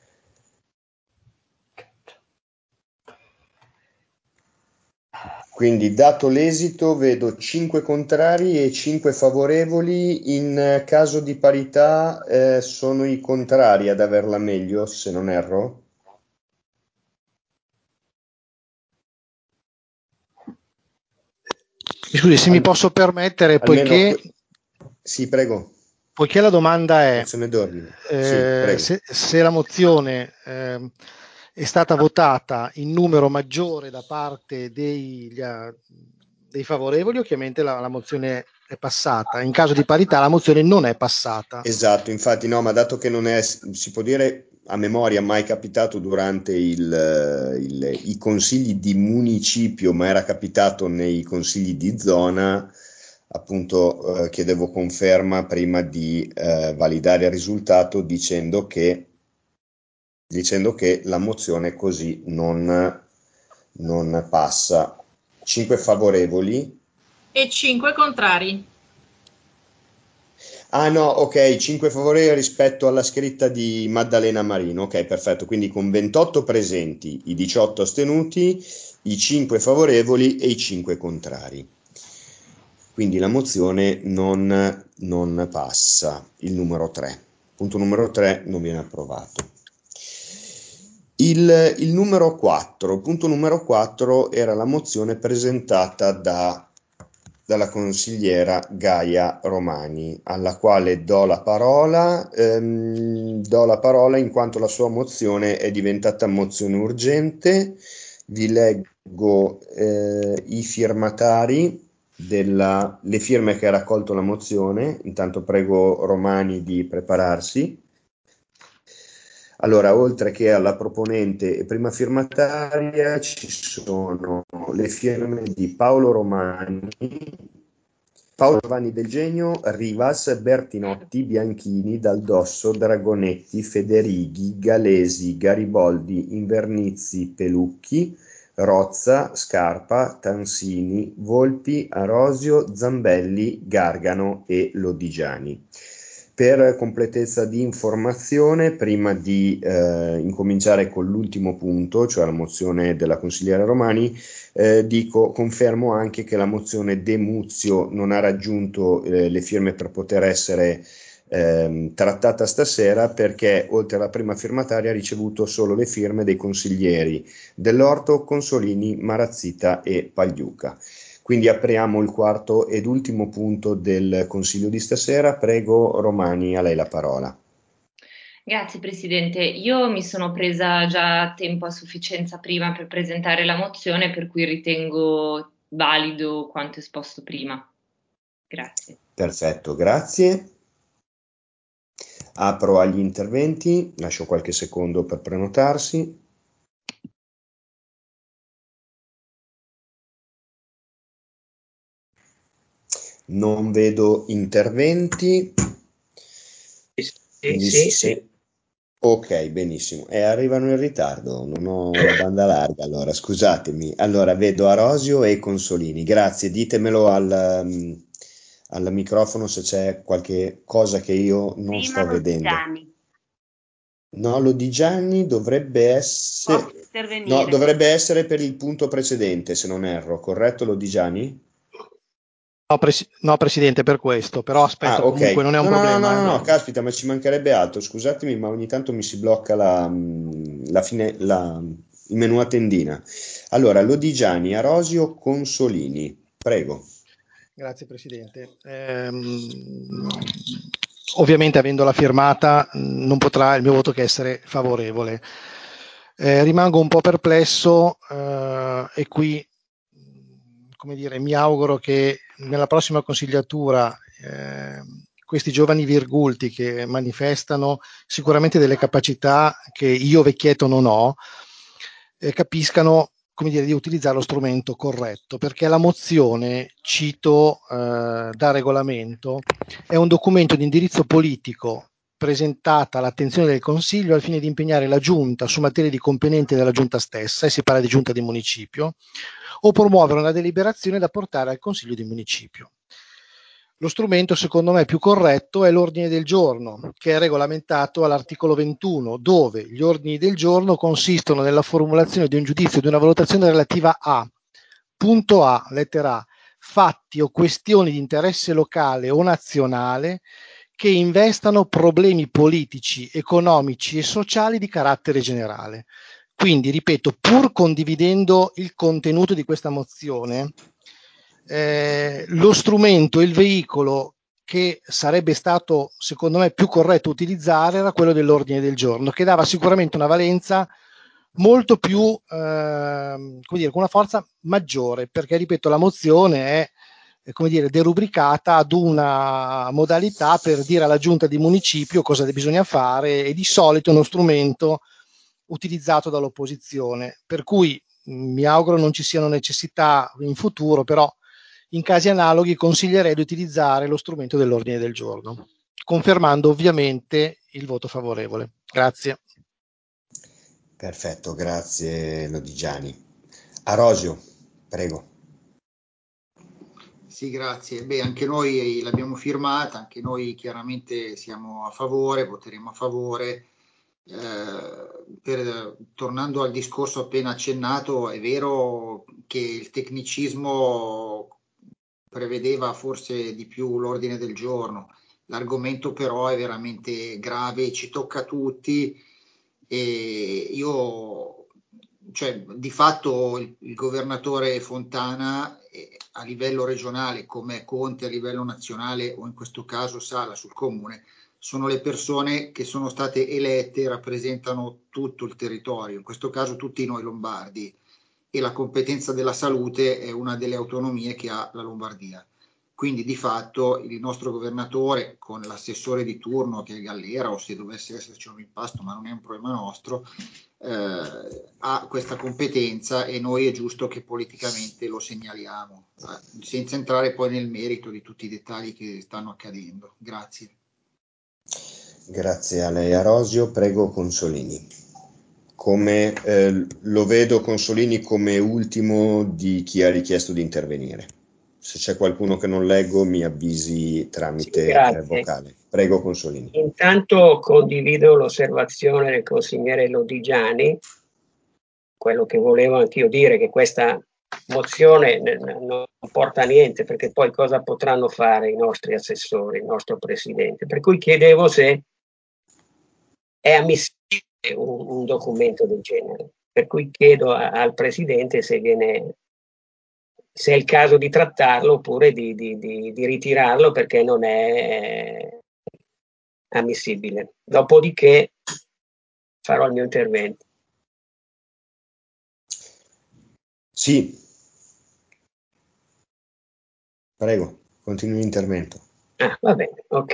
Quindi, dato l'esito, vedo cinque contrari e cinque favorevoli. In caso di parità, eh, sono i contrari ad averla meglio, se non erro. Scusi, se mi posso permettere, Almeno poiché, que- sì, prego. poiché la domanda è Mozione d'ordine. eh, Sì, prego. se, se la mozione eh, è stata votata in numero maggiore da parte degli, eh, dei favorevoli, ovviamente la, la mozione è passata. In caso di parità la mozione non è passata. Esatto, infatti no, ma dato che non è, si può dire a memoria, mai capitato durante il, il- i consigli di municipio, ma era capitato nei consigli di zona, appunto eh, chiedevo conferma prima di eh, validare il risultato dicendo che, dicendo che la mozione così non, non passa. cinque favorevoli. E cinque contrari. Ah no, ok, cinque favorevoli rispetto alla scritta di Maddalena Marino. Ok, perfetto. Quindi con ventotto presenti, i diciotto astenuti, i cinque favorevoli e i cinque contrari. Quindi la mozione non, non passa. Il numero tre. Punto numero tre non viene approvato. Il, il numero quattro. Punto numero quattro era la mozione presentata da dalla consigliera Gaia Romani, alla quale do la parola, ehm, do la parola in quanto la sua mozione è diventata mozione urgente. Vi leggo eh, i firmatari, della, le firme che ha raccolto la mozione. Intanto prego Romani di prepararsi. Allora, oltre che alla proponente e prima firmataria, ci sono le firme di Paolo Romani, Paolo Giovanni Del Genio, Rivas, Bertinotti, Bianchini, Daldosso, Dragonetti, Federighi, Galesi, Gariboldi, Invernizzi, Pelucchi, Rozza, Scarpa, Tansini, Volpi, Arosio, Zambelli, Gargano e Lodigiani. Per completezza di informazione, prima di eh, incominciare con l'ultimo punto, cioè la mozione della consigliera Romani, eh, dico, confermo anche che la mozione De Muzio non ha raggiunto eh, le firme per poter essere eh, trattata stasera, perché oltre alla prima firmataria ha ricevuto solo le firme dei consiglieri Dell'Orto, Consolini, Marazzita e Pagliuca. Quindi apriamo il quarto ed ultimo punto del Consiglio di stasera. Prego Romani, a lei la parola. Grazie Presidente, io mi sono presa già tempo a sufficienza prima per presentare la mozione, per cui ritengo valido quanto esposto prima. Grazie. Perfetto, grazie. Apro agli interventi, lascio qualche secondo per prenotarsi. Non vedo interventi. Sì, sì, sì. Ok, benissimo. E arrivano in ritardo, non ho la banda larga, allora scusatemi. Allora vedo Arosio e Consolini. Grazie, ditemelo al, um, al microfono se c'è qualche cosa che io non Prima sto vedendo. Lodigiani. No, Lodigiani dovrebbe essere... Posso intervenire? No, dovrebbe essere per il punto precedente, se non erro, corretto Lodigiani? No, pres- no, Presidente, per questo, però aspetto, Ah, ok. comunque non è un No, no, no, problema. no, no, eh. no, caspita, ma ci mancherebbe altro. Scusatemi, ma ogni tanto mi si blocca la, mm, la fine, la, il menu a tendina. Allora, Lodigiani, Arosio, Consolini. Prego. Grazie Presidente. Ehm, ovviamente avendola firmata non potrà il mio voto che essere favorevole. Eh, rimango un po' perplesso eh, e qui, come dire, mi auguro che nella prossima consigliatura eh, questi giovani virgulti che manifestano sicuramente delle capacità che io vecchietto non ho, eh, capiscano, come dire, di utilizzare lo strumento corretto, perché la mozione, cito eh, da regolamento, è un documento di indirizzo politico presentata all'attenzione del Consiglio al fine di impegnare la Giunta su materie di componente della Giunta stessa, e si parla di Giunta di Municipio, o promuovere una deliberazione da portare al Consiglio di Municipio. Lo strumento, secondo me, più corretto è l'ordine del giorno, che è regolamentato all'articolo ventuno, dove gli ordini del giorno consistono nella formulazione di un giudizio, di una valutazione relativa a, punto A, lettera A, fatti o questioni di interesse locale o nazionale che investano problemi politici, economici e sociali di carattere generale. Quindi, ripeto, pur condividendo il contenuto di questa mozione, eh, lo strumento, il veicolo che sarebbe stato, secondo me, più corretto utilizzare era quello dell'ordine del giorno, che dava sicuramente una valenza molto più, eh, come dire, con una forza maggiore, perché, ripeto, la mozione è, come dire, derubricata ad una modalità per dire alla giunta di municipio cosa bisogna fare, e di solito è uno strumento utilizzato dall'opposizione, per cui mi auguro non ci siano necessità in futuro, però in casi analoghi consiglierei di utilizzare lo strumento dell'ordine del giorno, confermando ovviamente il voto favorevole. Grazie. Perfetto, grazie Lodigiani. Arosio, prego. Sì, grazie. Beh, anche noi l'abbiamo firmata, anche noi chiaramente siamo a favore, voteremo a favore. Eh, per, tornando al discorso appena accennato, è vero che il tecnicismo prevedeva forse di più l'ordine del giorno, l'argomento però è veramente grave, ci tocca a tutti e io, cioè, di fatto il, il governatore Fontana eh, a livello regionale come Conte a livello nazionale o in questo caso Sala sul comune sono le persone che sono state elette e rappresentano tutto il territorio, in questo caso tutti noi lombardi, e la competenza della salute è una delle autonomie che ha la Lombardia. Quindi di fatto il nostro governatore con l'assessore di turno che è Gallera, o se dovesse esserci un impasto, ma non è un problema nostro, eh, ha questa competenza e noi è giusto che politicamente lo segnaliamo, eh, senza entrare poi nel merito di tutti i dettagli che stanno accadendo. Grazie. Grazie a lei Arosio, prego Consolini. Come eh, lo vedo Consolini come ultimo di chi ha richiesto di intervenire. Se c'è qualcuno che non leggo mi avvisi tramite Sì, eh, vocale. Prego Consolini. Intanto condivido l'osservazione del consigliere Lodigiani, quello che volevo anch'io dire, che questa mozione non porta a niente, perché poi cosa potranno fare i nostri assessori, il nostro presidente? Per cui chiedevo se è ammissibile un, un documento del genere, per cui chiedo a, al presidente se viene, se è il caso di trattarlo oppure di, di, di, di ritirarlo perché non è ammissibile. Dopodiché farò il mio intervento. Sì. Prego, continui l'intervento. Ah, va bene, ok.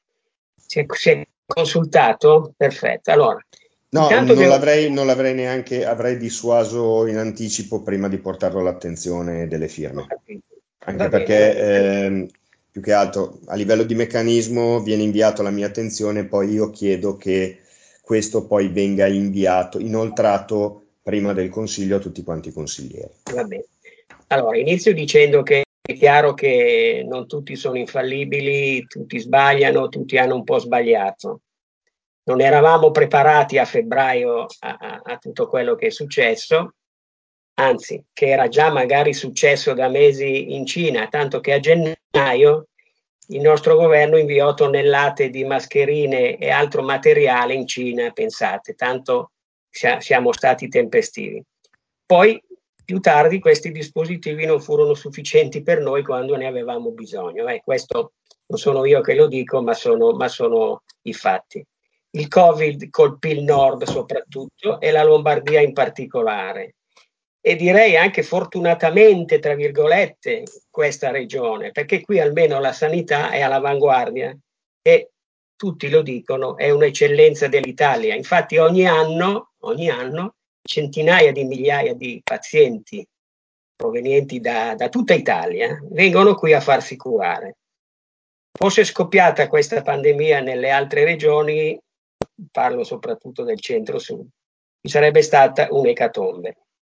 Si è, si è consultato? Perfetto. Allora, no, non devo... l'avrei, non l'avrei neanche, avrei dissuaso in anticipo prima di portarlo all'attenzione delle firme. Anche va perché eh, più che altro a livello di meccanismo viene inviato alla mia attenzione, poi io chiedo che questo poi venga inviato, inoltrato prima del consiglio a tutti quanti i consiglieri. Va bene. Allora, inizio dicendo che è chiaro che non tutti sono infallibili, tutti sbagliano, tutti hanno un po' sbagliato. Non eravamo preparati a febbraio a, a, a tutto quello che è successo, anzi, che era già magari successo da mesi in Cina, tanto che a gennaio il nostro governo inviò tonnellate di mascherine e altro materiale in Cina, pensate, tanto siamo stati tempestivi. Poi, più tardi, questi dispositivi non furono sufficienti per noi quando ne avevamo bisogno. Eh, questo non sono io che lo dico, ma sono, ma sono i fatti. Il Covid colpì il nord soprattutto e la Lombardia in particolare. E direi anche fortunatamente, tra virgolette, questa regione, perché qui almeno la sanità è all'avanguardia e tutti lo dicono, è un'eccellenza dell'Italia. Infatti ogni anno, ogni anno centinaia di migliaia di pazienti provenienti da, da tutta Italia vengono qui a farsi curare. Fosse scoppiata questa pandemia nelle altre regioni, parlo soprattutto del centro-sud, ci sarebbe stata un'ecatombe.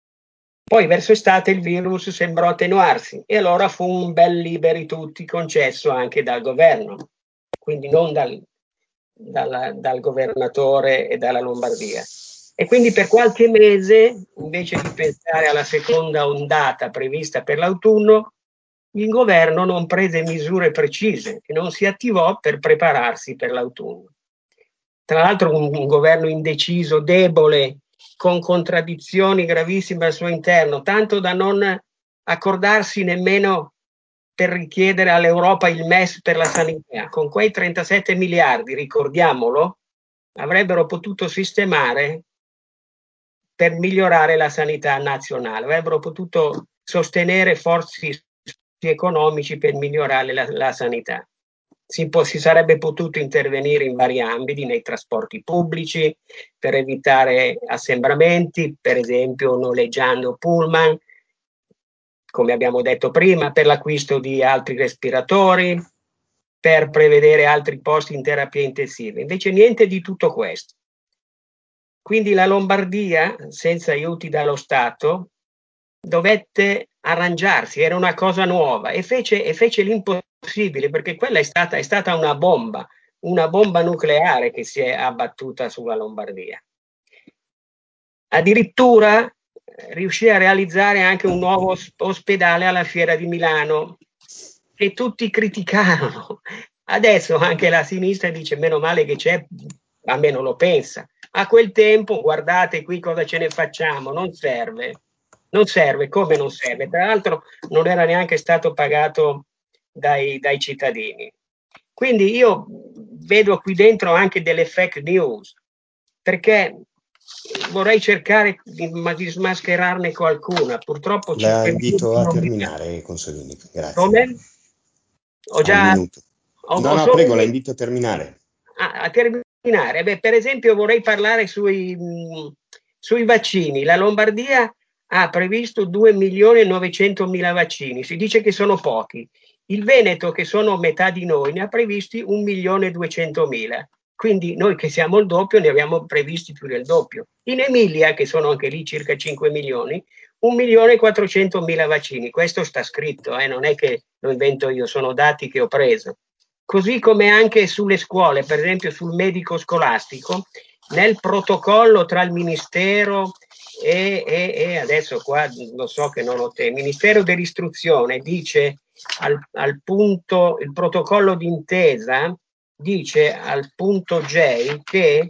Poi verso estate il virus sembrò attenuarsi e allora fu un bel liberi tutti concesso anche dal governo, quindi non dal, dal, dal governatore e dalla Lombardia. E quindi per qualche mese, invece di pensare alla seconda ondata prevista per l'autunno, il governo non prese misure precise e non si attivò per prepararsi per l'autunno. Tra l'altro un, un governo indeciso, debole, con contraddizioni gravissime al suo interno, tanto da non accordarsi nemmeno per richiedere all'Europa il M E S per la sanità. Con quei trentasette miliardi, ricordiamolo, avrebbero potuto sistemare per migliorare la sanità nazionale, avrebbero potuto sostenere forze economici per migliorare la, la sanità. Si, può, si sarebbe potuto intervenire in vari ambiti, nei trasporti pubblici, per evitare assembramenti, per esempio noleggiando pullman, come abbiamo detto prima, per l'acquisto di altri respiratori, per prevedere altri posti in terapia intensiva. Invece niente di tutto questo. Quindi la Lombardia, senza aiuti dallo Stato, dovette arrangiarsi, era una cosa nuova e fece, e fece l'impossibile, perché quella è stata, è stata una bomba, una bomba nucleare che si è abbattuta sulla Lombardia. Addirittura eh, riuscì a realizzare anche un nuovo os- ospedale alla Fiera di Milano, che tutti criticarono. Adesso anche la sinistra dice meno male che c'è, almeno lo pensa. A quel tempo, guardate qui cosa ce ne facciamo, non serve. Non serve, come non serve? Tra l'altro non era neanche stato pagato dai, dai cittadini. Quindi io vedo qui dentro anche delle fake news, perché vorrei cercare di, di smascherarne qualcuna. Purtroppo ci La invito a terminare, Consolini. Grazie. Come? Ho già... Un minuto. Ho, no, ho no, solo... prego, la invito a terminare. A, a terminare. Beh, per esempio vorrei parlare sui, mh, sui vaccini. La Lombardia ha previsto due milioni e novecentomila vaccini. Si dice che sono pochi. Il Veneto, che sono metà di noi, ne ha previsti un milione e duecentomila. Quindi noi che siamo il doppio ne abbiamo previsti più del doppio. In Emilia, che sono anche lì circa cinque milioni, un milione e quattrocentomila vaccini. Questo sta scritto, eh? Non è che lo invento io, sono dati che ho preso. Così come anche sulle scuole, per esempio sul medico scolastico, nel protocollo tra il Ministero e, e, e adesso qua lo so che non ho te, il Ministero dell'Istruzione dice al, al punto, il protocollo d'intesa dice al punto J che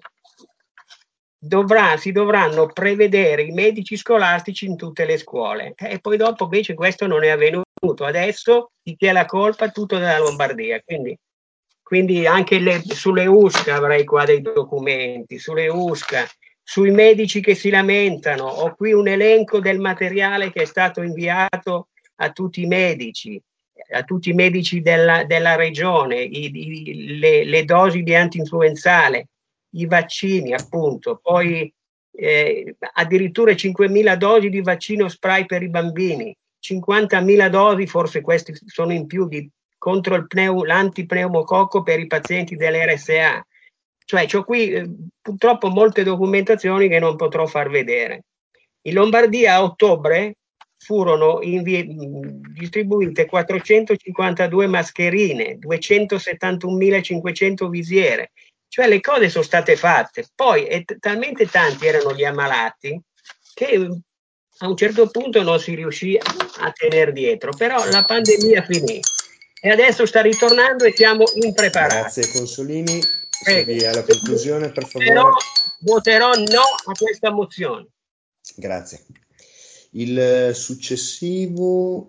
dovrà, si dovranno prevedere i medici scolastici in tutte le scuole e poi dopo invece questo non è avvenuto. Adesso di chi è la colpa? Tutto della Lombardia. Quindi, quindi anche le, sulle U S C A avrei qua dei documenti, sulle U S C A, sui medici che si lamentano. Ho qui un elenco del materiale che è stato inviato a tutti i medici, a tutti i medici della, della regione, i, i, le, le dosi di antinfluenzale, i vaccini appunto, poi eh, addirittura cinquemila dosi di vaccino spray per i bambini, cinquantamila dosi, forse questi sono in più, di, contro il pneu, l'antipneumococco per i pazienti dell'R S A. Cioè c'ho qui eh, purtroppo molte documentazioni che non potrò far vedere. In Lombardia a ottobre furono invi- distribuite quattrocentocinquantadue mascherine, duecentosettantunomilacinquecento visiere, cioè le cose sono state fatte. Poi e t- talmente tanti erano gli ammalati che a un certo punto non si riuscì a tenere dietro, però la pandemia finì e adesso sta ritornando e siamo impreparati. Grazie Consolini, si Prego. avvia alla conclusione per favore. Però voterò no a questa mozione. Grazie. Il successivo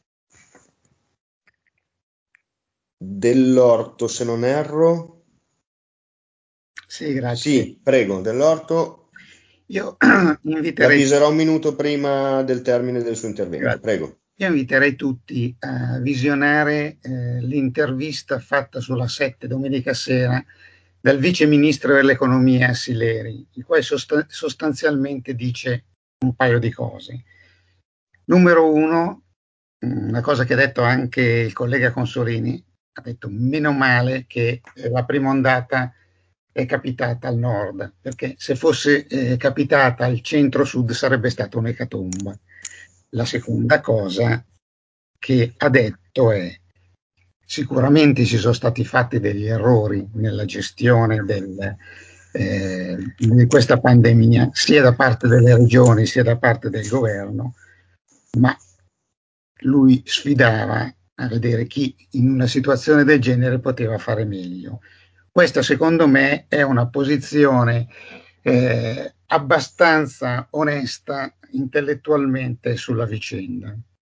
Dell'Orto, se non erro. Sì, grazie. Sì, prego, Dell'Orto. Io inviterei... L'avviserò un minuto prima del termine del suo intervento. Grazie. Prego. Io inviterei tutti a visionare eh, l'intervista fatta sulla sette domenica sera dal vice ministro dell'economia Sileri, il quale sost- sostanzialmente dice un paio di cose. Numero uno, una cosa che ha detto anche il collega Consolini, ha detto meno male che la prima ondata è capitata al nord, perché se fosse eh, capitata al centro-sud sarebbe stata un'ecatomba. La seconda cosa che ha detto è: sicuramente ci sono stati fatti degli errori nella gestione del, eh, di questa pandemia, sia da parte delle regioni sia da parte del governo, ma lui sfidava a vedere chi in una situazione del genere poteva fare meglio. Questa secondo me è una posizione eh, abbastanza onesta intellettualmente sulla vicenda.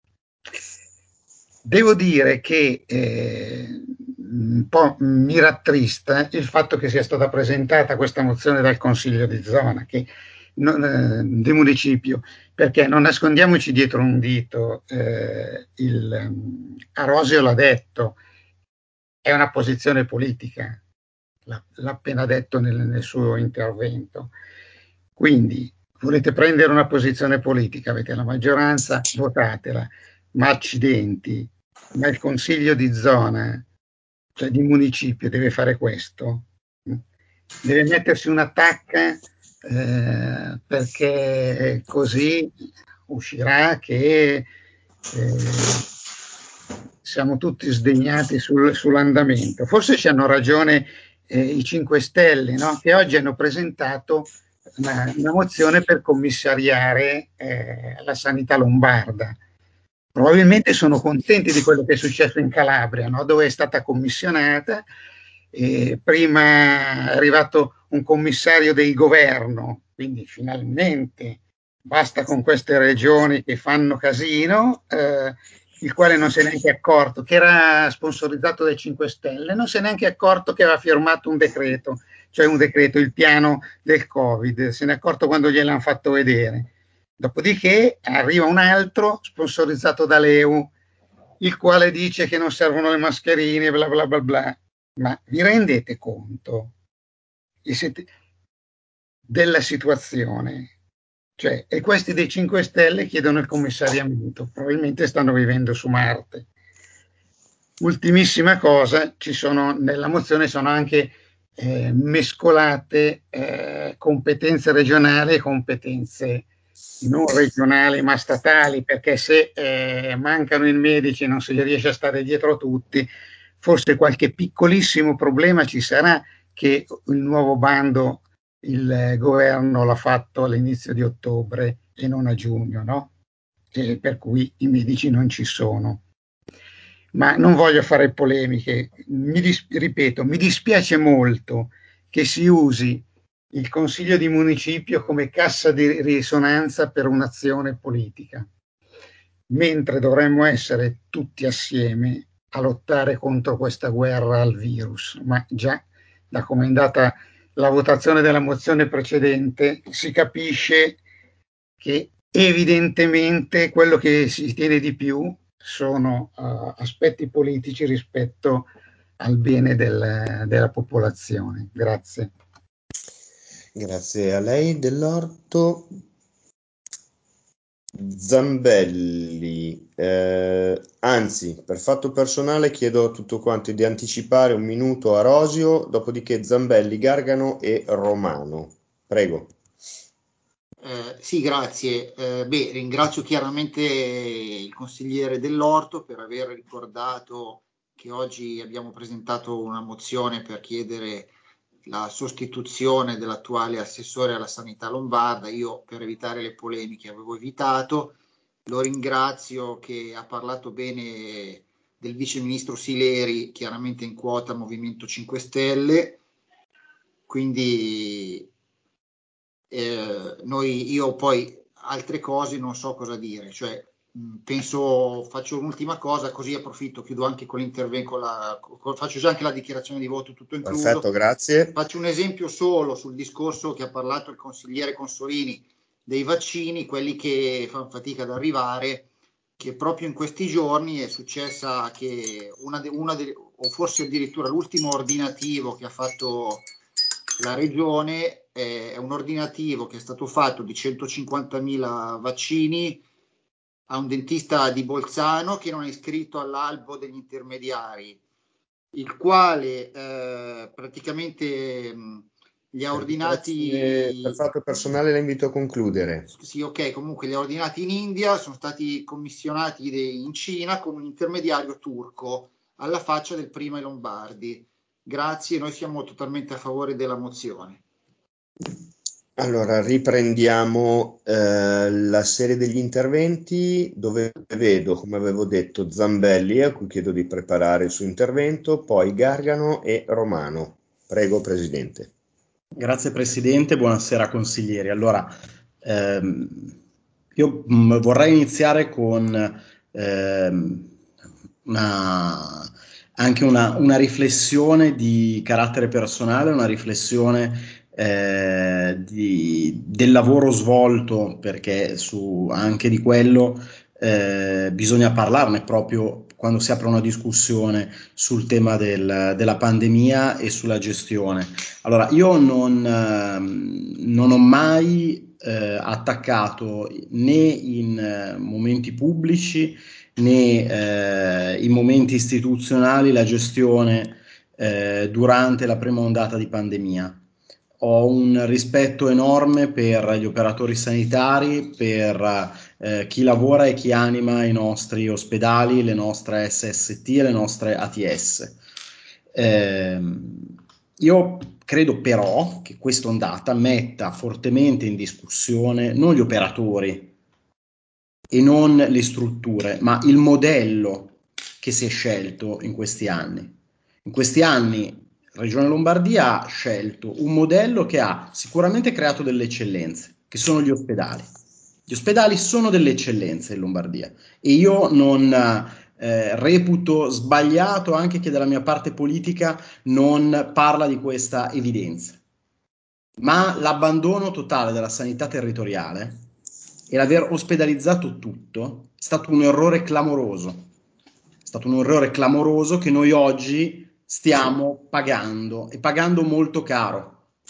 Devo dire che eh, un po' mi rattrista il fatto che sia stata presentata questa mozione dal Consiglio di zona, che non, eh, di municipio, perché non nascondiamoci dietro un dito, eh, il, um, Arosio l'ha detto, è una posizione politica, l'ha, l'ha appena detto nel, nel suo intervento. Quindi volete prendere una posizione politica, avete la maggioranza, votatela, ma accidenti, ma il consiglio di zona, cioè di municipio, deve fare questo? Deve mettersi una tacca eh, perché così uscirà che eh, siamo tutti sdegnati sul, sull'andamento. Forse ci hanno ragione eh, i cinque Stelle, no? Che oggi hanno presentato una, una mozione per commissariare eh, la sanità lombarda. Probabilmente sono contenti di quello che è successo in Calabria, no? Dove è stata commissionata. Eh, prima è arrivato un commissario del governo, quindi finalmente basta con queste regioni che fanno casino, eh, il quale non si è neanche accorto, che era sponsorizzato dai cinque Stelle, non si è neanche accorto che aveva firmato un decreto, cioè un decreto, il piano del Covid, se ne è accorto quando gliel'hanno fatto vedere. Dopodiché arriva un altro sponsorizzato dall'E U, il quale dice che non servono le mascherine, bla bla bla bla. Ma vi rendete conto della situazione? Cioè, e questi dei cinque Stelle chiedono il commissariamento, probabilmente stanno vivendo su Marte. Ultimissima cosa, ci sono, nella mozione sono anche eh, mescolate eh, competenze regionali e competenze non regionali ma statali, perché se eh, mancano i medici e non si riesce a stare dietro tutti, forse qualche piccolissimo problema ci sarà, che il nuovo bando il governo l'ha fatto all'inizio di ottobre e non a giugno, no? E per cui i medici non ci sono. Ma non voglio fare polemiche, mi dis- ripeto, mi dispiace molto che si usi il Consiglio di Municipio come cassa di risonanza per un'azione politica, mentre dovremmo essere tutti assieme a lottare contro questa guerra al virus. Ma già da come è andata la votazione della mozione precedente si capisce che evidentemente quello che si tiene di più sono uh, aspetti politici rispetto al bene del, della popolazione. Grazie. Grazie a lei, Dell'Orto. Zambelli, eh, anzi, per fatto personale chiedo a tutto quanto di anticipare un minuto a Rosio, dopodiché Zambelli, Gargano e Romano. Prego. Eh, sì, grazie. Eh, beh, ringrazio chiaramente il consigliere Dell'Orto per aver ricordato che oggi abbiamo presentato una mozione per chiedere la sostituzione dell'attuale assessore alla sanità lombarda. Io, per evitare le polemiche, avevo evitato. Lo ringrazio che ha parlato bene del vice ministro Sileri, chiaramente in quota Movimento cinque Stelle. Quindi eh, noi, io poi altre cose non so cosa dire, cioè mh, penso, faccio un'ultima cosa, così approfitto, chiudo anche con l'intervento, con la, con, faccio già anche la dichiarazione di voto, tutto incluso. Perfetto, grazie. Faccio un esempio solo sul discorso che ha parlato il consigliere Consolini dei vaccini, quelli che fanno fatica ad arrivare, che proprio in questi giorni è successa che una, de, una de, o forse addirittura l'ultimo ordinativo che ha fatto la regione eh, è un ordinativo che è stato fatto di centocinquantamila vaccini a un dentista di Bolzano che non è iscritto all'albo degli intermediari, il quale eh, praticamente mh, li ha ordinati. Per fatto personale la invito a concludere. Sì, ok, comunque li ha ordinati in India, sono stati commissionati in Cina con un intermediario turco, alla faccia del primo ai Lombardi. Grazie, noi siamo totalmente a favore della mozione. Allora, riprendiamo eh, la serie degli interventi, dove vedo, come avevo detto, Zambelli, a cui chiedo di preparare il suo intervento, poi Gargano e Romano. Prego, Presidente. Grazie Presidente, buonasera consiglieri. Allora, ehm, io mh, vorrei iniziare con ehm, una, anche una, una riflessione di carattere personale, una riflessione eh, di, del lavoro svolto, perché su, anche di quello eh, bisogna parlarne proprio quando si apre una discussione sul tema del, della pandemia e sulla gestione. Allora, io non, ehm, non ho mai eh, attaccato né in eh, momenti pubblici né eh, in momenti istituzionali la gestione eh, durante la prima ondata di pandemia. Ho un rispetto enorme per gli operatori sanitari, per eh, chi lavora e chi anima i nostri ospedali, le nostre S S T e le nostre A T S. Eh, io credo però che questa ondata metta fortemente in discussione non gli operatori e non le strutture, ma il modello che si è scelto in questi anni. In questi anni Regione Lombardia ha scelto un modello che ha sicuramente creato delle eccellenze, che sono gli ospedali. Gli ospedali sono delle eccellenze in Lombardia e io non eh, reputo sbagliato anche che dalla mia parte politica non parla di questa evidenza. Ma l'abbandono totale della sanità territoriale e l'aver ospedalizzato tutto è stato un errore clamoroso. È stato un errore clamoroso che noi oggi stiamo pagando e pagando molto caro.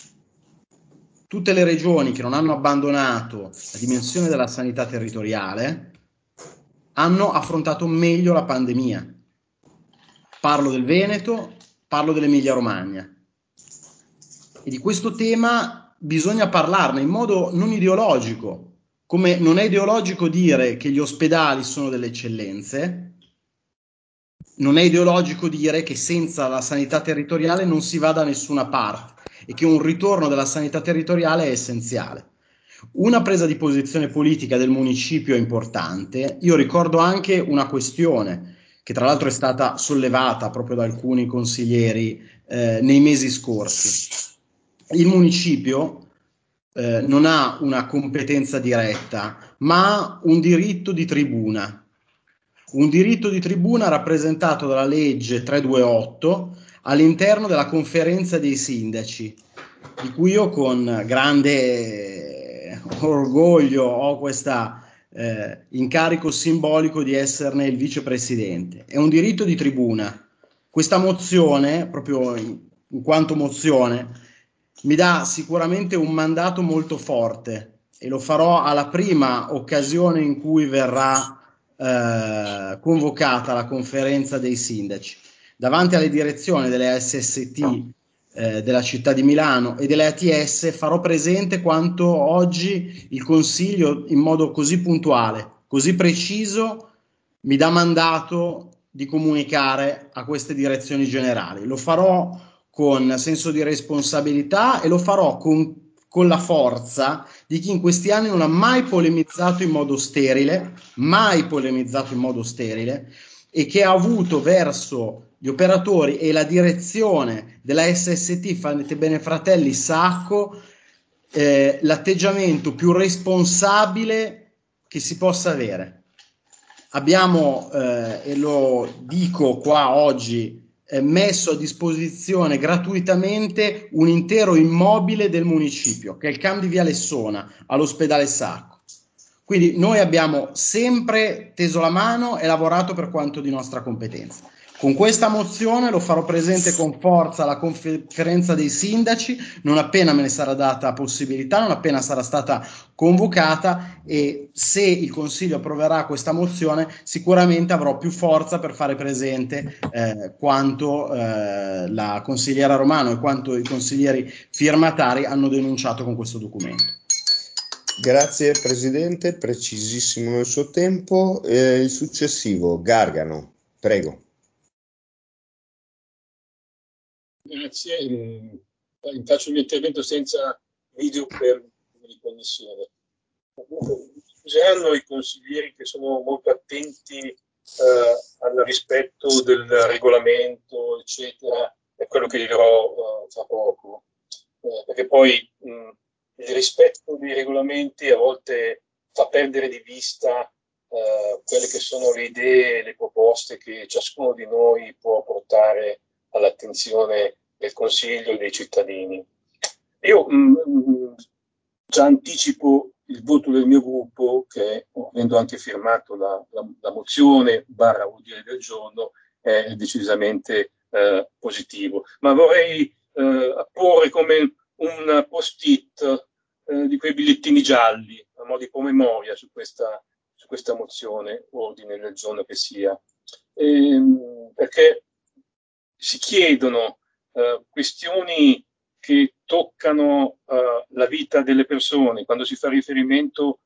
Tutte le regioni che non hanno abbandonato la dimensione della sanità territoriale hanno affrontato meglio la pandemia. Parlo del Veneto, parlo dell'Emilia-Romagna. E di questo tema bisogna parlarne in modo non ideologico, come non è ideologico dire che gli ospedali sono delle eccellenze, non è ideologico dire che senza la sanità territoriale non si va da nessuna parte e che un ritorno della sanità territoriale è essenziale. Una presa di posizione politica del municipio è importante. Io ricordo anche una questione che tra l'altro è stata sollevata proprio da alcuni consiglieri eh, nei mesi scorsi. Il municipio eh, non ha una competenza diretta, ma un diritto di tribuna. Un diritto di tribuna rappresentato dalla legge trecentoventotto all'interno della conferenza dei sindaci, di cui io con grande orgoglio ho questo eh, incarico simbolico di esserne il vicepresidente. È un diritto di tribuna. Questa mozione, proprio in, in quanto mozione, mi dà sicuramente un mandato molto forte e lo farò alla prima occasione in cui verrà eh, convocata la conferenza dei sindaci. Davanti alle direzioni delle S S T eh, della città di Milano e delle A T S farò presente quanto oggi il Consiglio in modo così puntuale, così preciso, mi dà mandato di comunicare a queste direzioni generali. Lo farò con senso di responsabilità e lo farò con, con la forza di chi in questi anni non ha mai polemizzato in modo sterile, mai polemizzato in modo sterile e che ha avuto verso gli operatori e la direzione della S S T Fate Bene Fratelli Sacco eh, l'atteggiamento più responsabile che si possa avere. Abbiamo, eh, e lo dico qua oggi, eh, messo a disposizione gratuitamente un intero immobile del municipio, che è il C A M di Via Lessona, all'ospedale Sacco. Quindi noi abbiamo sempre teso la mano e lavorato per quanto di nostra competenza. Con questa mozione lo farò presente con forza alla conferenza dei sindaci, non appena me ne sarà data possibilità, non appena sarà stata convocata, e se il Consiglio approverà questa mozione sicuramente avrò più forza per fare presente eh, quanto eh, la consigliera Romano e quanto i consiglieri firmatari hanno denunciato con questo documento. Grazie Presidente, precisissimo nel suo tempo. Eh, il successivo, Gargano, prego. Grazie, faccio il mio intervento senza video per riconnessione. Useranno i consiglieri che sono molto attenti eh, al rispetto del regolamento, eccetera, è quello che dirò eh, tra poco, eh, perché poi mh, il rispetto dei regolamenti a volte fa perdere di vista eh, quelle che sono le idee e le proposte che ciascuno di noi può portare all'attenzione del Consiglio e dei cittadini. Io mh, già anticipo il voto del mio gruppo, che avendo anche firmato la, la, la mozione barra ordine del giorno, è decisamente eh, positivo. Ma vorrei eh, apporre come un post-it eh, di quei bigliettini gialli, a mo' di promemoria su questa, su questa mozione, ordine del giorno che sia. E, perché si chiedono uh, questioni che toccano uh, la vita delle persone, quando si fa riferimento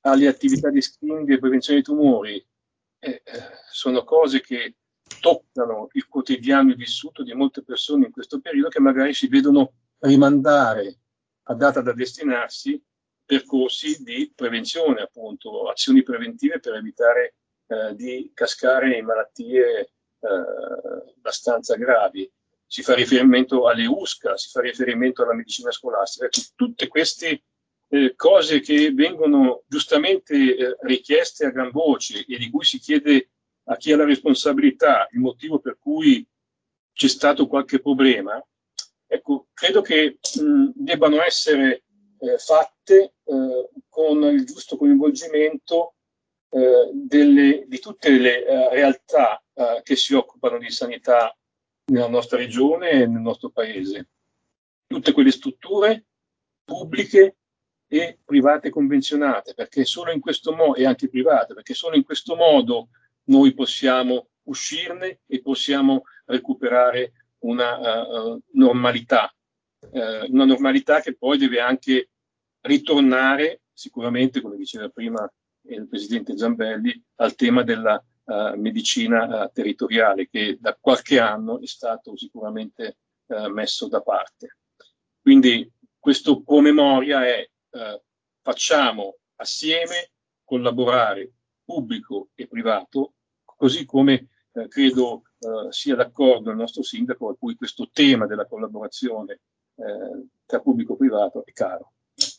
alle attività di screening e prevenzione dei tumori, eh, sono cose che toccano il quotidiano vissuto di molte persone in questo periodo, che magari si vedono rimandare a data da destinarsi percorsi di prevenzione, appunto, azioni preventive per evitare eh, di cascare in malattie eh, abbastanza gravi. Si fa riferimento alle U S C A, si fa riferimento alla medicina scolastica, ecco, tutte queste eh, cose che vengono giustamente eh, richieste a gran voce e di cui si chiede a chi ha la responsabilità il motivo per cui c'è stato qualche problema, ecco, credo che mh, debbano essere eh, fatte eh, con il giusto coinvolgimento eh, delle, di tutte le eh, realtà eh, che si occupano di sanità nella nostra regione e nel nostro paese. Tutte quelle strutture pubbliche e private convenzionate, perché solo in questo modo, e anche private, perché solo in questo modo noi possiamo uscirne e possiamo recuperare una uh, normalità, uh, una normalità che poi deve anche ritornare, sicuramente, come diceva prima il Presidente Zambelli, al tema della uh, medicina uh, territoriale, che da qualche anno è stato sicuramente uh, messo da parte. Quindi questo promemoria è uh, facciamo assieme collaborare pubblico e privato, così come eh, credo eh, sia d'accordo il nostro sindaco, a cui questo tema della collaborazione eh, tra pubblico e privato è caro.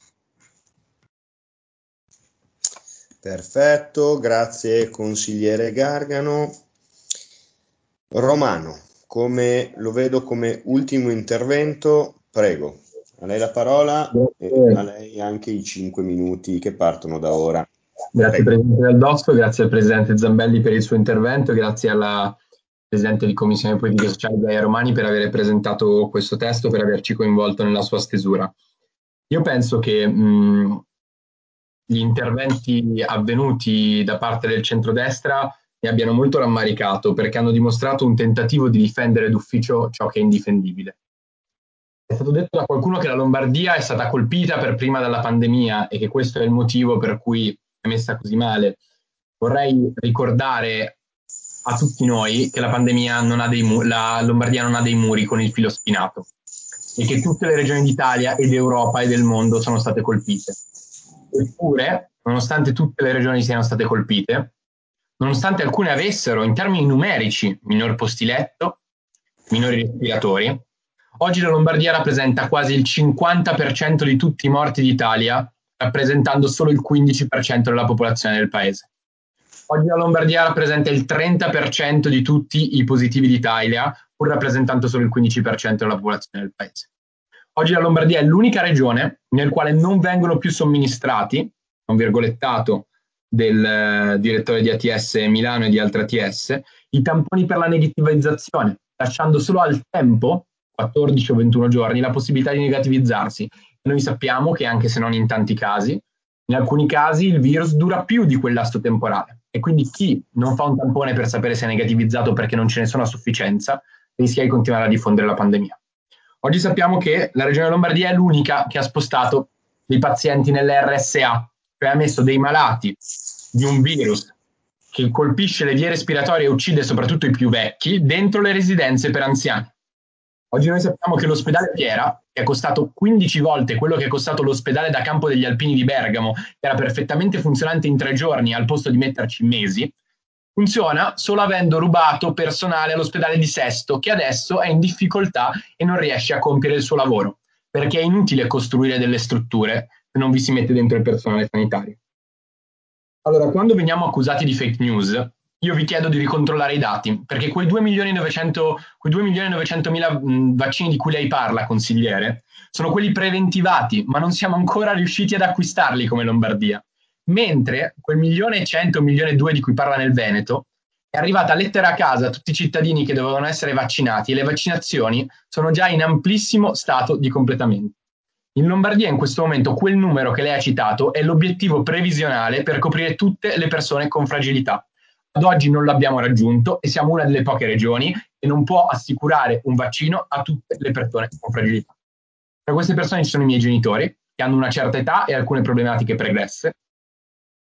Perfetto, grazie consigliere Gargano. Romano, come lo vedo come ultimo intervento, prego, a lei la parola e a lei anche i cinque minuti che partono da ora. Grazie Presidente Del Dosco, grazie al Presidente Zambelli per il suo intervento, grazie alla Presidente di Commissione Politiche Sociali Gaia Romani per aver presentato questo testo, per averci coinvolto nella sua stesura. Io penso che mh, gli interventi avvenuti da parte del centrodestra mi abbiano molto rammaricato, perché hanno dimostrato un tentativo di difendere d'ufficio ciò che è indifendibile. È stato detto da qualcuno che la Lombardia è stata colpita per prima dalla pandemia e che questo è il motivo per cui è messa così male. Vorrei ricordare a tutti noi che la pandemia non ha dei mu- la Lombardia non ha dei muri con il filo spinato e che tutte le regioni d'Italia e d'Europa e del mondo sono state colpite. Eppure, nonostante tutte le regioni siano state colpite, nonostante alcune avessero in termini numerici minor posti letto, minori respiratori, oggi la Lombardia rappresenta quasi il cinquanta per cento di tutti i morti d'Italia, rappresentando solo il quindici per cento della popolazione del paese. Oggi la Lombardia rappresenta il trenta per cento di tutti i positivi d'Italia, pur rappresentando solo il quindici per cento della popolazione del paese. Oggi la Lombardia è l'unica regione nel quale non vengono più somministrati, un virgolettato del eh, direttore di A T S Milano e di altre A T S, i tamponi per la negativizzazione, lasciando solo al tempo, quattordici o ventuno giorni, la possibilità di negativizzarsi. Noi sappiamo che, anche se non in tanti casi, in alcuni casi il virus dura più di quel lasso temporale e quindi chi non fa un tampone per sapere se è negativizzato perché non ce ne sono a sufficienza rischia di continuare a diffondere la pandemia. Oggi sappiamo che la regione Lombardia è l'unica che ha spostato dei pazienti nell'R S A, cioè ha messo dei malati di un virus che colpisce le vie respiratorie e uccide soprattutto i più vecchi dentro le residenze per anziani. Oggi noi sappiamo che l'ospedale Piera, che è costato quindici volte quello che è costato l'ospedale da Campo degli Alpini di Bergamo, che era perfettamente funzionante in tre giorni al posto di metterci mesi, funziona solo avendo rubato personale all'ospedale di Sesto, che adesso è in difficoltà e non riesce a compiere il suo lavoro, perché è inutile costruire delle strutture se non vi si mette dentro il personale sanitario. Allora, quando veniamo accusati di fake news, io vi chiedo di ricontrollare i dati, perché quei due milioni e novecentomila vaccini di cui lei parla, consigliere, sono quelli preventivati, ma non siamo ancora riusciti ad acquistarli come Lombardia. Mentre quel milione e cento, un milione e due di cui parla nel Veneto, è arrivata lettera a casa a tutti i cittadini che dovevano essere vaccinati e le vaccinazioni sono già in amplissimo stato di completamento. In Lombardia in questo momento quel numero che lei ha citato è l'obiettivo previsionale per coprire tutte le persone con fragilità. Ad oggi non l'abbiamo raggiunto e siamo una delle poche regioni che non può assicurare un vaccino a tutte le persone con fragilità. Tra queste persone ci sono i miei genitori, che hanno una certa età e alcune problematiche pregresse.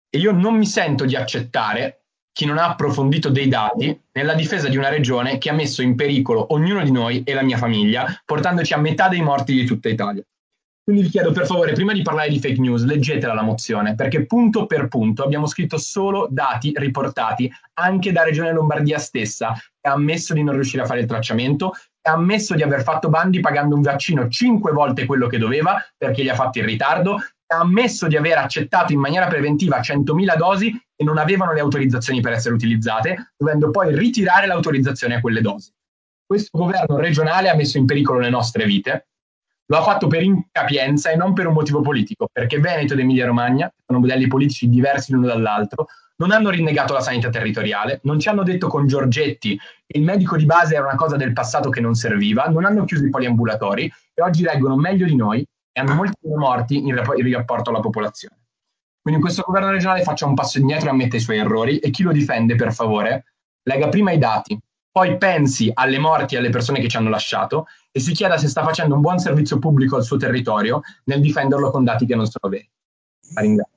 E io non mi sento di accettare chi non ha approfondito dei dati nella difesa di una regione che ha messo in pericolo ognuno di noi e la mia famiglia, portandoci a metà dei morti di tutta Italia. Quindi vi chiedo per favore, prima di parlare di fake news, leggetela la mozione, perché punto per punto abbiamo scritto solo dati riportati anche da Regione Lombardia stessa, che ha ammesso di non riuscire a fare il tracciamento, ha ammesso di aver fatto bandi pagando un vaccino cinque volte quello che doveva perché li ha fatti in ritardo, ha ammesso di aver accettato in maniera preventiva centomila dosi e non avevano le autorizzazioni per essere utilizzate, dovendo poi ritirare l'autorizzazione a quelle dosi. Questo governo regionale ha messo in pericolo le nostre vite, lo ha fatto per incapienza e non per un motivo politico, perché Veneto ed Emilia Romagna sono modelli politici diversi l'uno dall'altro, non hanno rinnegato la sanità territoriale, non ci hanno detto con Giorgetti che il medico di base era una cosa del passato che non serviva, non hanno chiuso i poliambulatori e oggi reggono meglio di noi e hanno molti meno morti in, rap- in rapporto alla popolazione. Quindi questo governo regionale faccia un passo indietro e ammetta i suoi errori e chi lo difende, per favore, legga prima i dati, poi pensi alle morti e alle persone che ci hanno lasciato e si chieda se sta facendo un buon servizio pubblico al suo territorio nel difenderlo con dati che non sono veri. La ringrazio.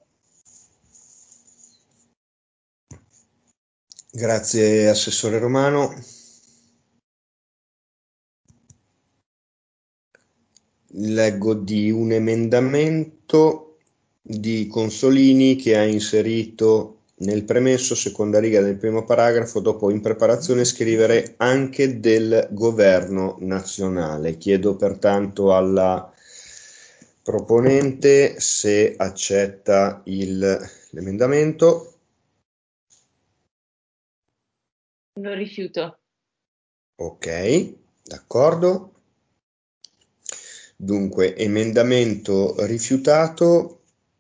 Grazie Assessore Romano. Leggo di un emendamento di Consolini che ha inserito nel premesso, seconda riga del primo paragrafo, dopo in preparazione scrivere anche del governo nazionale. Chiedo pertanto alla proponente se accetta il, l'emendamento. Lo rifiuto. Ok, d'accordo. Dunque, emendamento rifiutato.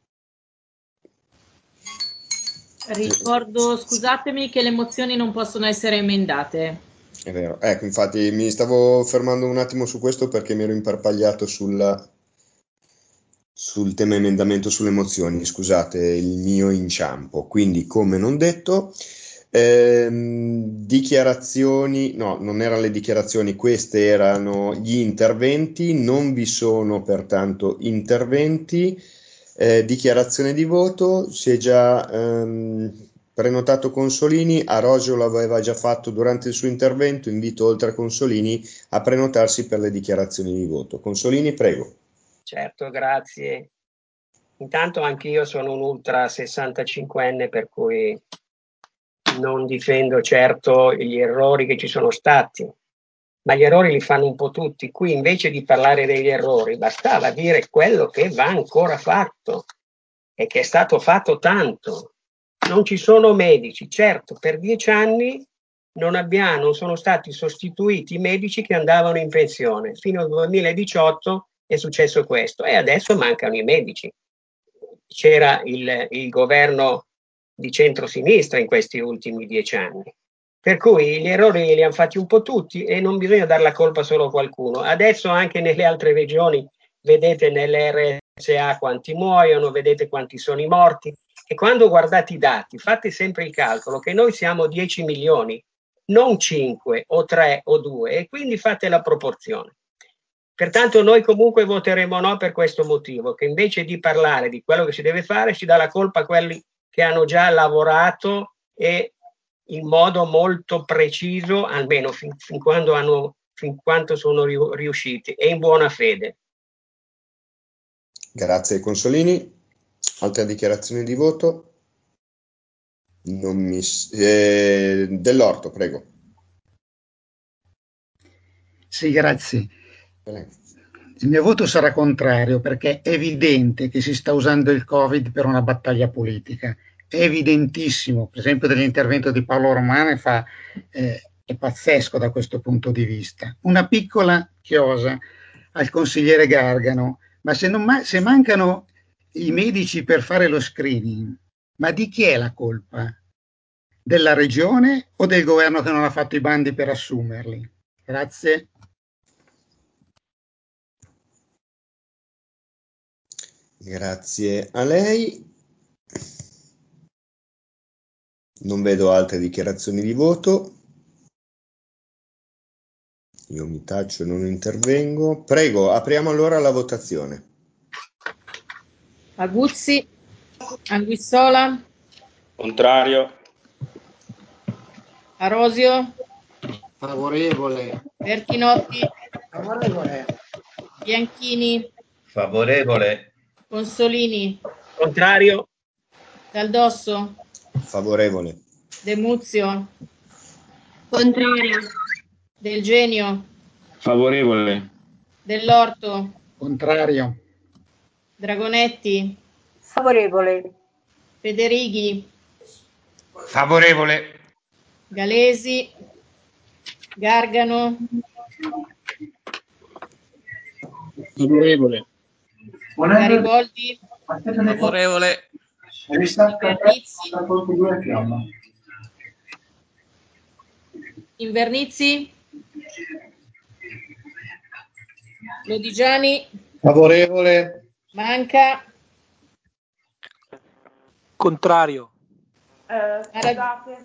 Ricordo, scusatemi, che le mozioni non possono essere emendate. È vero, ecco, infatti mi stavo fermando un attimo su questo perché mi ero imparpagliato sulla, sul tema emendamento sulle mozioni, scusate il mio inciampo. Quindi, come non detto, ehm, dichiarazioni, no, non erano le dichiarazioni, queste erano gli interventi, non vi sono pertanto interventi. Eh, dichiarazione di voto, si è già ehm, prenotato Consolini, Arosio l'aveva già fatto durante il suo intervento, invito oltre a Consolini a prenotarsi per le dichiarazioni di voto. Consolini, prego. Certo, grazie. Intanto anch'io sono un ultra sessantacinquenne, per cui non difendo certo gli errori che ci sono stati, ma gli errori li fanno un po' tutti. Qui invece di parlare degli errori bastava dire quello che va ancora fatto e che è stato fatto tanto. Non ci sono medici, certo, per dieci anni non abbiamo, non sono stati sostituiti i medici che andavano in pensione. Fino al duemiladiciotto è successo questo e adesso mancano i medici. C'era il, il governo di centrosinistra in questi ultimi dieci anni. Per cui gli errori li hanno fatti un po' tutti e non bisogna dare la colpa solo a qualcuno. Adesso anche nelle altre regioni vedete nelle R S A quanti muoiono, vedete quanti sono i morti e quando guardate i dati fate sempre il calcolo che noi siamo dieci milioni, non cinque o tre o due e quindi fate la proporzione. Pertanto noi comunque voteremo no per questo motivo, che invece di parlare di quello che si deve fare si dà la colpa a quelli che hanno già lavorato e in modo molto preciso, almeno fin, fin quando hanno, fin quanto sono riusciti e in buona fede. Grazie Consolini. Altre dichiarazioni di voto? Non mi... Eh, Dell'Orto, prego. Sì, grazie. Il mio voto sarà contrario perché è evidente che si sta usando il Covid per una battaglia politica. È evidentissimo, per esempio dell'intervento di Paolo Romano fa, eh, è pazzesco da questo punto di vista. Una piccola chiosa al consigliere Gargano, ma se, non ma- se mancano i medici per fare lo screening, ma di chi è la colpa? Della regione o del governo che non ha fatto i bandi per assumerli? Grazie. Grazie a lei. Non vedo altre dichiarazioni di voto. Io mi taccio e non intervengo. Prego, apriamo allora la votazione. Aguzzi, Anguissola, Contrario. Arosio, Favorevole. Bertinotti, Favorevole. Bianchini, Favorevole. Consolini, Contrario. Dal Favorevole. De Muzio, Contrario. Del Genio, Favorevole. Dell'Orto, Contrario. Dragonetti, Favorevole. Federighi, Favorevole. Galesi, Gargano, Favorevole. Gariboldi, Favorevole. Invernizzi, Invernizzi, Lodigiani, Favorevole. Manca, Contrario. Eh, Mara- scusate.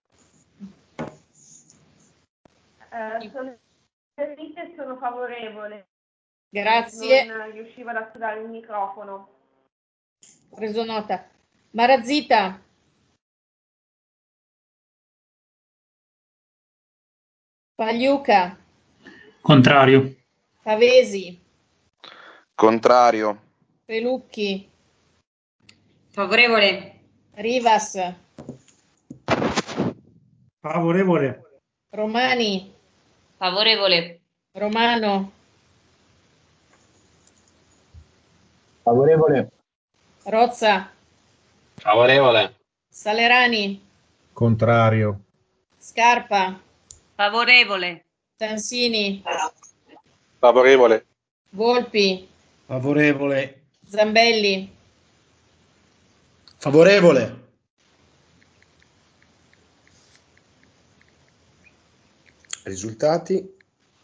Eh, sono servite e sono favorevole. Grazie. Non riusciva ad attivare il microfono. Preso nota. Marazita, Pagliuca, Contrario. Pavesi, Contrario. Pelucchi, Favorevole. Rivas, Favorevole. Romani, Favorevole. Romano, Favorevole. Rozza, Favorevole. Salerani, Contrario. Scarpa, Favorevole. Tansini, Favorevole. Volpi, Favorevole. Zambelli, Favorevole. Risultati?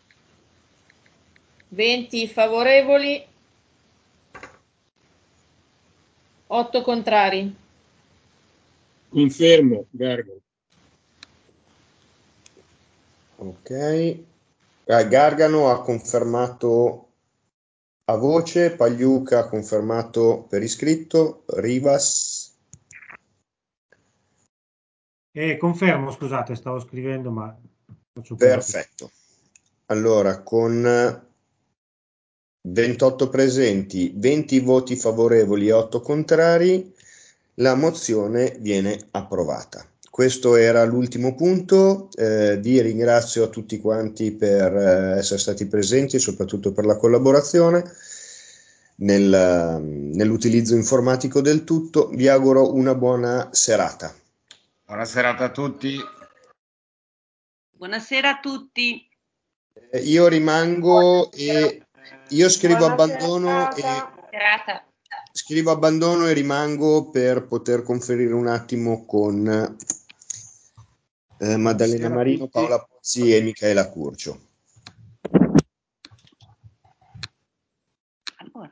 venti favorevoli, otto contrari. Confermo, Gargo. Ok. Eh, Gargano ha confermato a voce, Pagliuca ha confermato per iscritto, Rivas. Eh, confermo, scusate, stavo scrivendo, ma faccio Perfetto. Allora, con ventotto presenti, venti voti favorevoli e otto contrari, la mozione viene approvata. Questo era l'ultimo punto. Eh, vi ringrazio a tutti quanti per eh, essere stati presenti e soprattutto per la collaborazione nel, nell'utilizzo informatico del tutto. Vi auguro una buona serata. Buona serata a tutti. Buonasera a tutti. Eh, io rimango e io scrivo Buona abbandono e Serata. scrivo abbandono e rimango per poter conferire un attimo con eh, Maddalena Buonasera a Marino, tutti. Paola Pozzi e Michaela Curcio. Allora.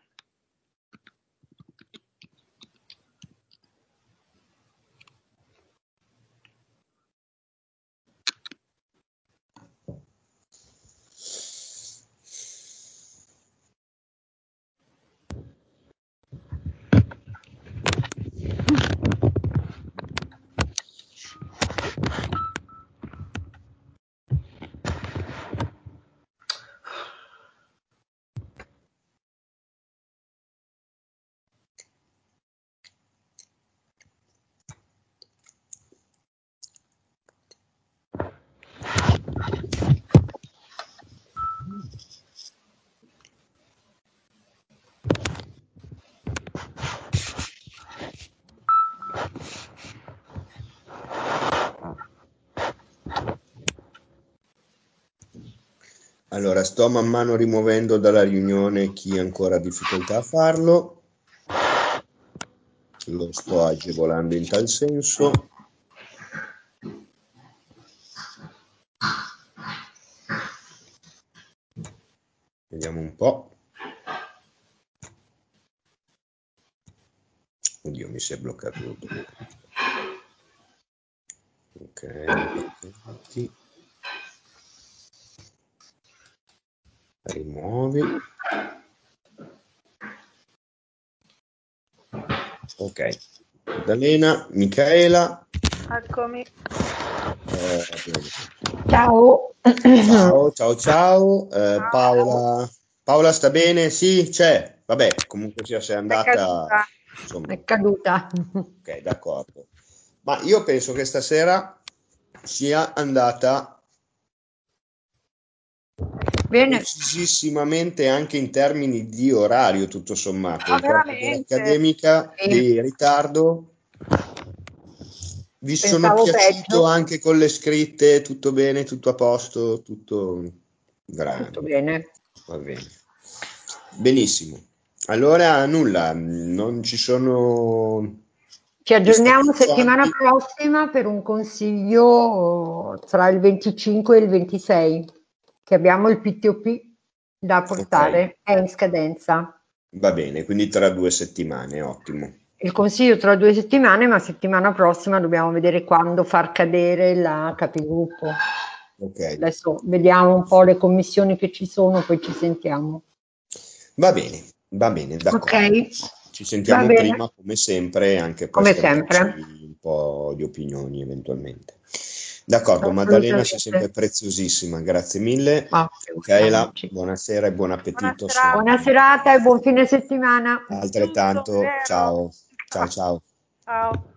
Allora, sto man mano rimuovendo dalla riunione chi ancora ha difficoltà a farlo. Lo sto agevolando in tal senso. Vediamo un po'. Oddio, mi si è bloccato tutto. Ok, rimuovi. Ok. Maddalena, Micaela. Eccomi. Eh, Ciao. ciao, ciao, ciao. Eh, Paola, Paola sta bene? Sì, c'è. Vabbè, comunque sia, sei andata. Insomma. È caduta. Ok, d'accordo. Ma io penso che stasera sia andata bene, precisissimamente anche in termini di orario, tutto sommato. Ah, Il corpo veramente? dell'accademica di ritardo. Vi sono Pensavo piaciuto peggio. anche con le scritte, tutto bene, tutto a posto, tutto grande. Tutto bene. Va bene. Benissimo. Allora, nulla, non ci sono. Ci aggiorniamo Questa- settimana prossima per un consiglio tra il venticinque e il ventisei, che abbiamo il P T O P da portare, è in scadenza. Va bene, quindi tra due settimane, ottimo. Il consiglio tra due settimane, ma settimana prossima dobbiamo vedere quando far cadere la capigruppo. Ok. Adesso vediamo un po' le commissioni che ci sono, poi ci sentiamo. Va bene, va bene, d'accordo. Ok. Ci sentiamo Va bene. prima, come sempre, anche per Come scambiarci sempre. un po' di opinioni eventualmente. D'accordo, Maddalena sei sempre preziosissima, grazie mille. Ma Micaela, buonasera e buon appetito. Buona Buona serata e buon fine settimana. Altrettanto, ciao, ciao, ciao. Ciao.